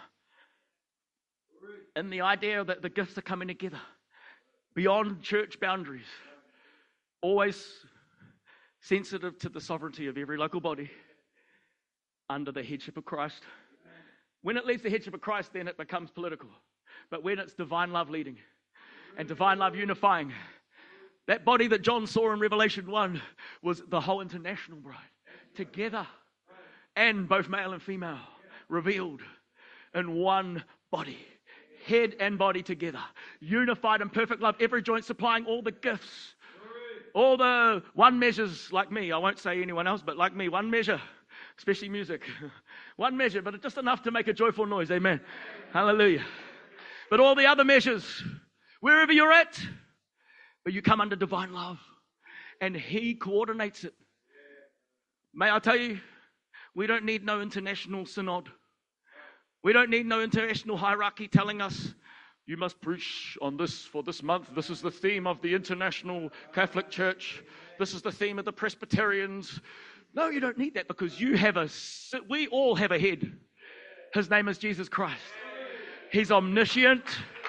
And the idea that the gifts are coming together beyond church boundaries, always sensitive to the sovereignty of every local body under the headship of Christ. When it leaves the headship of Christ, then it becomes political. But when it's divine love leading and divine love unifying, that body that John saw in Revelation one was the whole international bride. Together, and both male and female, revealed in one body. Head and body together. Unified in perfect love. Every joint supplying all the gifts. All the one measures like me. I won't say anyone else, but like me, one measure. Especially music. One measure, but just enough to make a joyful noise. Amen. Hallelujah. But all the other measures, wherever you're at, but you come under divine love. And he coordinates it. May I tell you, we don't need no international synod. We don't need no international hierarchy telling us, you must preach on this for this month. This is the theme of the International Catholic Church. This is the theme of the Presbyterians. No, you don't need that, because you have a, we all have a head. His name is Jesus Christ. He's omniscient.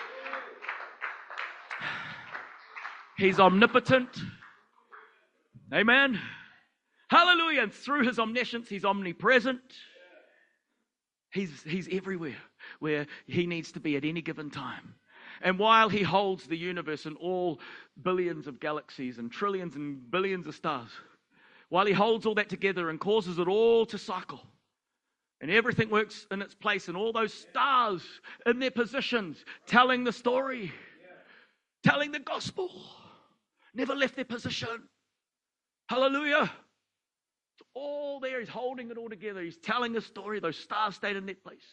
He's omnipotent. Amen. Hallelujah. And through his omniscience, he's omnipresent. He's, he's everywhere where he needs to be at any given time. And while he holds the universe and all billions of galaxies and trillions and billions of stars, while he holds all that together and causes it all to cycle, and everything works in its place, and all those stars in their positions, telling the story, telling the gospel, never left their position. Hallelujah. It's all there. He's holding it all together. He's telling the story. Those stars stayed in their place.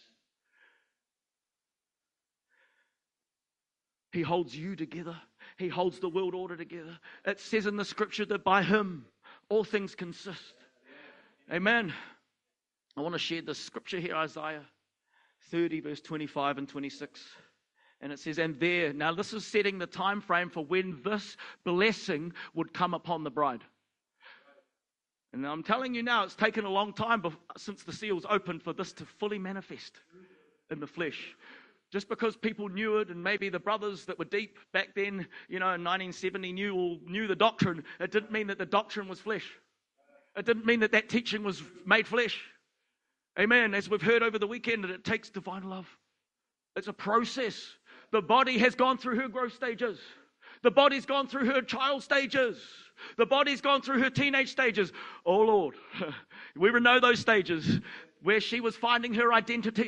He holds you together. He holds the world order together. It says in the scripture that by him all things consist. Amen. I want to share the scripture here, Isaiah thirty, verse twenty-five and twenty-six. And it says, and there, now this is setting the time frame for when this blessing would come upon the bride. And I'm telling you now, it's taken a long time before, since the seals opened for this to fully manifest in the flesh. Just because people knew it, and maybe the brothers that were deep back then, you know, in nineteen seventy knew all, knew the doctrine, it didn't mean that the doctrine was flesh. It didn't mean that that teaching was made flesh. Amen. As we've heard over the weekend, that it takes divine love. It's a process. The body has gone through her growth stages. The body's gone through her child stages. The body's gone through her teenage stages. Oh Lord, we know those stages where she was finding her identity,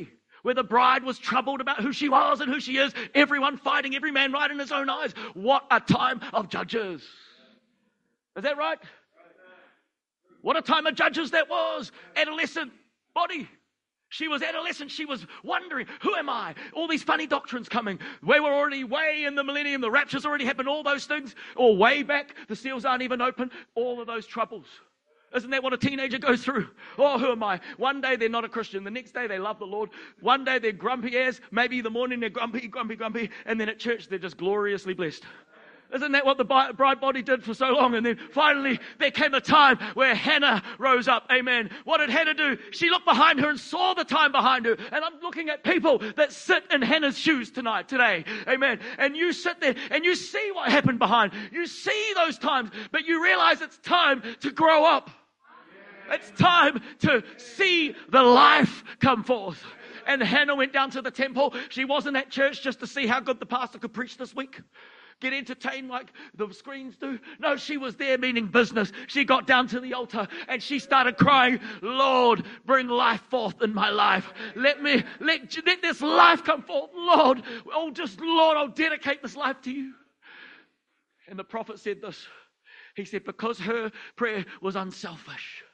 where the bride was troubled about who she was and who she is, everyone fighting, every man right in his own eyes. What a time of judges. Is that right? What a time of judges that was. Adolescent body. She was adolescent. She was wondering, who am I? All these funny doctrines coming. We were already way in the millennium. The rapture's already happened. All those things. Or way back. The seals aren't even open. All of those troubles. Isn't that what a teenager goes through? Oh, who am I? One day they're not a Christian. The next day they love the Lord. One day they're grumpy as. Maybe in the morning they're grumpy, grumpy, grumpy. And then at church they're just gloriously blessed. Isn't that what the bride body did for so long? And then finally there came a time where Hannah rose up. Amen. What did Hannah do? She looked behind her and saw the time behind her. And I'm looking at people that sit in Hannah's shoes tonight, today. Amen. And you sit there and you see what happened behind. You see those times, but you realize it's time to grow up. It's time to see the life come forth. And Hannah went down to the temple. She wasn't at church just to see how good the pastor could preach this week. Get entertained like the screens do. No, she was there meaning business. She got down to the altar and she started crying, Lord, bring life forth in my life. Let me, let, let this life come forth. Lord, oh, just Lord, I'll dedicate this life to you. And the prophet said this. He said, because her prayer was unselfish.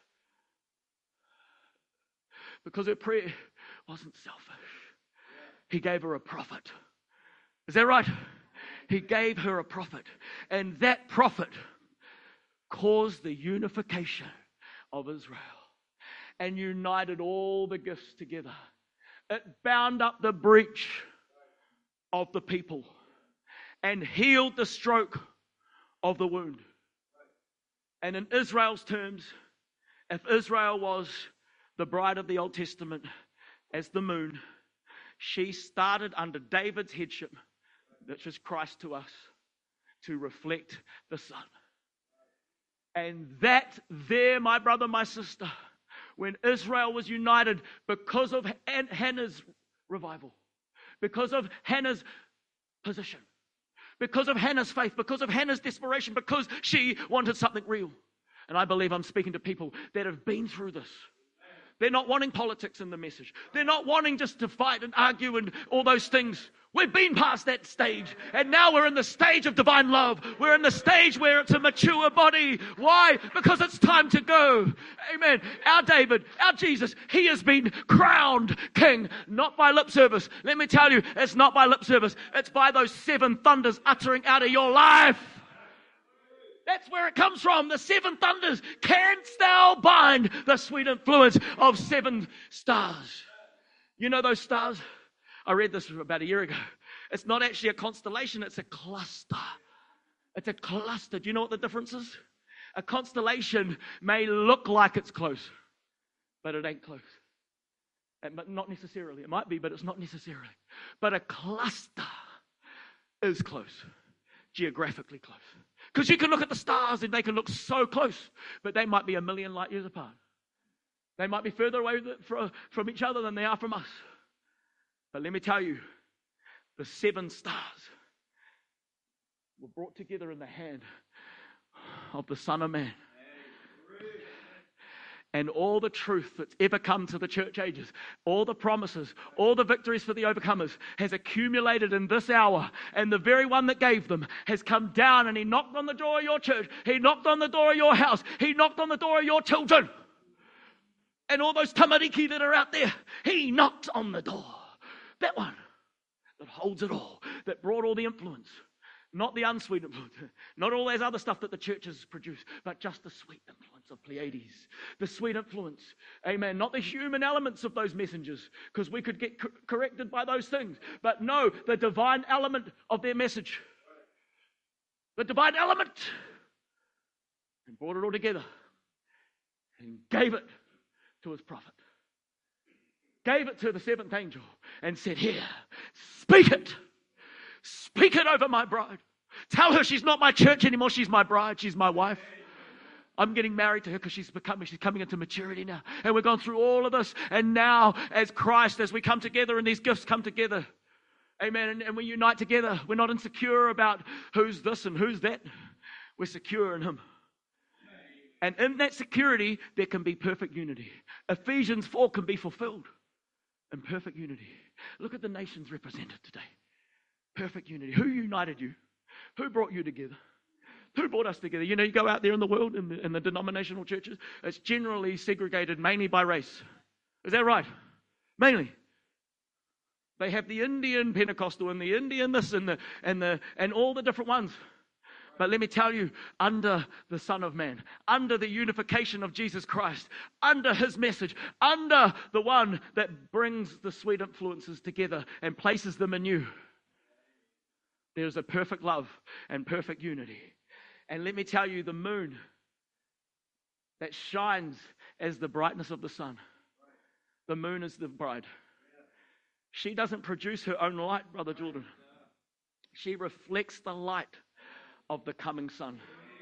Because her prayer wasn't selfish. He gave her a prophet. Is that right? He gave her a prophet. And that prophet caused the unification of Israel and united all the gifts together. It bound up the breach of the people and healed the stroke of the wound. And in Israel's terms, if Israel was the bride of the Old Testament as the moon, she started under David's headship, which is Christ to us, to reflect the sun. And that there, my brother, my sister, when Israel was united because of Hannah's revival, because of Hannah's position, because of Hannah's faith, because of Hannah's desperation, because she wanted something real. And I believe I'm speaking to people that have been through this. They're not wanting politics in the message. They're not wanting just to fight and argue and all those things. We've been past that stage. And now we're in the stage of divine love. We're in the stage where it's a mature body. Why? Because it's time to go. Amen. Our David, our Jesus, he has been crowned king, not by lip service. Let me tell you, it's not by lip service. It's by those seven thunders uttering out of your life. That's where it comes from, the seven thunders. Canst thou bind the sweet influence of seven stars? You know those stars? I read this about a year ago. It's not actually a constellation, it's a cluster. It's a cluster. Do you know what the difference is? A constellation may look like it's close, but it ain't close. And not necessarily. It might be, but it's not necessarily. But a cluster is close, geographically close. Because you can look at the stars and they can look so close, but they might be a million light years apart. They might be further away from each other than they are from us. But let me tell you, the seven stars were brought together in the hand of the Son of Man. And all the truth that's ever come to the church ages, all the promises, all the victories for the overcomers has accumulated in this hour. And the very one that gave them has come down and he knocked on the door of your church. He knocked on the door of your house. He knocked on the door of your children. And all those tamariki that are out there, he knocked on the door. That one that holds it all, that brought all the influence. Not the unsweet influence, not all those other stuff that the churches produce, but just the sweet influence of Pleiades. The sweet influence, amen. Not the human elements of those messengers, because we could get co- corrected by those things. But no, the divine element of their message. The divine element. And brought it all together. And gave it to his prophet. Gave it to the seventh angel and said, here, speak it. Speak it over my bride. Tell her she's not my church anymore. She's my bride. She's my wife. I'm getting married to her because she's becoming, she's coming into maturity now. And we've gone through all of this. And now as Christ, as we come together and these gifts come together, amen, and, and we unite together, we're not insecure about who's this and who's that. We're secure in him. And in that security, there can be perfect unity. Ephesians four can be fulfilled. in perfect unity. Look at the nations represented today. Perfect unity. Who united you? Who brought you together? Who brought us together? You know, you go out there in the world, in the, in the denominational churches, it's generally segregated mainly by race. Is that right? Mainly. They have the Indian Pentecostal and the Indian this and the and the and all the different ones. But let me tell you, under the Son of Man, under the unification of Jesus Christ, under his message, under the one that brings the sweet influences together and places them anew, there's a perfect love and perfect unity. And let me tell you, the moon that shines as the brightness of the sun, the moon is the bride. She doesn't produce her own light, Brother Jordan. She reflects the light of the coming sun.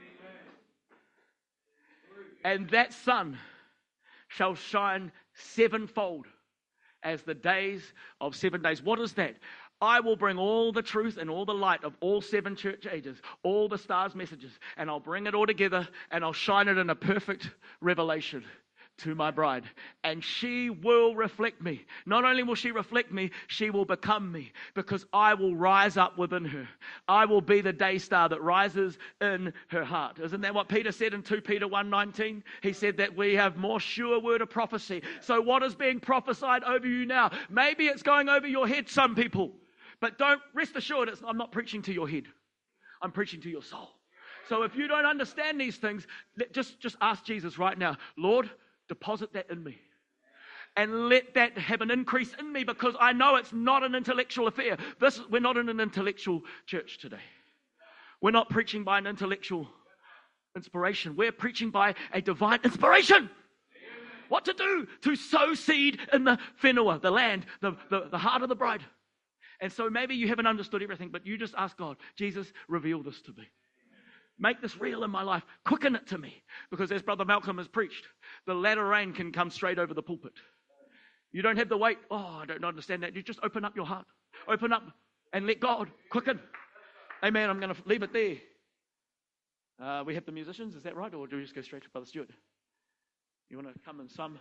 And that sun shall shine sevenfold as the days of seven days. What is that? I will bring all the truth and all the light of all seven church ages, all the stars' messages, and I'll bring it all together and I'll shine it in a perfect revelation to my bride. And she will reflect me. Not only will she reflect me, she will become me, because I will rise up within her. I will be the day star that rises in her heart. Isn't that what Peter said in Second Peter one nineteen? He said that we have more sure word of prophecy. So what is being prophesied over you now? Maybe it's going over your head, some people. But don't, rest assured, it's, I'm not preaching to your head. I'm preaching to your soul. So if you don't understand these things, let, just, just ask Jesus right now, Lord, deposit that in me. And let that have an increase in me, because I know it's not an intellectual affair. This, we're not in an intellectual church today. We're not preaching by an intellectual inspiration. We're preaching by a divine inspiration. What to do? To sow seed in the whenua, the land, the, the, the heart of the bride. And so maybe you haven't understood everything, but you just ask God, Jesus, reveal this to me. Make this real in my life. Quicken it to me. Because as Brother Malcolm has preached, the latter rain can come straight over the pulpit. You don't have to wait. Oh, I don't understand that. You just open up your heart. Open up and let God quicken. Amen. I'm going to leave it there. Uh, we have the musicians. Is that right? Or do we just go straight to Brother Stuart? You want to come and sum?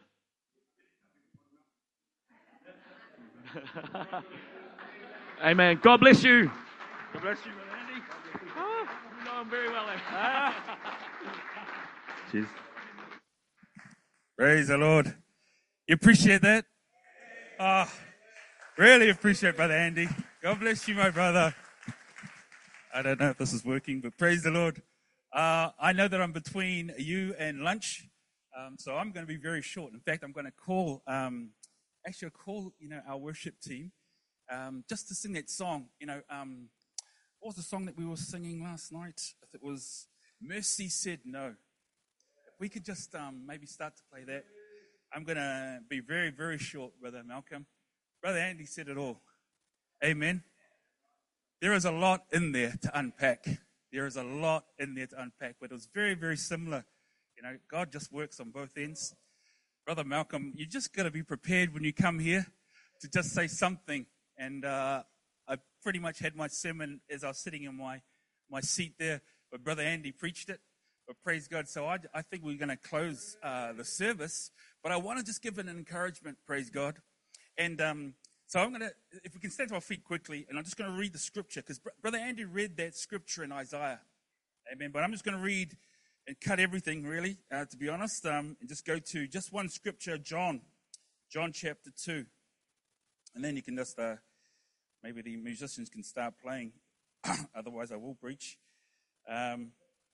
Amen. God bless you. God bless you, Brother Andy. Oh, you know him very well. Eh? Cheers. Praise the Lord. You appreciate that? Oh, really appreciate Brother Andy. God bless you, my brother. I don't know if this is working, but praise the Lord. Uh, I know that I'm between you and lunch, um, so I'm going to be very short. In fact, I'm going to call, um, actually I'll call, you know, our worship team. Um, just to sing that song, you know, um, what was the song that we were singing last night? If it was Mercy Said No. If we could just um, maybe start to play that. I'm going to be very, very short, Brother Malcolm. Brother Andy said it all. Amen. There is a lot in there to unpack. There is a lot in there to unpack, but it was very, very similar. You know, God just works on both ends. Brother Malcolm, you just got to be prepared when you come here to just say something. And uh, I pretty much had my sermon as I was sitting in my, my seat there, but Brother Andy preached it. But praise God. So I, I think we're going to close uh, the service, but I want to just give an encouragement, praise God. And um, so I'm going to, if we can stand to our feet quickly, and I'm just going to read the scripture, because Br- Brother Andy read that scripture in Isaiah. Amen. But I'm just going to read and cut everything, really, uh, to be honest, um, and just go to just one scripture, John, John chapter two. And then you can just, uh, maybe the musicians can start playing. Otherwise, I will preach. Um,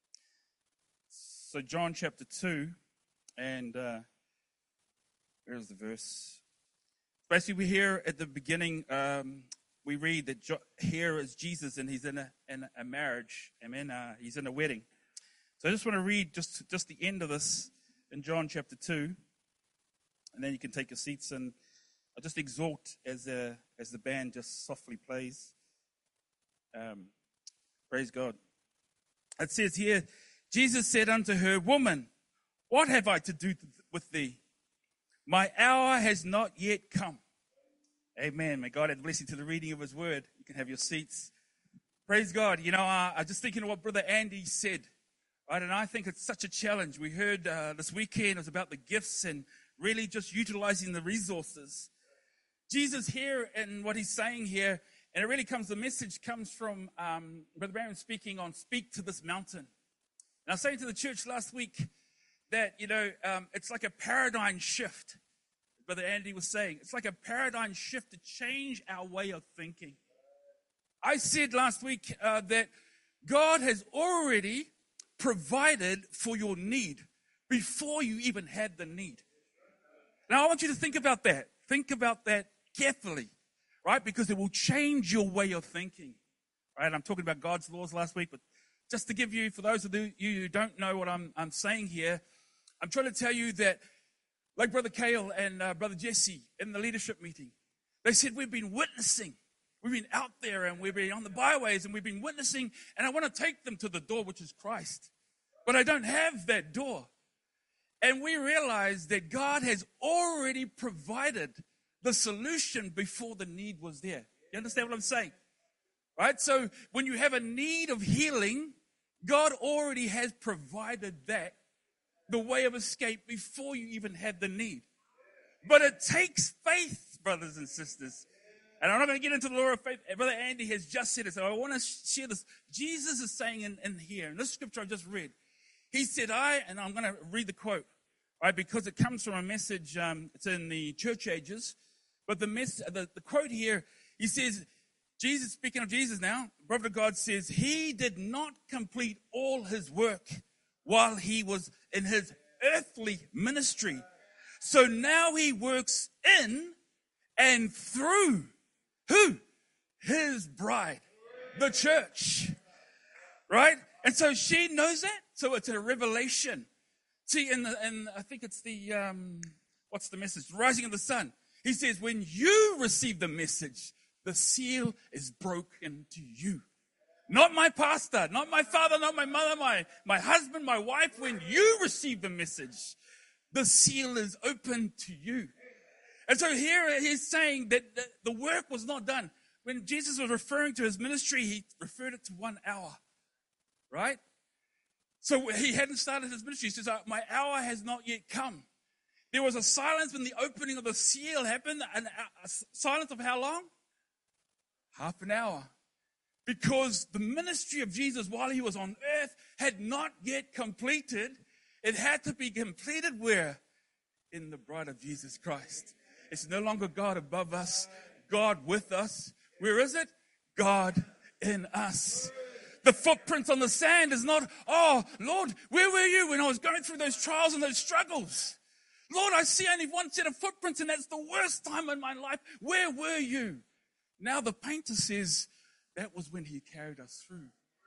so John chapter two, and uh, where's the verse? Basically, we hear at the beginning, um, we read that jo- here is Jesus, and he's in a, in a marriage. Amen. Uh, he's in a wedding. So I just want to read just, just the end of this in John chapter two, and then you can take your seats, and I'll just exhort as uh, as the band just softly plays. Um, praise God. It says here, Jesus said unto her, Woman, what have I to do with thee? My hour has not yet come. Amen. May God add blessing to the reading of his word. You can have your seats. Praise God. You know, uh, I'm just thinking of what Brother Andy said. Right, and I think it's such a challenge. We heard uh, this weekend it was about the gifts and really just utilizing the resources Jesus here and what he's saying here, and it really comes, the message comes from um, Brother Barron speaking on Speak to This Mountain. And I was saying to the church last week that, you know, um, it's like a paradigm shift. Brother Andy was saying, it's like a paradigm shift to change our way of thinking. I said last week uh, that God has already provided for your need before you even had the need. Now, I want you to think about that. Think about that carefully, right? Because it will change your way of thinking, right? I'm talking about God's laws last week, but just to give you, for those of you who don't know what I'm, I'm saying here, I'm trying to tell you that, like Brother Cale and uh, Brother Jesse in the leadership meeting, they said we've been witnessing. We've been out there and we've been on the byways and we've been witnessing, and I want to take them to the door, which is Christ. But I don't have that door. And we realize that God has already provided the solution before the need was there. You understand what I'm saying? Right? So when you have a need of healing, God already has provided that, the way of escape, before you even had the need. But it takes faith, brothers and sisters. And I'm not going to get into the law of faith. Brother Andy has just said it, so I want to share this. Jesus is saying in, in here, in this scripture I just read, he said, I, and I'm going to read the quote, right, because it comes from a message, um, it's in the church ages, but the, mess, the, the quote here, he says, Jesus, speaking of Jesus now, brother God says, he did not complete all his work while he was in his earthly ministry. So now he works in and through who? His bride, the church, right? And so she knows that. So it's a revelation. See, in the, in, I think it's the, um, what's the message? Rising of the Sun. He says, when you receive the message, the seal is broken to you. Not my pastor, not my father, not my mother, my, my husband, my wife. When you receive the message, the seal is open to you. And so here he's saying that the, the work was not done. When Jesus was referring to his ministry, he referred it to one hour, right? So he hadn't started his ministry. He says, my hour has not yet come. There was a silence when the opening of the seal happened. An, a silence of how long? Half an hour. Because the ministry of Jesus while he was on earth had not yet completed. It had to be completed where? In the bride of Jesus Christ. It's no longer God above us, God with us. Where is it? God in us. The footprints on the sand is not, oh, Lord, where were you when I was going through those trials and those struggles? Lord, I see only one set of footprints, and that's the worst time in my life. Where were you? Now the painter says that was when he carried us through.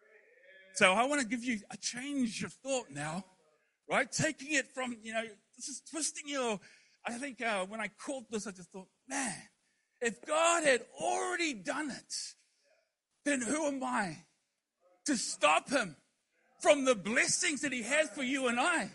So I want to give you a change of thought now, right? Taking it from, you know, this is twisting your, I think uh, when I caught this, I just thought, man, if God had already done it, then who am I to stop him from the blessings that he has for you and I?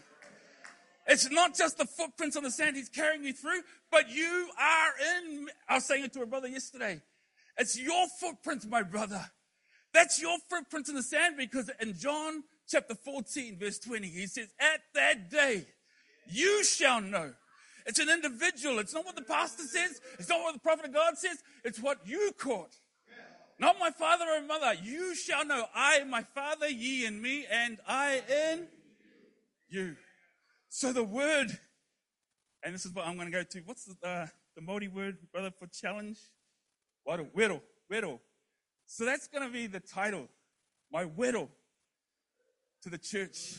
It's not just the footprints on the sand he's carrying you through, but you are in, I was saying it to a brother yesterday, it's your footprints, my brother. That's your footprints in the sand, because in John chapter fourteen, verse twenty, he says, at that day, you shall know. It's an individual. It's not what the pastor says. It's not what the prophet of God says. It's what you caught. Not my father or mother. You shall know. I and my Father, ye in me, and I in you. So the word, and this is what I'm going to go to. What's the, uh, the Māori word, brother, for challenge? Wero, wero, wero. So that's going to be the title. My wero to the church.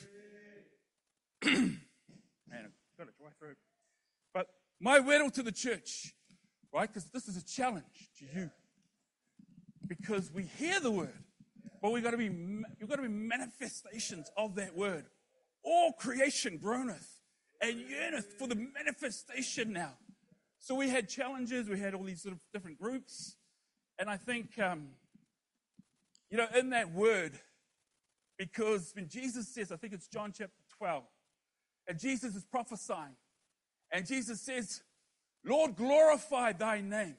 Man, I've got a dry throat. But my wero to the church, right? Because this is a challenge to you. Because we hear the word, but we got to be, we've got to be manifestations of that word. All creation groaneth and yearneth for the manifestation now. So we had challenges, we had all these sort of different groups, and I think, um, you know, in that word, because when Jesus says, I think it's John chapter twelve, and Jesus is prophesying, and Jesus says, Lord, glorify thy name.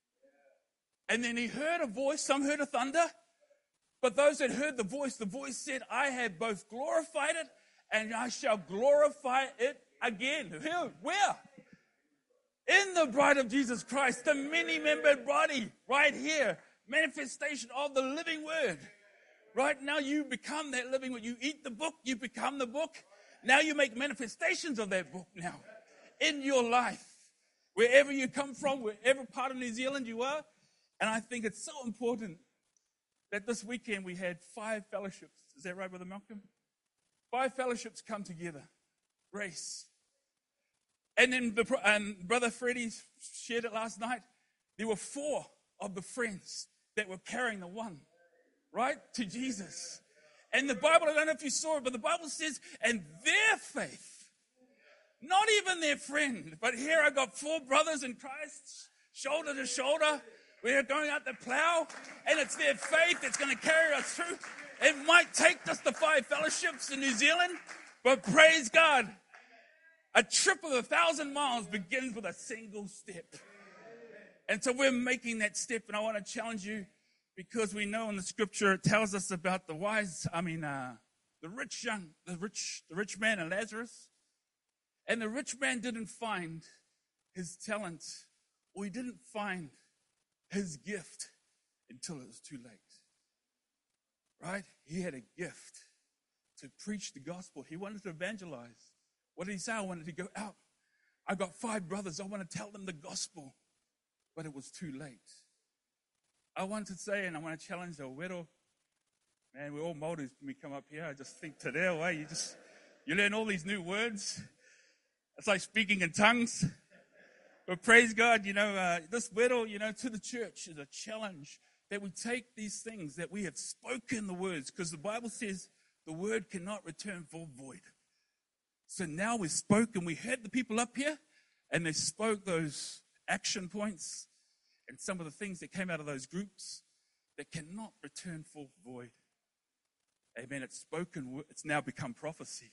And then he heard a voice, some heard a thunder, but those that heard the voice, the voice said, I have both glorified it and I shall glorify it again. Where? In the bride of Jesus Christ, the many-membered body, right here, manifestation of the living word. Right now you become that living word. You eat the book, you become the book. Now you make manifestations of that book now in your life. Wherever you come from, wherever part of New Zealand you are. And I think it's so important that this weekend we had five fellowships. Is that right, Brother Malcolm? Five fellowships come together. Grace. And then the, um, Brother Freddie shared it last night. There were four of the friends that were carrying the one, right, to Jesus. And the Bible, I don't know if you saw it, but the Bible says, and their faith, not even their friend, but here I got four brothers in Christ, shoulder to shoulder. We're going out to plow, and it's their faith that's going to carry us through. It might take just the five fellowships in New Zealand, but praise God. A trip of a thousand miles begins with a single step. And so we're making that step, and I want to challenge you because we know in the scripture it tells us about the wise, I mean, uh, the rich young, the rich, the rich man and Lazarus. And the rich man didn't find his talent, or he didn't find his gift until it was too late. Right? He had a gift to preach the gospel. He wanted to evangelize. What did he say? I wanted to go out. I got five brothers. I want to tell them the gospel. But it was too late. I want to say, and I want to challenge the Wero. Man, we're all Māoris when we come up here. I just think te reo, eh? You just, you learn all these new words. It's like speaking in tongues. But praise God, you know, uh, this Wero, you know, to the church is a challenge that we take these things that we have spoken the words, because the Bible says the word cannot return for void. So now we've spoken, we heard the people up here, and they spoke those action points and some of the things that came out of those groups that cannot return for void. Amen. It's spoken, it's now become prophecy.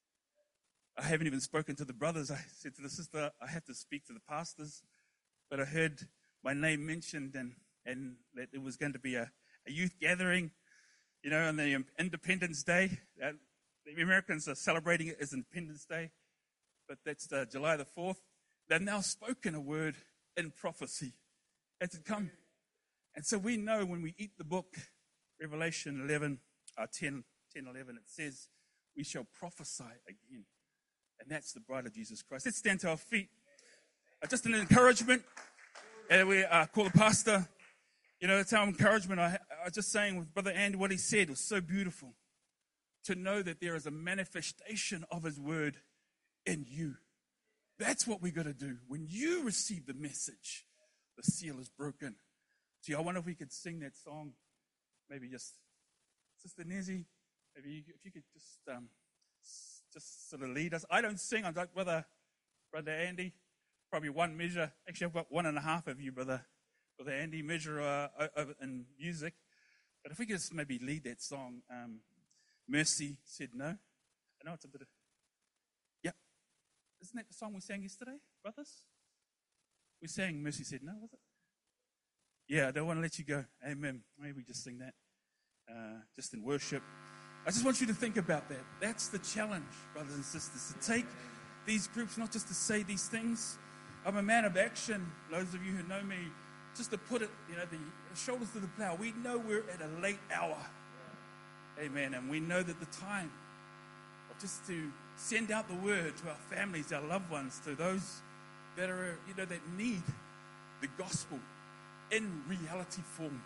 I haven't even spoken to the brothers. I said to the sister, I have to speak to the pastors, but I heard my name mentioned and, and that it was going to be a, a youth gathering, you know, on the Independence Day. Uh, The Americans are celebrating it as Independence Day, but that's uh, July the fourth. They've now spoken a word in prophecy as it come. And so we know when we eat the book, Revelation eleven, uh, ten, ten, eleven, it says, we shall prophesy again. And that's the bride of Jesus Christ. Let's stand to our feet. Uh, just an encouragement. And we uh, call the pastor. You know, it's our encouragement. I, I was just saying with Brother Andy, what he said was so beautiful. To know that there is a manifestation of his word in you. That's what we got to do. When you receive the message, the seal is broken. Gee, I wonder if we could sing that song. Maybe just, Sister Nezzy, maybe you, if you could just um, just sort of lead us. I don't sing. I'm like Brother, Brother Andy. Probably one measure. Actually, I've got one and a half of you, Brother, Brother Andy, measure uh, in music. But if we could just maybe lead that song. Um, Mercy said no. I know it's a bit of, yeah. Isn't that the song we sang yesterday, brothers? We sang Mercy said no, was it? Yeah, I don't want to let you go. Amen. Maybe we just sing that uh, just in worship. I just want you to think about that. That's the challenge, brothers and sisters, to take these groups, not just to say these things. I'm a man of action. Those of you who know me, just to put it, you know, the shoulders to the plow. We know we're at a late hour. Amen. And we know that the time of just to send out the word to our families, our loved ones, to those that are, you know, that need the gospel in reality form.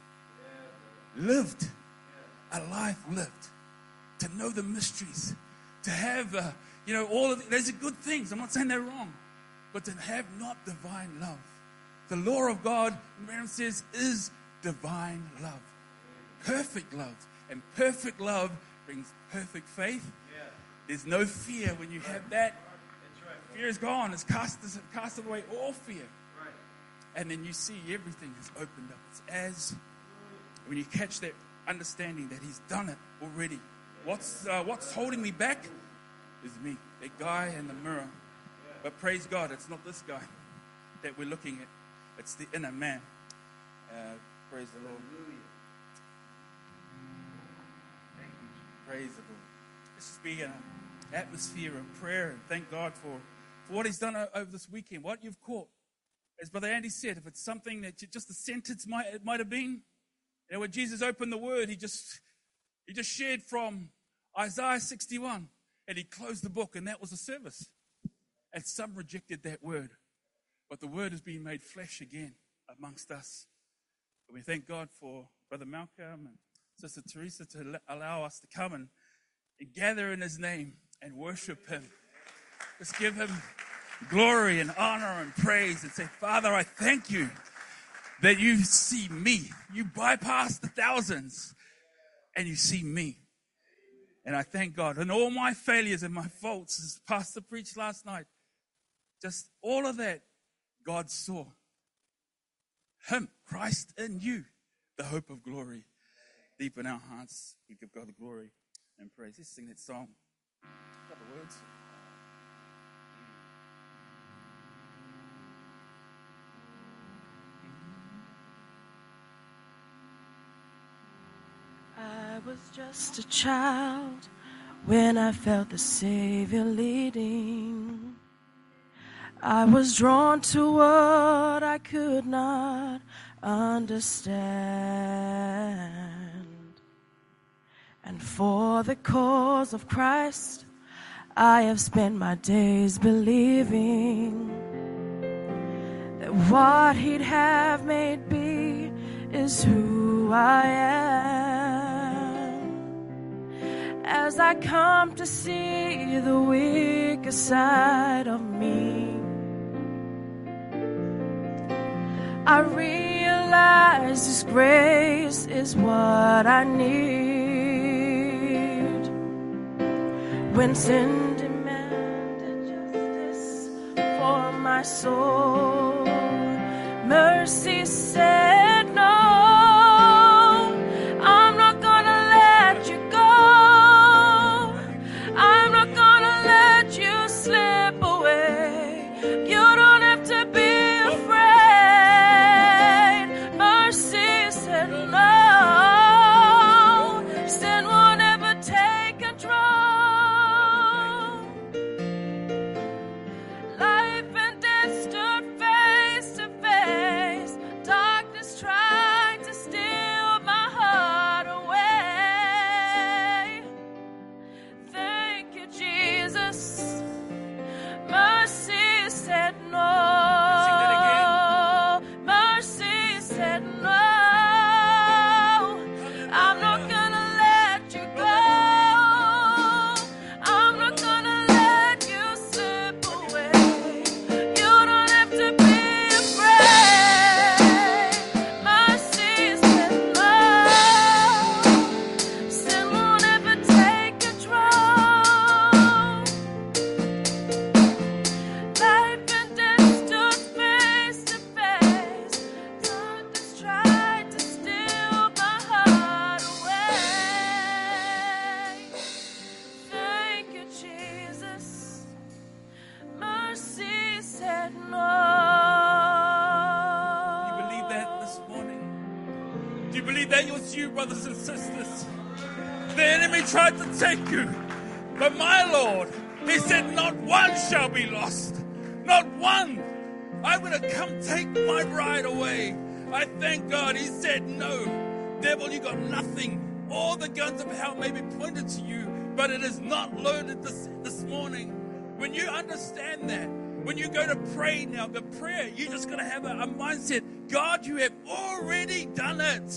Lived. A life lived. To know the mysteries. To have, uh, you know, all of the, those are good things. I'm not saying they're wrong. But to have not divine love. The law of God, Miriam says, is divine love. Perfect love. And perfect love brings perfect faith. Yeah. There's no fear when you have that. That's right. Fear is gone. It's cast, it's cast away all fear. Right. And then you see everything is opened up. It's as when you catch that understanding that he's done it already. What's uh, what's holding me back is me, that guy in the mirror. But praise God, it's not this guy that we're looking at. It's the inner man. Uh, praise the Lord. Praise the Lord. Let's just be in an atmosphere of prayer and thank God for, for what he's done over this weekend, what you've caught. as Brother Andy said, if it's something that you, just a sentence might, it might have been, you know, when Jesus opened the word, he just, he just shared from Isaiah sixty-one, and he closed the book, and that was a service. And some rejected that word. But the word has been made flesh again amongst us. And we thank God for Brother Malcolm and Sister Teresa to allow us to come and, and gather in his name and worship him. Just give him glory and honor and praise and say, Father, I thank you that you see me. You bypass the thousands and you see me. And I thank God. And all my failures and my faults, as Pastor preached last night, just all of that, God saw. Him, Christ in you, the hope of glory. Deep in our hearts, we give God the glory and praise. Let's sing that song. A couple of words. I was just a child when I felt the Savior leading. I was drawn to what I could not understand. And for the cause of Christ, I have spent my days believing that what He'd have made be is who I am. As I come to see the weaker side of me, I realize His grace is what I need. When sin demanded justice for my soul, mercy said no. I'm not gonna let you go. I'm not gonna let you slip away. You don't have to be brothers and sisters. The enemy tried to take you, but my Lord, He said, not one shall be lost. Not one. I'm going to come take my bride away. I thank God. He said, no. Devil, you got nothing. All the guns of hell may be pointed to you, but it is not loaded this, this morning. When you understand that, when you go to pray now, the prayer, you're just going to have a, a mindset. God, you have already done it.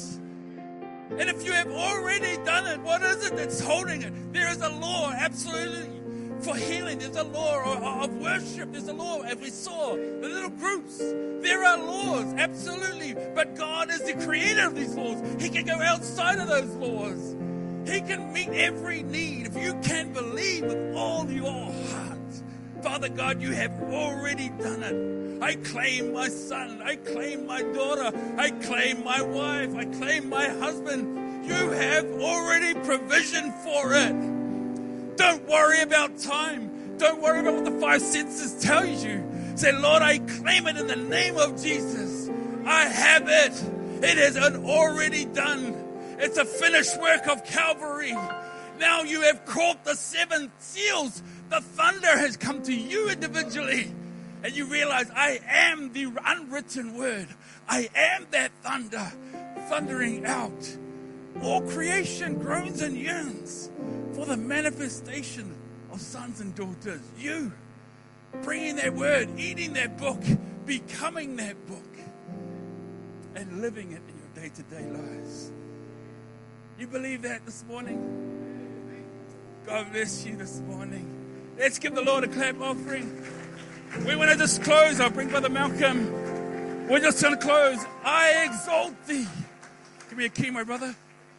And if you have already done it, what is it that's holding it? There is a law, absolutely, for healing. There's a law of, of worship. There's a law, as we saw, the little groups. There are laws, absolutely. But God is the creator of these laws. He can go outside of those laws. He can meet every need if you can believe with all your heart. Father God, you have already done it. I claim my son. I claim my daughter. I claim my wife. I claim my husband. You have already provision for it. Don't worry about time. Don't worry about what the five senses tell you. Say, Lord, I claim it in the name of Jesus. I have it. It is an already done. It's a finished work of Calvary. Now you have caught the seven seals. The thunder has come to you individually. and you realize, I am the unwritten word. I am that thunder, thundering out. All creation groans and yearns for the manifestation of sons and daughters. You, bringing that word, eating that book, becoming that book, and living it in your day-to-day lives. You believe that this morning? God bless you this morning. Let's give the Lord a clap offering. We want to just close. I'll bring Brother Malcolm. We're just going to close. I exalt thee. Give me a key, my brother.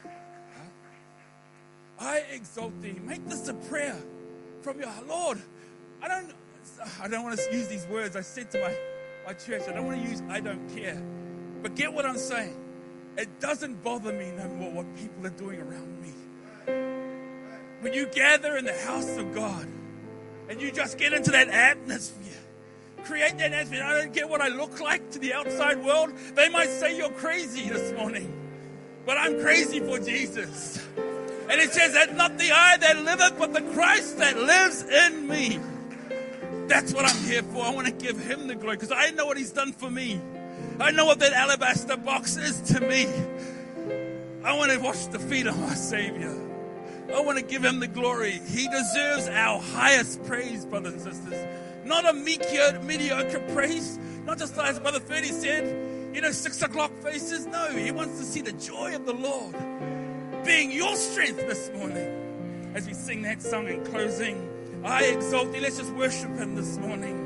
I exalt thee. Make this a prayer from your Lord. I don't I don't want to use these words. I said to my, my church, I don't want to use I don't care. But get what I'm saying. It doesn't bother me no more what people are doing around me. When you gather in the house of God and you just get into that atmosphere, create that atmosphere. I don't care what I look like to the outside world. They might say you're crazy this morning, but I'm crazy for Jesus. And it says that not the I that liveth, but the Christ that lives in me. That's what I'm here for. I want to give him the glory because I know what he's done for me. I know what that alabaster box is to me. I want to wash the feet of my Savior. I want to give him the glory. He deserves our highest praise, brothers and sisters. Not a mediocre, mediocre praise. Not just as Brother Ferdy said, you know, six o'clock faces. No, he wants to see the joy of the Lord being your strength this morning. As we sing that song in closing, I exalt thee. Let's just worship him this morning.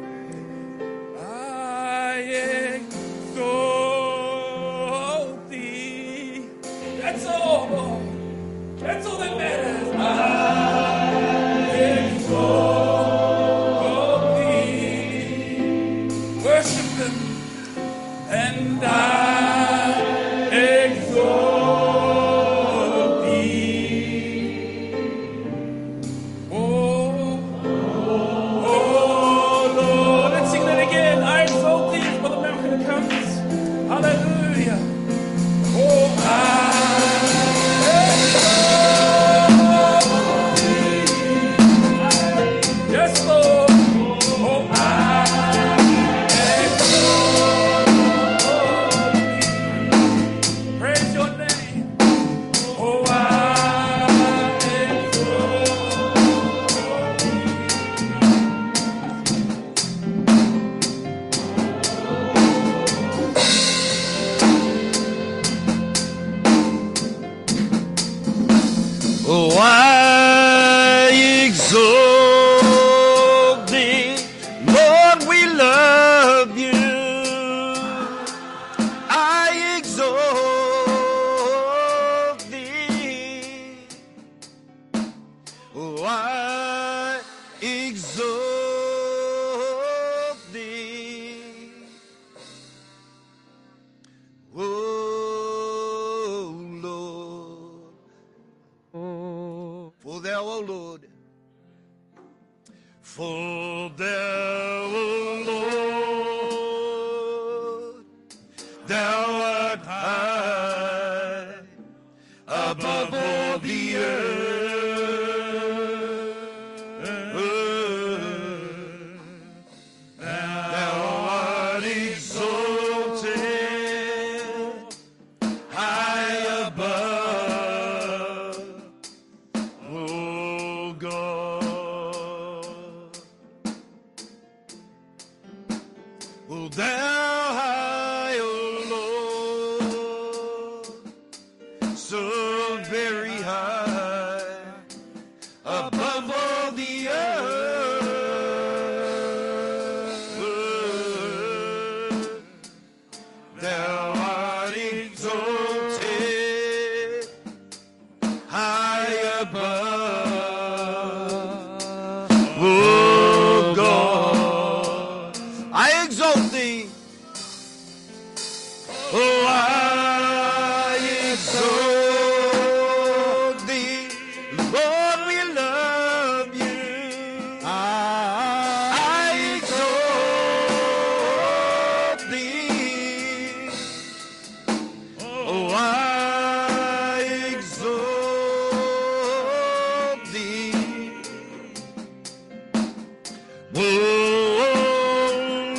I exalt thee. That's all, Lord. That's all that matters. I exalt thee. Worship him. And I exalt thee. Oh, oh, Lord. Let's sing that again. I exalt thee. Brother Malcolm comes. Hallelujah. Oh, I Oh, I exalt thee, Lord, we love you. I exalt thee. Oh, I exalt thee. Oh, for thou, O Lord, for thou, O Lord, thou art high above all the earth. Thou art exalted high above. Oh God, oh thou high, O Lord, so very high above all the earth. Thou art exalted high above. Oh God, I exalt thee. Oh, I exalt thee. Lord, we love you. I exalt thee. Oh, I exalt thee. Oh,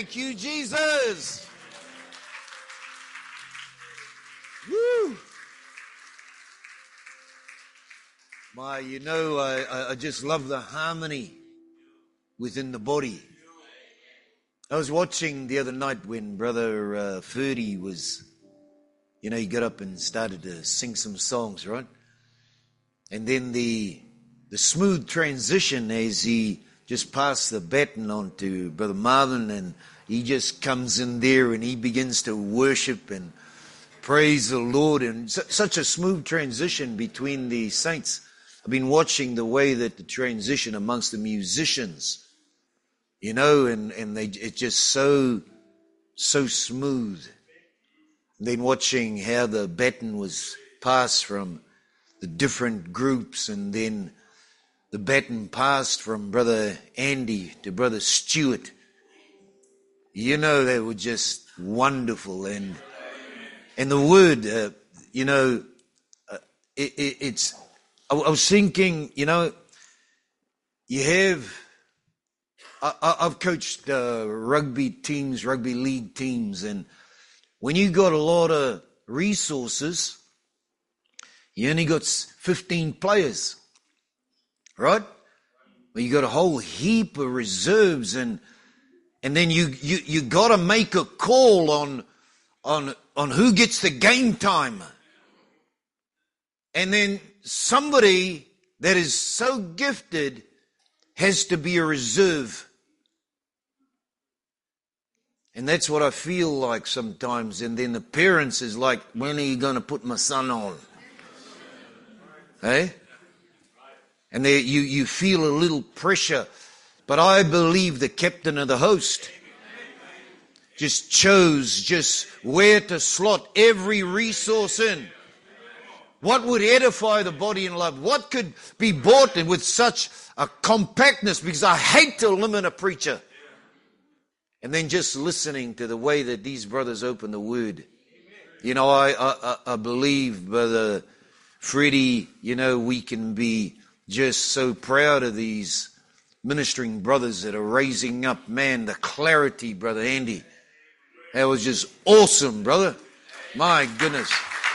Thank you, Jesus. Woo. My, you know, I, I just love the harmony within the body. I was watching the other night when Brother uh, Ferdy was, you know, he got up and started to sing some songs, right? And then the the smooth transition as he just passed the baton on to Brother Marvin, and he just comes in there and he begins to worship and praise the Lord, and su- such a smooth transition between the saints. I've been watching the way that the transition amongst the musicians, you know, and, and they, it's just so, so smooth. And then watching how the baton was passed from the different groups, and then the baton passed from Brother Andy to Brother Stuart. You know, they were just wonderful. And, and the word, uh, you know, uh, it, it, it's, I was thinking, you know, you have, I, I've coached uh, rugby teams, rugby league teams, and when you got a lot of resources, you only got fifteen players, right? Well, you got a whole heap of reserves, and and then you you you got to make a call on on on who gets the game time, and then somebody that is so gifted has to be a reserve. And that's what I feel like sometimes. And then the parents is like, when are you going to put my son on? Hey? And there you, you feel a little pressure. But I believe the captain of the host just chose just where to slot every resource in. What would edify the body in love? What could be bought in with such a compactness? Because I hate to limit a preacher. And then just listening to the way that these brothers open the word. You know, I, I, I believe, Brother Freddie, you know, we can be just so proud of these ministering brothers that are raising up. Man, the clarity, Brother Andy. That was just awesome, brother. My goodness.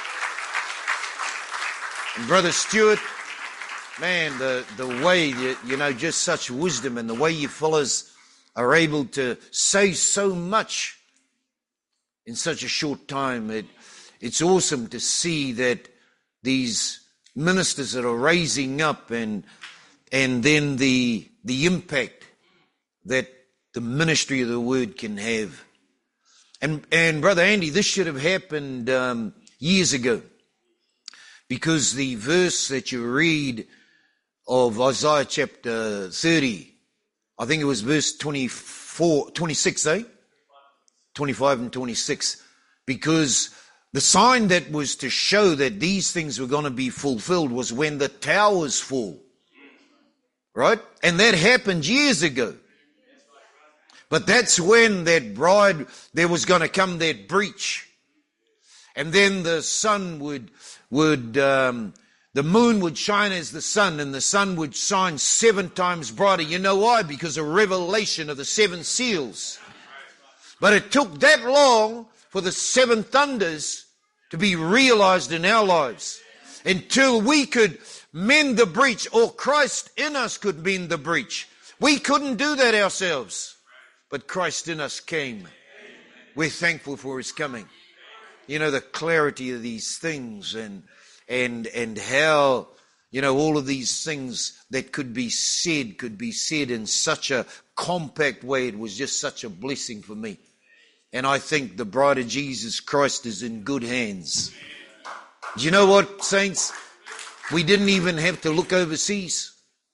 And Brother Stuart, man, the, the way, you, you know, just such wisdom, and the way you fellas are able to say so much in such a short time. It, it's awesome to see that these ministers that are raising up, and and then the the impact that the ministry of the word can have. And and Brother Andy, this should have happened um, years ago. Because the verse that you read of Isaiah chapter thirty, I think it was verse twenty-four, twenty-six, eh? twenty-five and twenty-six. Because the sign that was to show that these things were going to be fulfilled was when the towers fall. Right? And that happened years ago. But that's when that bride, there was going to come that breach. And then the sun would... would um, the moon would shine as the sun, and the sun would shine seven times brighter. You know why? Because of revelation of the seven seals. But it took that long for the seven thunders to be realized in our lives, until we could mend the breach, or Christ in us could mend the breach. We couldn't do that ourselves, but Christ in us came. We're thankful for his coming. You know, the clarity of these things, and and and how, you know, all of these things that could be said could be said in such a compact way. It was just such a blessing for me. And I think the bride of Jesus Christ is in good hands. Do you know what, saints? We didn't even have to look overseas.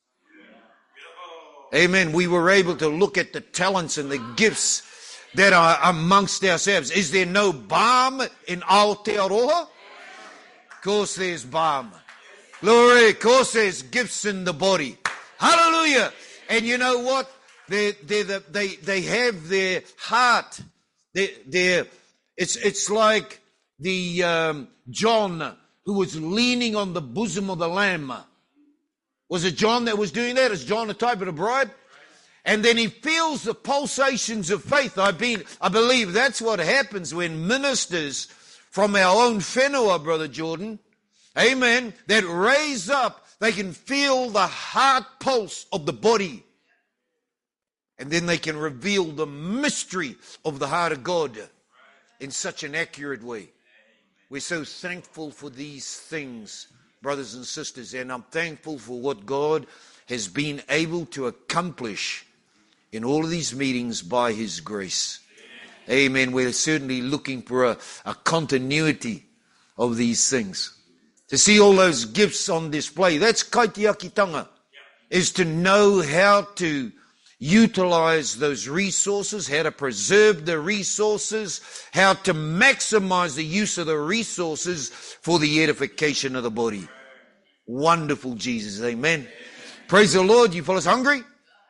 Amen. We were able to look at the talents and the gifts that are amongst ourselves. Is there no balm in Aotearoa? Of course there's balm. Glory, of course there's gifts in the body. Hallelujah. And you know what? They they they they have their heart. They they it's it's like the um, John who was leaning on the bosom of the Lamb. Was it John that was doing that? Is John a type of the bride? And then he feels the pulsations of faith. I've been, I believe that's what happens when ministers from our own whenua, Brother Jordan, amen, that raise up, they can feel the heart pulse of the body. And then they can reveal the mystery of the heart of God in such an accurate way. We're so thankful for these things, brothers and sisters, and I'm thankful for what God has been able to accomplish in all of these meetings by His grace. Amen. We're certainly looking for a, a continuity of these things. To see all those gifts on display, that's kaitiakitanga, is to know how to utilize those resources, how to preserve the resources, how to maximize the use of the resources for the edification of the body. Wonderful Jesus. Amen. Praise the Lord. You fellas hungry?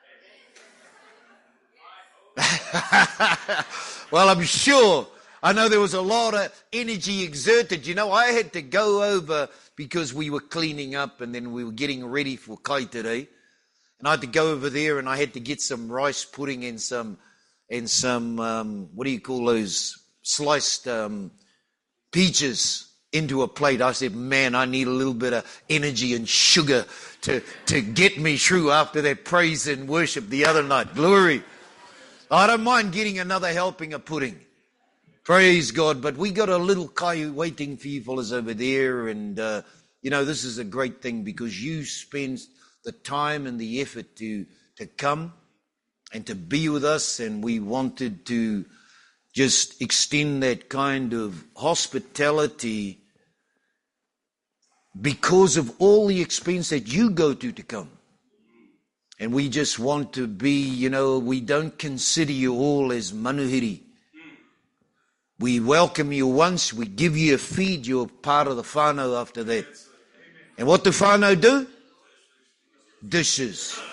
Well, I'm sure. I know there was a lot of energy exerted. You know, I had to go over because we were cleaning up and then we were getting ready for Kai today. And I had to go over there and I had to get some rice pudding and some, and some, um, what do you call those, sliced um, peaches into a plate. I said, man, I need a little bit of energy and sugar to, to get me through after that praise and worship the other night. Glory. I don't mind getting another helping of pudding. Praise God. But we got a little kai waiting for you fellas over there. And, uh, you know, this is a great thing because you spend the time and the effort to, to come and to be with us. And we wanted to just extend that kind of hospitality because of all the expense that you go to to come. And we just want to be, you know, we don't consider you all as manuhiri. We welcome you once, we give you a feed, you're part of the whānau after that. And what do whānau do? Dishes.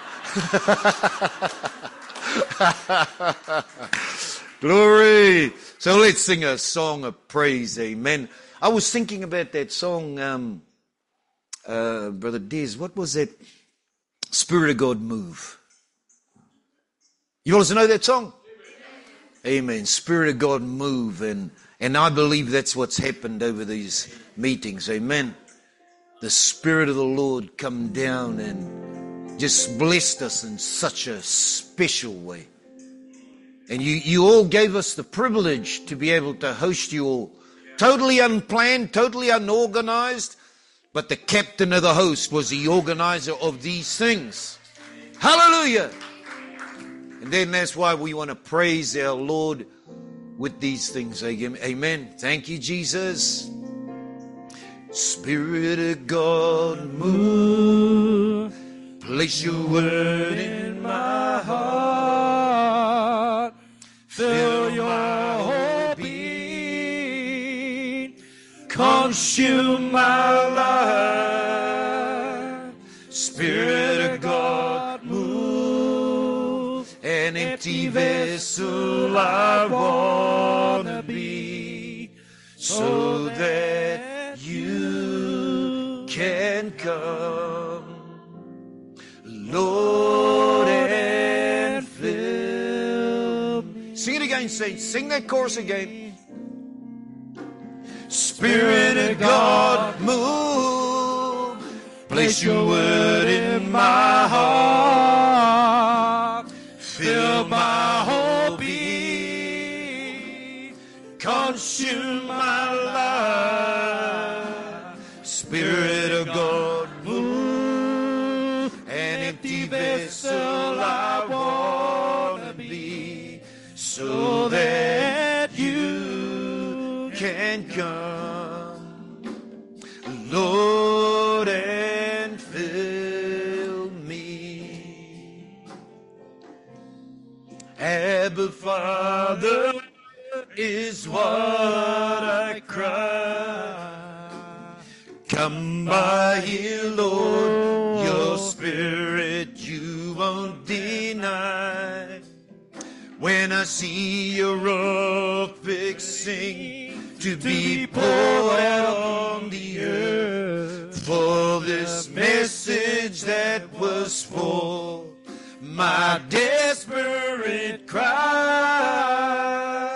Glory. So let's sing a song of praise, amen. I was thinking about that song, um, uh, Brother Des, what was that? Spirit of God move. You want to know that song? Amen. Spirit of God move. And, and I believe that's what's happened over these meetings. Amen. The Spirit of the Lord come down and just blessed us in such a special way. And you, you all gave us the privilege to be able to host you all. Totally unplanned, totally unorganized. But the captain of the host was the organizer of these things. Hallelujah. And then that's why we want to praise our Lord with these things. Amen. Thank you, Jesus. Spirit of God, move. Place your word in my heart. Fill your whole being. Consume my life. Spirit of God, move. An empty vessel I wanna be, so that you can come, Lord, and fill me. Sing it again, saints. Sing that chorus again. Spirit of God, move. Place your word in my heart. Fill my whole being. Consume my life. Spirit of God, move. An empty vessel I wanna be, so that you can come, Lord, and fill me. Abba, Father, is what I cry. Come by here, Lord, your spirit you won't deny. When I see your rock fixing to be poured out on the earth, for this message that was for my desperate cry.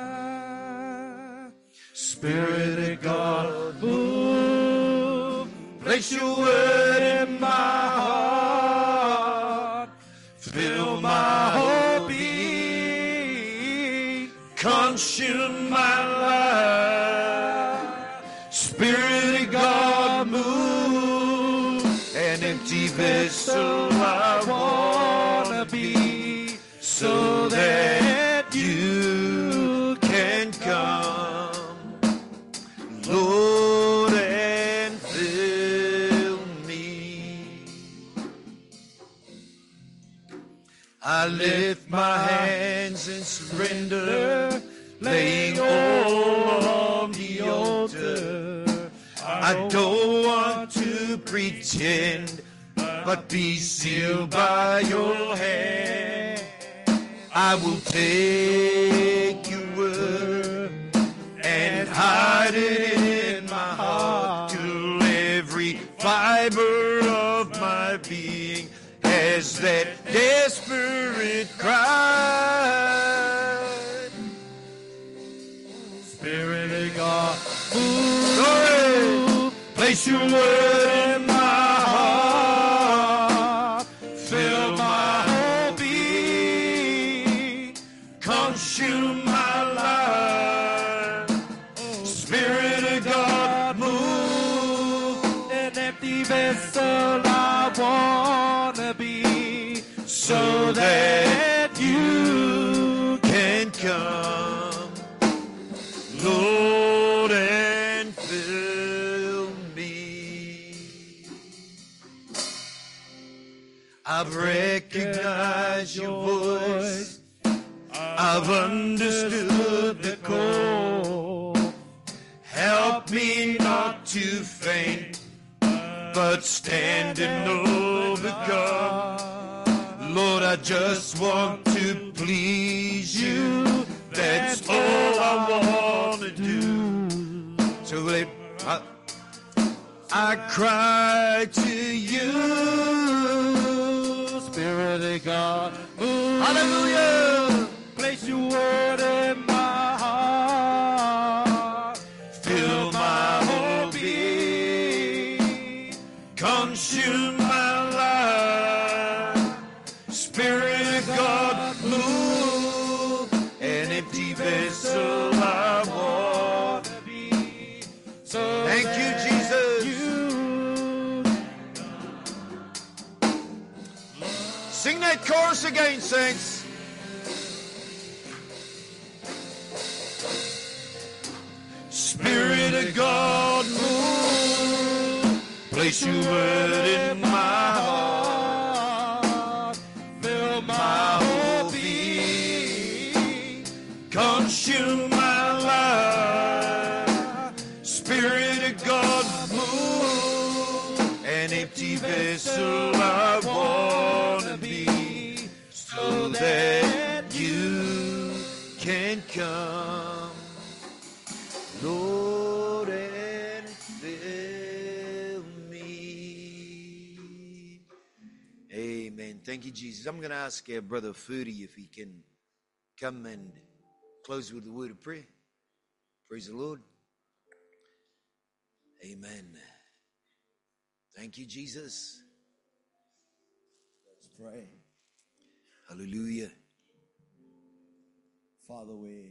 Spirit of God, move, place your word in my heart, fill my whole being, consume my life. Spirit of God, move, an empty vessel I wanna be, so that you can come, Lord, and fill me. I lift my hands in surrender, laying all on the altar. I don't want to pretend, but be sealed by your hand. I will take your word and hide it in my heart, till every fiber of my being has that desperate cry. Spirit of God, move, place your word in my heart, fill my whole being, consume my life. Spirit of God, move, an empty vessel I wanna be, so that you can come, Lord, and fill me. I've recognized your voice, I've understood the call. Help me not to faint, but stand and overcome. Lord, I just want to please you, that's all I want to do. So let I, I cry to you, Spirit of God, move. Hallelujah. Place your word in my heart, fill my whole being, consume my life. Spirit of God, move, an empty vessel I want to be. So thank you, Jesus. You sing that chorus again, saints. Spirit of God, move, place your word in my heart, fill my whole being, consume my life. Spirit of God, move, an empty vessel I wanna be, so that you can come, Lord, and fill me. Amen. Thank you, Jesus. I'm going to ask our brother Fudi if he can come and close with a word of prayer. Praise the Lord. Amen. Thank you, Jesus. Let's pray. Hallelujah. Father, we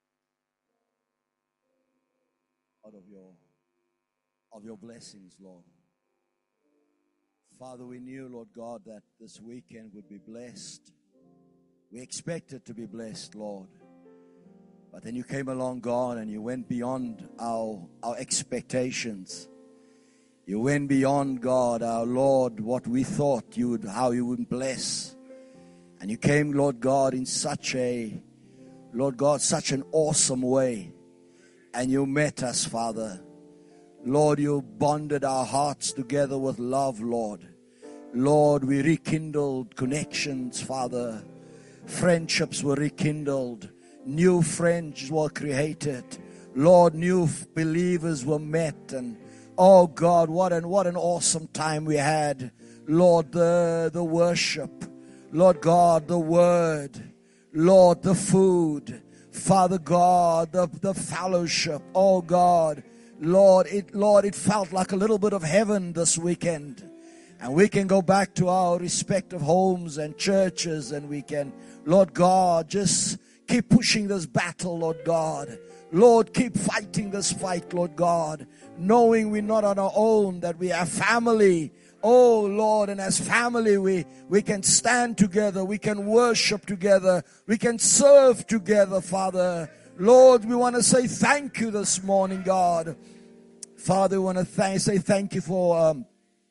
out of your of your blessings, Lord. Father, we knew, Lord God, that this weekend would be blessed. We expected to be blessed, Lord. But then you came along, God, and you went beyond our our expectations. You went beyond, God, our Lord, what we thought you would, how you would bless. And you came, Lord God, in such a, Lord God, such an awesome way. And you met us, Father. Lord, you bonded our hearts together with love, Lord. Lord, we rekindled connections, Father. Friendships were rekindled. New friends were created. Lord, new believers were met. And oh God, what an what an awesome time we had. Lord, the, the worship. Lord God, the word, Lord, the food, Father God, the, the fellowship, oh God, Lord, it, Lord, it felt like a little bit of heaven this weekend. And we can go back to our respective homes and churches, and we can, Lord God, just keep pushing this battle, Lord God. Lord, keep fighting this fight, Lord God, knowing we're not on our own, that we have family. Oh, Lord, and as family, we, we can stand together. We can worship together. We can serve together, Father. Lord, we want to say thank you this morning, God. Father, we want to thank, say thank you for um,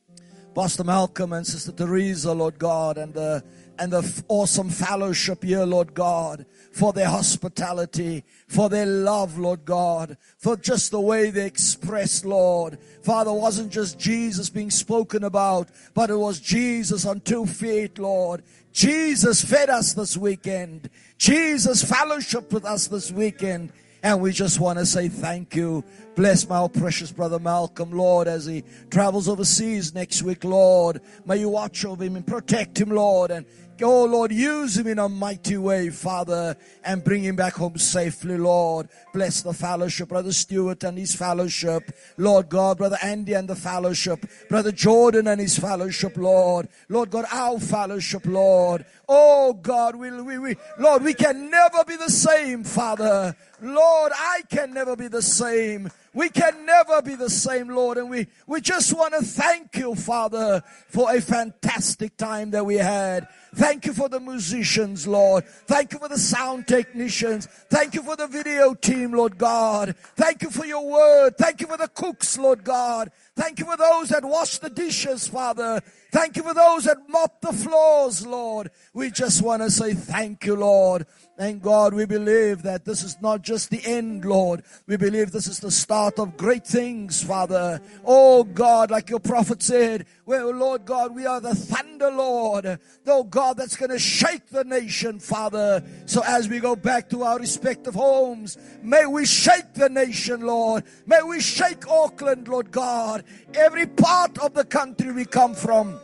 Pastor Malcolm and Sister Teresa, Lord God, and the, and the awesome fellowship here, Lord God, for their hospitality, for their love, Lord God, for just the way they expressed, Lord. Father, it wasn't just Jesus being spoken about, but it was Jesus on two feet, Lord. Jesus fed us this weekend. Jesus fellowshiped with us this weekend. And we just want to say thank you. Bless my precious brother Malcolm, Lord, as he travels overseas next week, Lord. May you watch over him and protect him, Lord. And oh, Lord, use him in a mighty way, Father, and bring him back home safely, Lord. Bless the fellowship, Brother Stewart and his fellowship. Lord God, Brother Andy and the fellowship. Brother Jordan and his fellowship, Lord. Lord God, our fellowship, Lord. Oh, God, we, we, we, Lord, we can never be the same, Father. Lord, I can never be the same. We can never be the same, Lord. And we, we just want to thank you, Father, for a fantastic time that we had. Thank you for the musicians, Lord. Thank you for the sound technicians. Thank you for the video team, Lord God. Thank you for your word. Thank you for the cooks, Lord God. Thank you for those that wash the dishes, Father. Thank you for those that mop the floors, Lord. We just want to say thank you, Lord. And God, we believe that this is not just the end, Lord. We believe this is the start of great things, Father. Oh, God, like your prophet said, well, Lord God, we are the thunder, Lord. Oh, God, that's going to shake the nation, Father. So as we go back to our respective homes, may we shake the nation, Lord. May we shake Auckland, Lord God. Every part of the country we come from.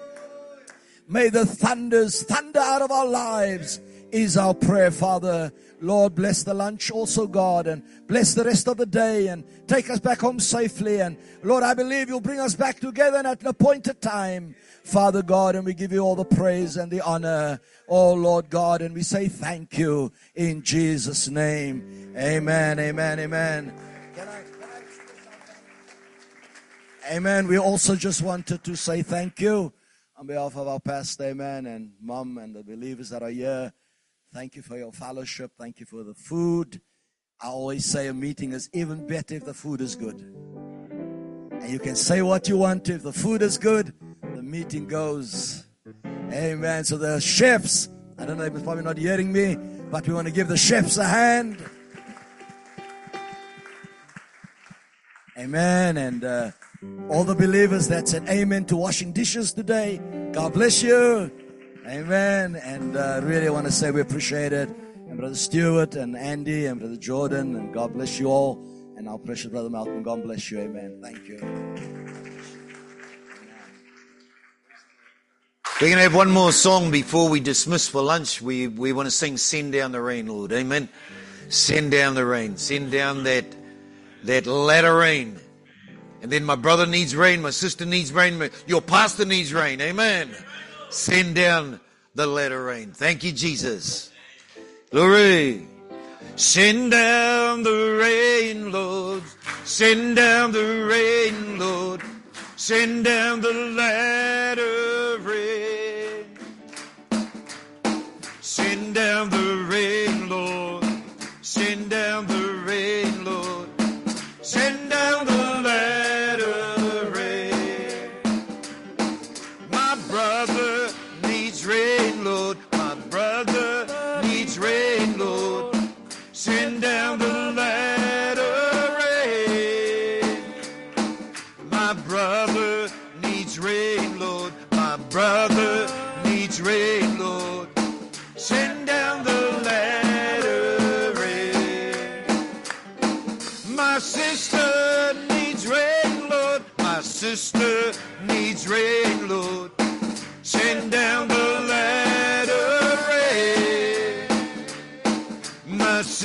May the thunders thunder out of our lives is our prayer, Father. Lord, bless the lunch also, God, and bless the rest of the day and take us back home safely. And Lord, I believe you'll bring us back together at an appointed time, Father God, and we give you all the praise and the honor, oh Lord God, and we say thank you in Jesus' name. Amen, amen, amen. Can I, can I... Amen. We also just wanted to say thank you on behalf of our pastor, amen, and mom and the believers that are here. Thank you for your fellowship. Thank you for the food. I always say a meeting is even better if the food is good. And you can say what you want to. If the food is good, the meeting goes. Amen. So the chefs, I don't know, they're probably not hearing me, but we want to give the chefs a hand. Amen. And uh, all the believers that said amen to washing dishes today, God bless you. Amen. And uh, really want to say we appreciate it. And Brother Stewart and Andy and Brother Jordan, and God bless you all. And our precious Brother Malcolm, God bless you. Amen. Thank you. We're going to have one more song before we dismiss for lunch. We we want to sing Send Down the Rain, Lord. Amen. Send down the rain. Send down that, that latter rain. And then my brother needs rain. My sister needs rain. Your pastor needs rain. Amen. Send down the latter rain. Thank you, Jesus. Glory. Send down the rain, Lord. Send down the rain, Lord. Send down the latter rain. Send down the rain, Lord. Send down the rain, Lord. Send down the latter rain. My brother needs rain, Lord. My brother needs rain, Lord. Send down the latter rain. My brother needs rain, Lord. My brother needs rain, Lord. Send down the latter rain. My sister needs rain, Lord. My sister needs rain, Lord. Send down the latter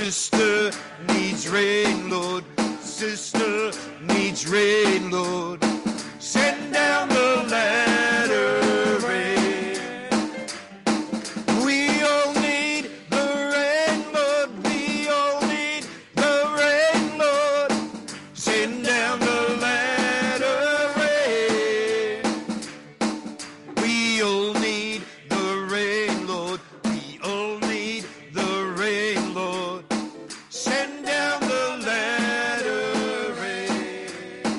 Sister needs rain, Lord. Sister needs rain, Lord. Send down the latter rain. We all need the rain, Lord. We all need the rain, Lord. Send down the latter rain. We all need the rain, Lord. We all need the rain, Lord. Send down the latter rain.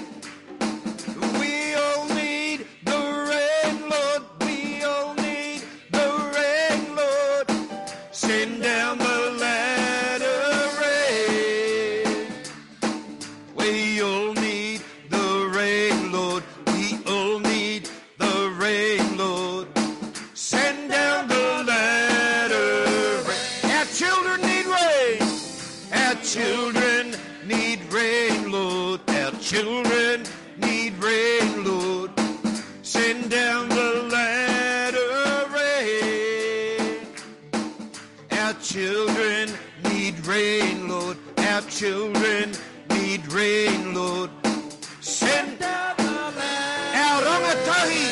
We all need the rain, Lord. We all need the rain, Lord. Send down the latter rain. We all need the rain, Lord. We all need the rain, Lord. Send down the latter rain. Our children need rain. Our children need rain, Lord. Our children need rain, Lord. Send down the latter rain. Our children need rain, Lord. Our children need rain, Lord. Send down the latter. Our rangatahi.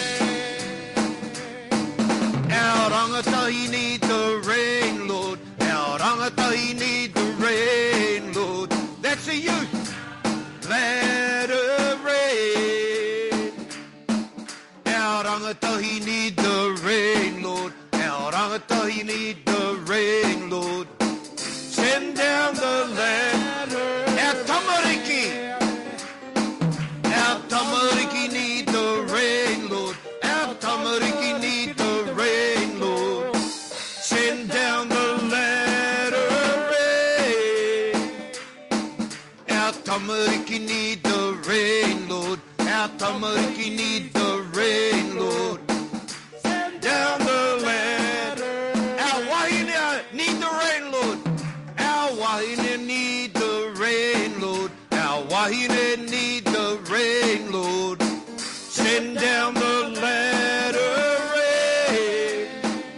Our rangatahi need the rain, Lord. Our rangatahi need the rain, Lord. That's the youth. Latter rain. Our rangatahi need the rain, Lord. Our rangatahi need the rain, Lord. Send down the latter. Our tamariki. Our tamariki need the rain, Lord. Our tamariki need the rain, Lord. Send down the latter rain. Our tamariki need the rain, Lord. Our tamariki need the rain, Lord. Send down the latter. Our wahine need the rain, Lord. Our wahine need the rain, Lord. Our wahine need the rain, Lord. Send down the latter rain.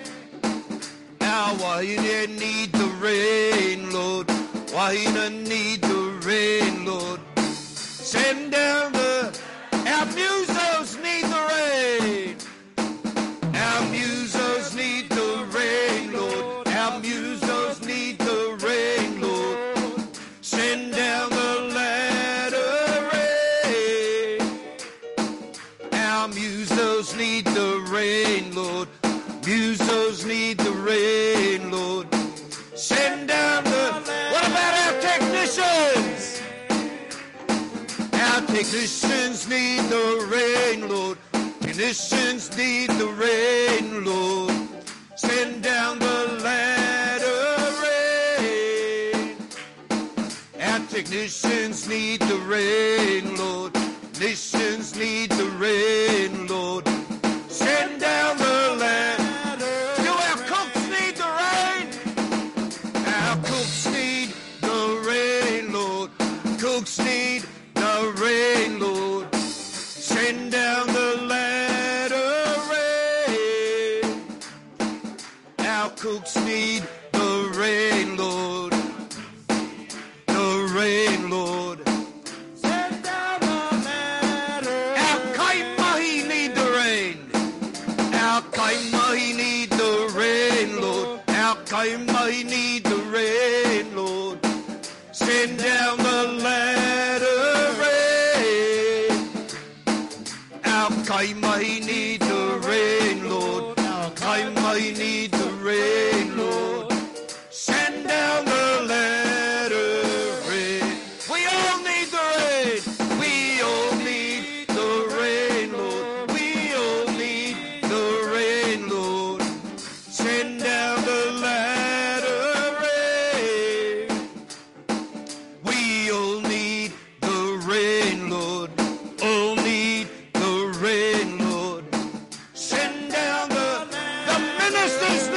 Our wahine need the rain, Lord. Wahine need the rain, Lord. Send down the. Our musos need the rain. Our musos need the rain, Lord. Our musos need the rain, Lord. Send down the latter rain. Our musos need the rain, Lord. Musos need the rain, Lord. Send down the. What about our technicians? Our technicians need the rain, Lord. Technicians need the rain, Lord. Send down the latter rain. Our technicians need the rain, Lord. Technicians need the rain, Lord. Send down the ladder. Do our cooks need the rain? Our cooks need the rain, Lord. Cooks need the rain, Lord. Send down the latter rain. Our cooks need the rain, Lord. The rain, Lord. Send down the latter. Our kaimahi need the rain. Our kaimahi need the rain, Lord. Our kaimahi need the rain, Lord. Send down the latter rain. Our kaimahi need the rain, Lord. Our kaimahi need the rain, Lord. Send down the latter rain. We all need the rain. We all need the rain, Lord. We all need the rain, Lord. Send down the latter rain. We all need the rain, Lord. All need the rain, Lord. Send down the, the ministers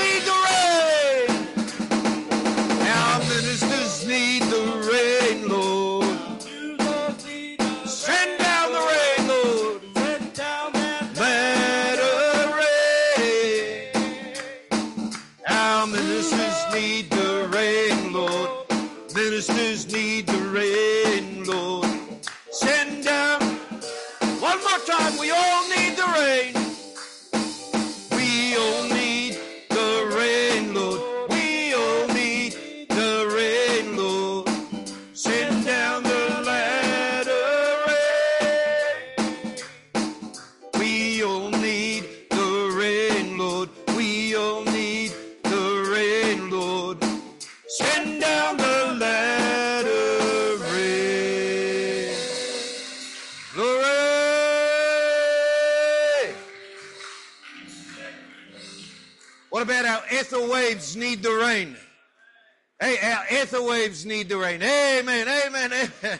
What about our ether waves need the rain? Hey, our ether waves need the rain. Amen, amen, amen.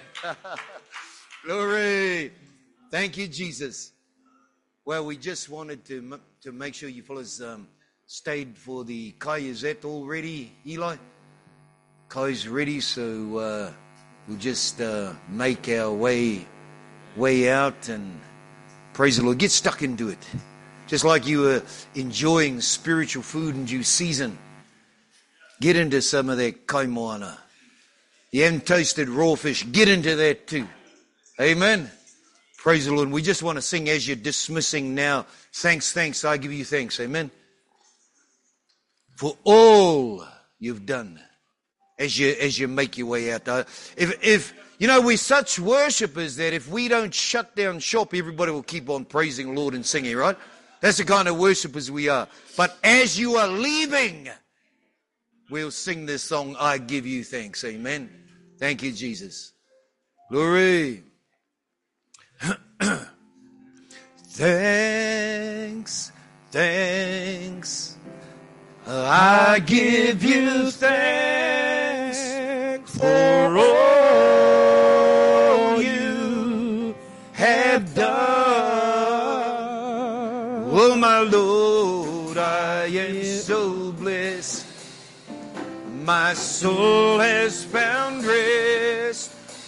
Glory. Thank you, Jesus. Well, we just wanted to to make sure you fellas um, stayed for the Kai. Is that all ready, Eli? Kai's ready, so uh, we'll just uh, make our way way out and praise the Lord. Get stuck into it. Just like you were enjoying spiritual food in due season. Get into some of that kai moana. You haven't tasted raw fish. Get into that too. Amen. Praise the Lord. We just want to sing as you're dismissing now. Thanks, thanks. I give you thanks. Amen. For all you've done as you as you make your way out. Uh, if if you know, we're such worshippers that if we don't shut down shop, everybody will keep on praising the Lord and singing, right? That's the kind of worshippers we are. But as you are leaving, we'll sing this song, I give you thanks. Amen. Thank you, Jesus. Glory. Thanks, thanks. I give you thanks for all you have done. Oh, my Lord, I am so blessed. My soul has found rest.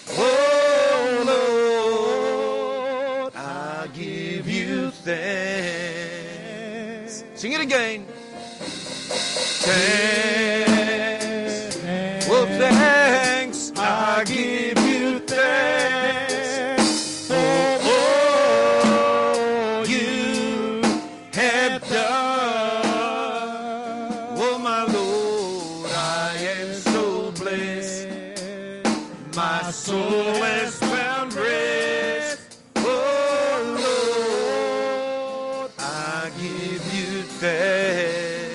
Oh, Lord, I give you thanks. Sing it again. Thanks. Well, thanks. I give you thanks for all you have done. Oh, my Lord, I am so blessed. My soul has found rest. Oh, Lord, I give you thanks.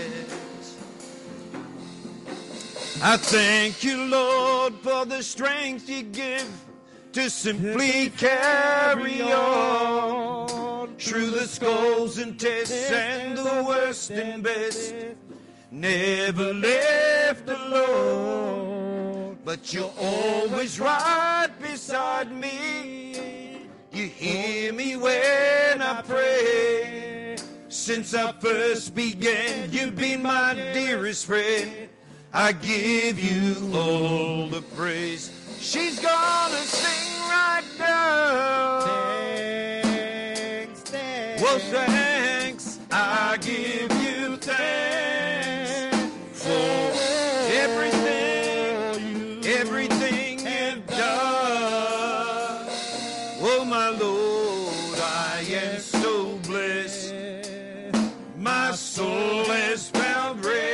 I thank you, Lord, for the strength you give to simply carry on through the skulls and tests and the worst and best. Never left alone, but you're always right beside me. You hear me when I pray. Since I first began, you've been my dearest friend. I give you all the praise. She's gonna sing right now. Thanks, thanks. Well, thanks. I give you thanks for everything, everything you've done. Oh, my Lord, I am so blessed. My soul has found rest.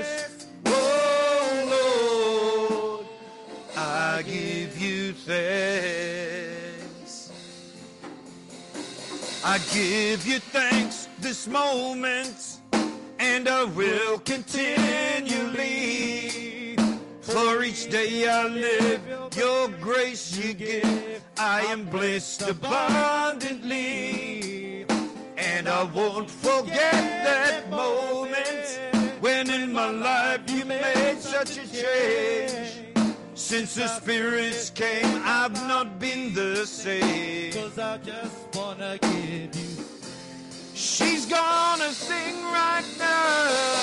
I give you thanks. I give you thanks this moment, and I will continually. For each day I live, your grace you give, I am blessed abundantly. And I won't forget that moment when in my life you made such a change. Since the spirits came, I've not been the same. Cause I just wanna give you. She's gonna sing right now.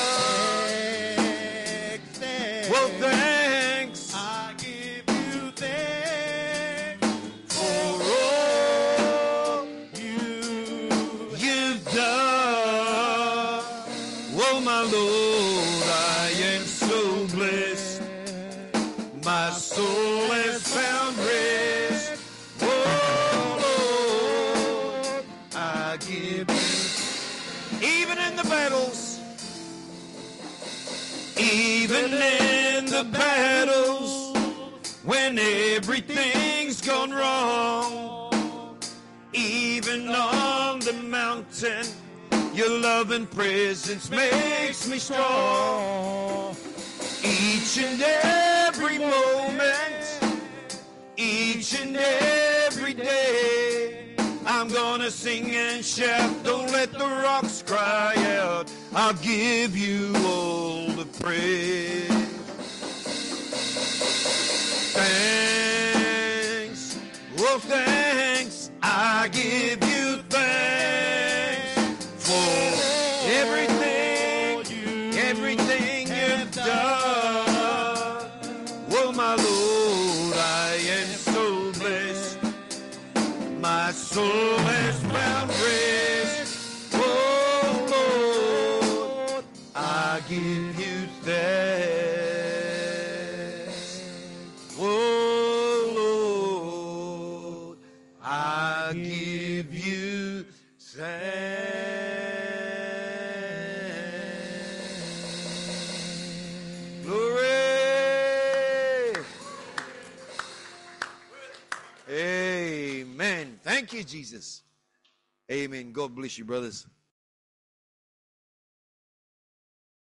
Thanks, thanks. Well, thanks. I give you thanks for all you you've done. Oh, my Lord, I am so blessed. My soul has found rest. Oh, Lord, I give you. Even in the battles, even in the battles, when everything's gone wrong, even on the mountain, your love and presence makes me strong. Each and every moment, each and every day, I'm gonna sing and shout, don't let the rocks cry out. I'll give you all the praise. Thanks, oh thanks, I give you thanks for everything, everything you've done. Oh my Lord, I am so blessed. My soul has found rest. Oh Lord, I give you thanks. Oh Lord, I give you thanks. Glory. Amen. Thank you, Jesus. Amen. God bless you, brothers.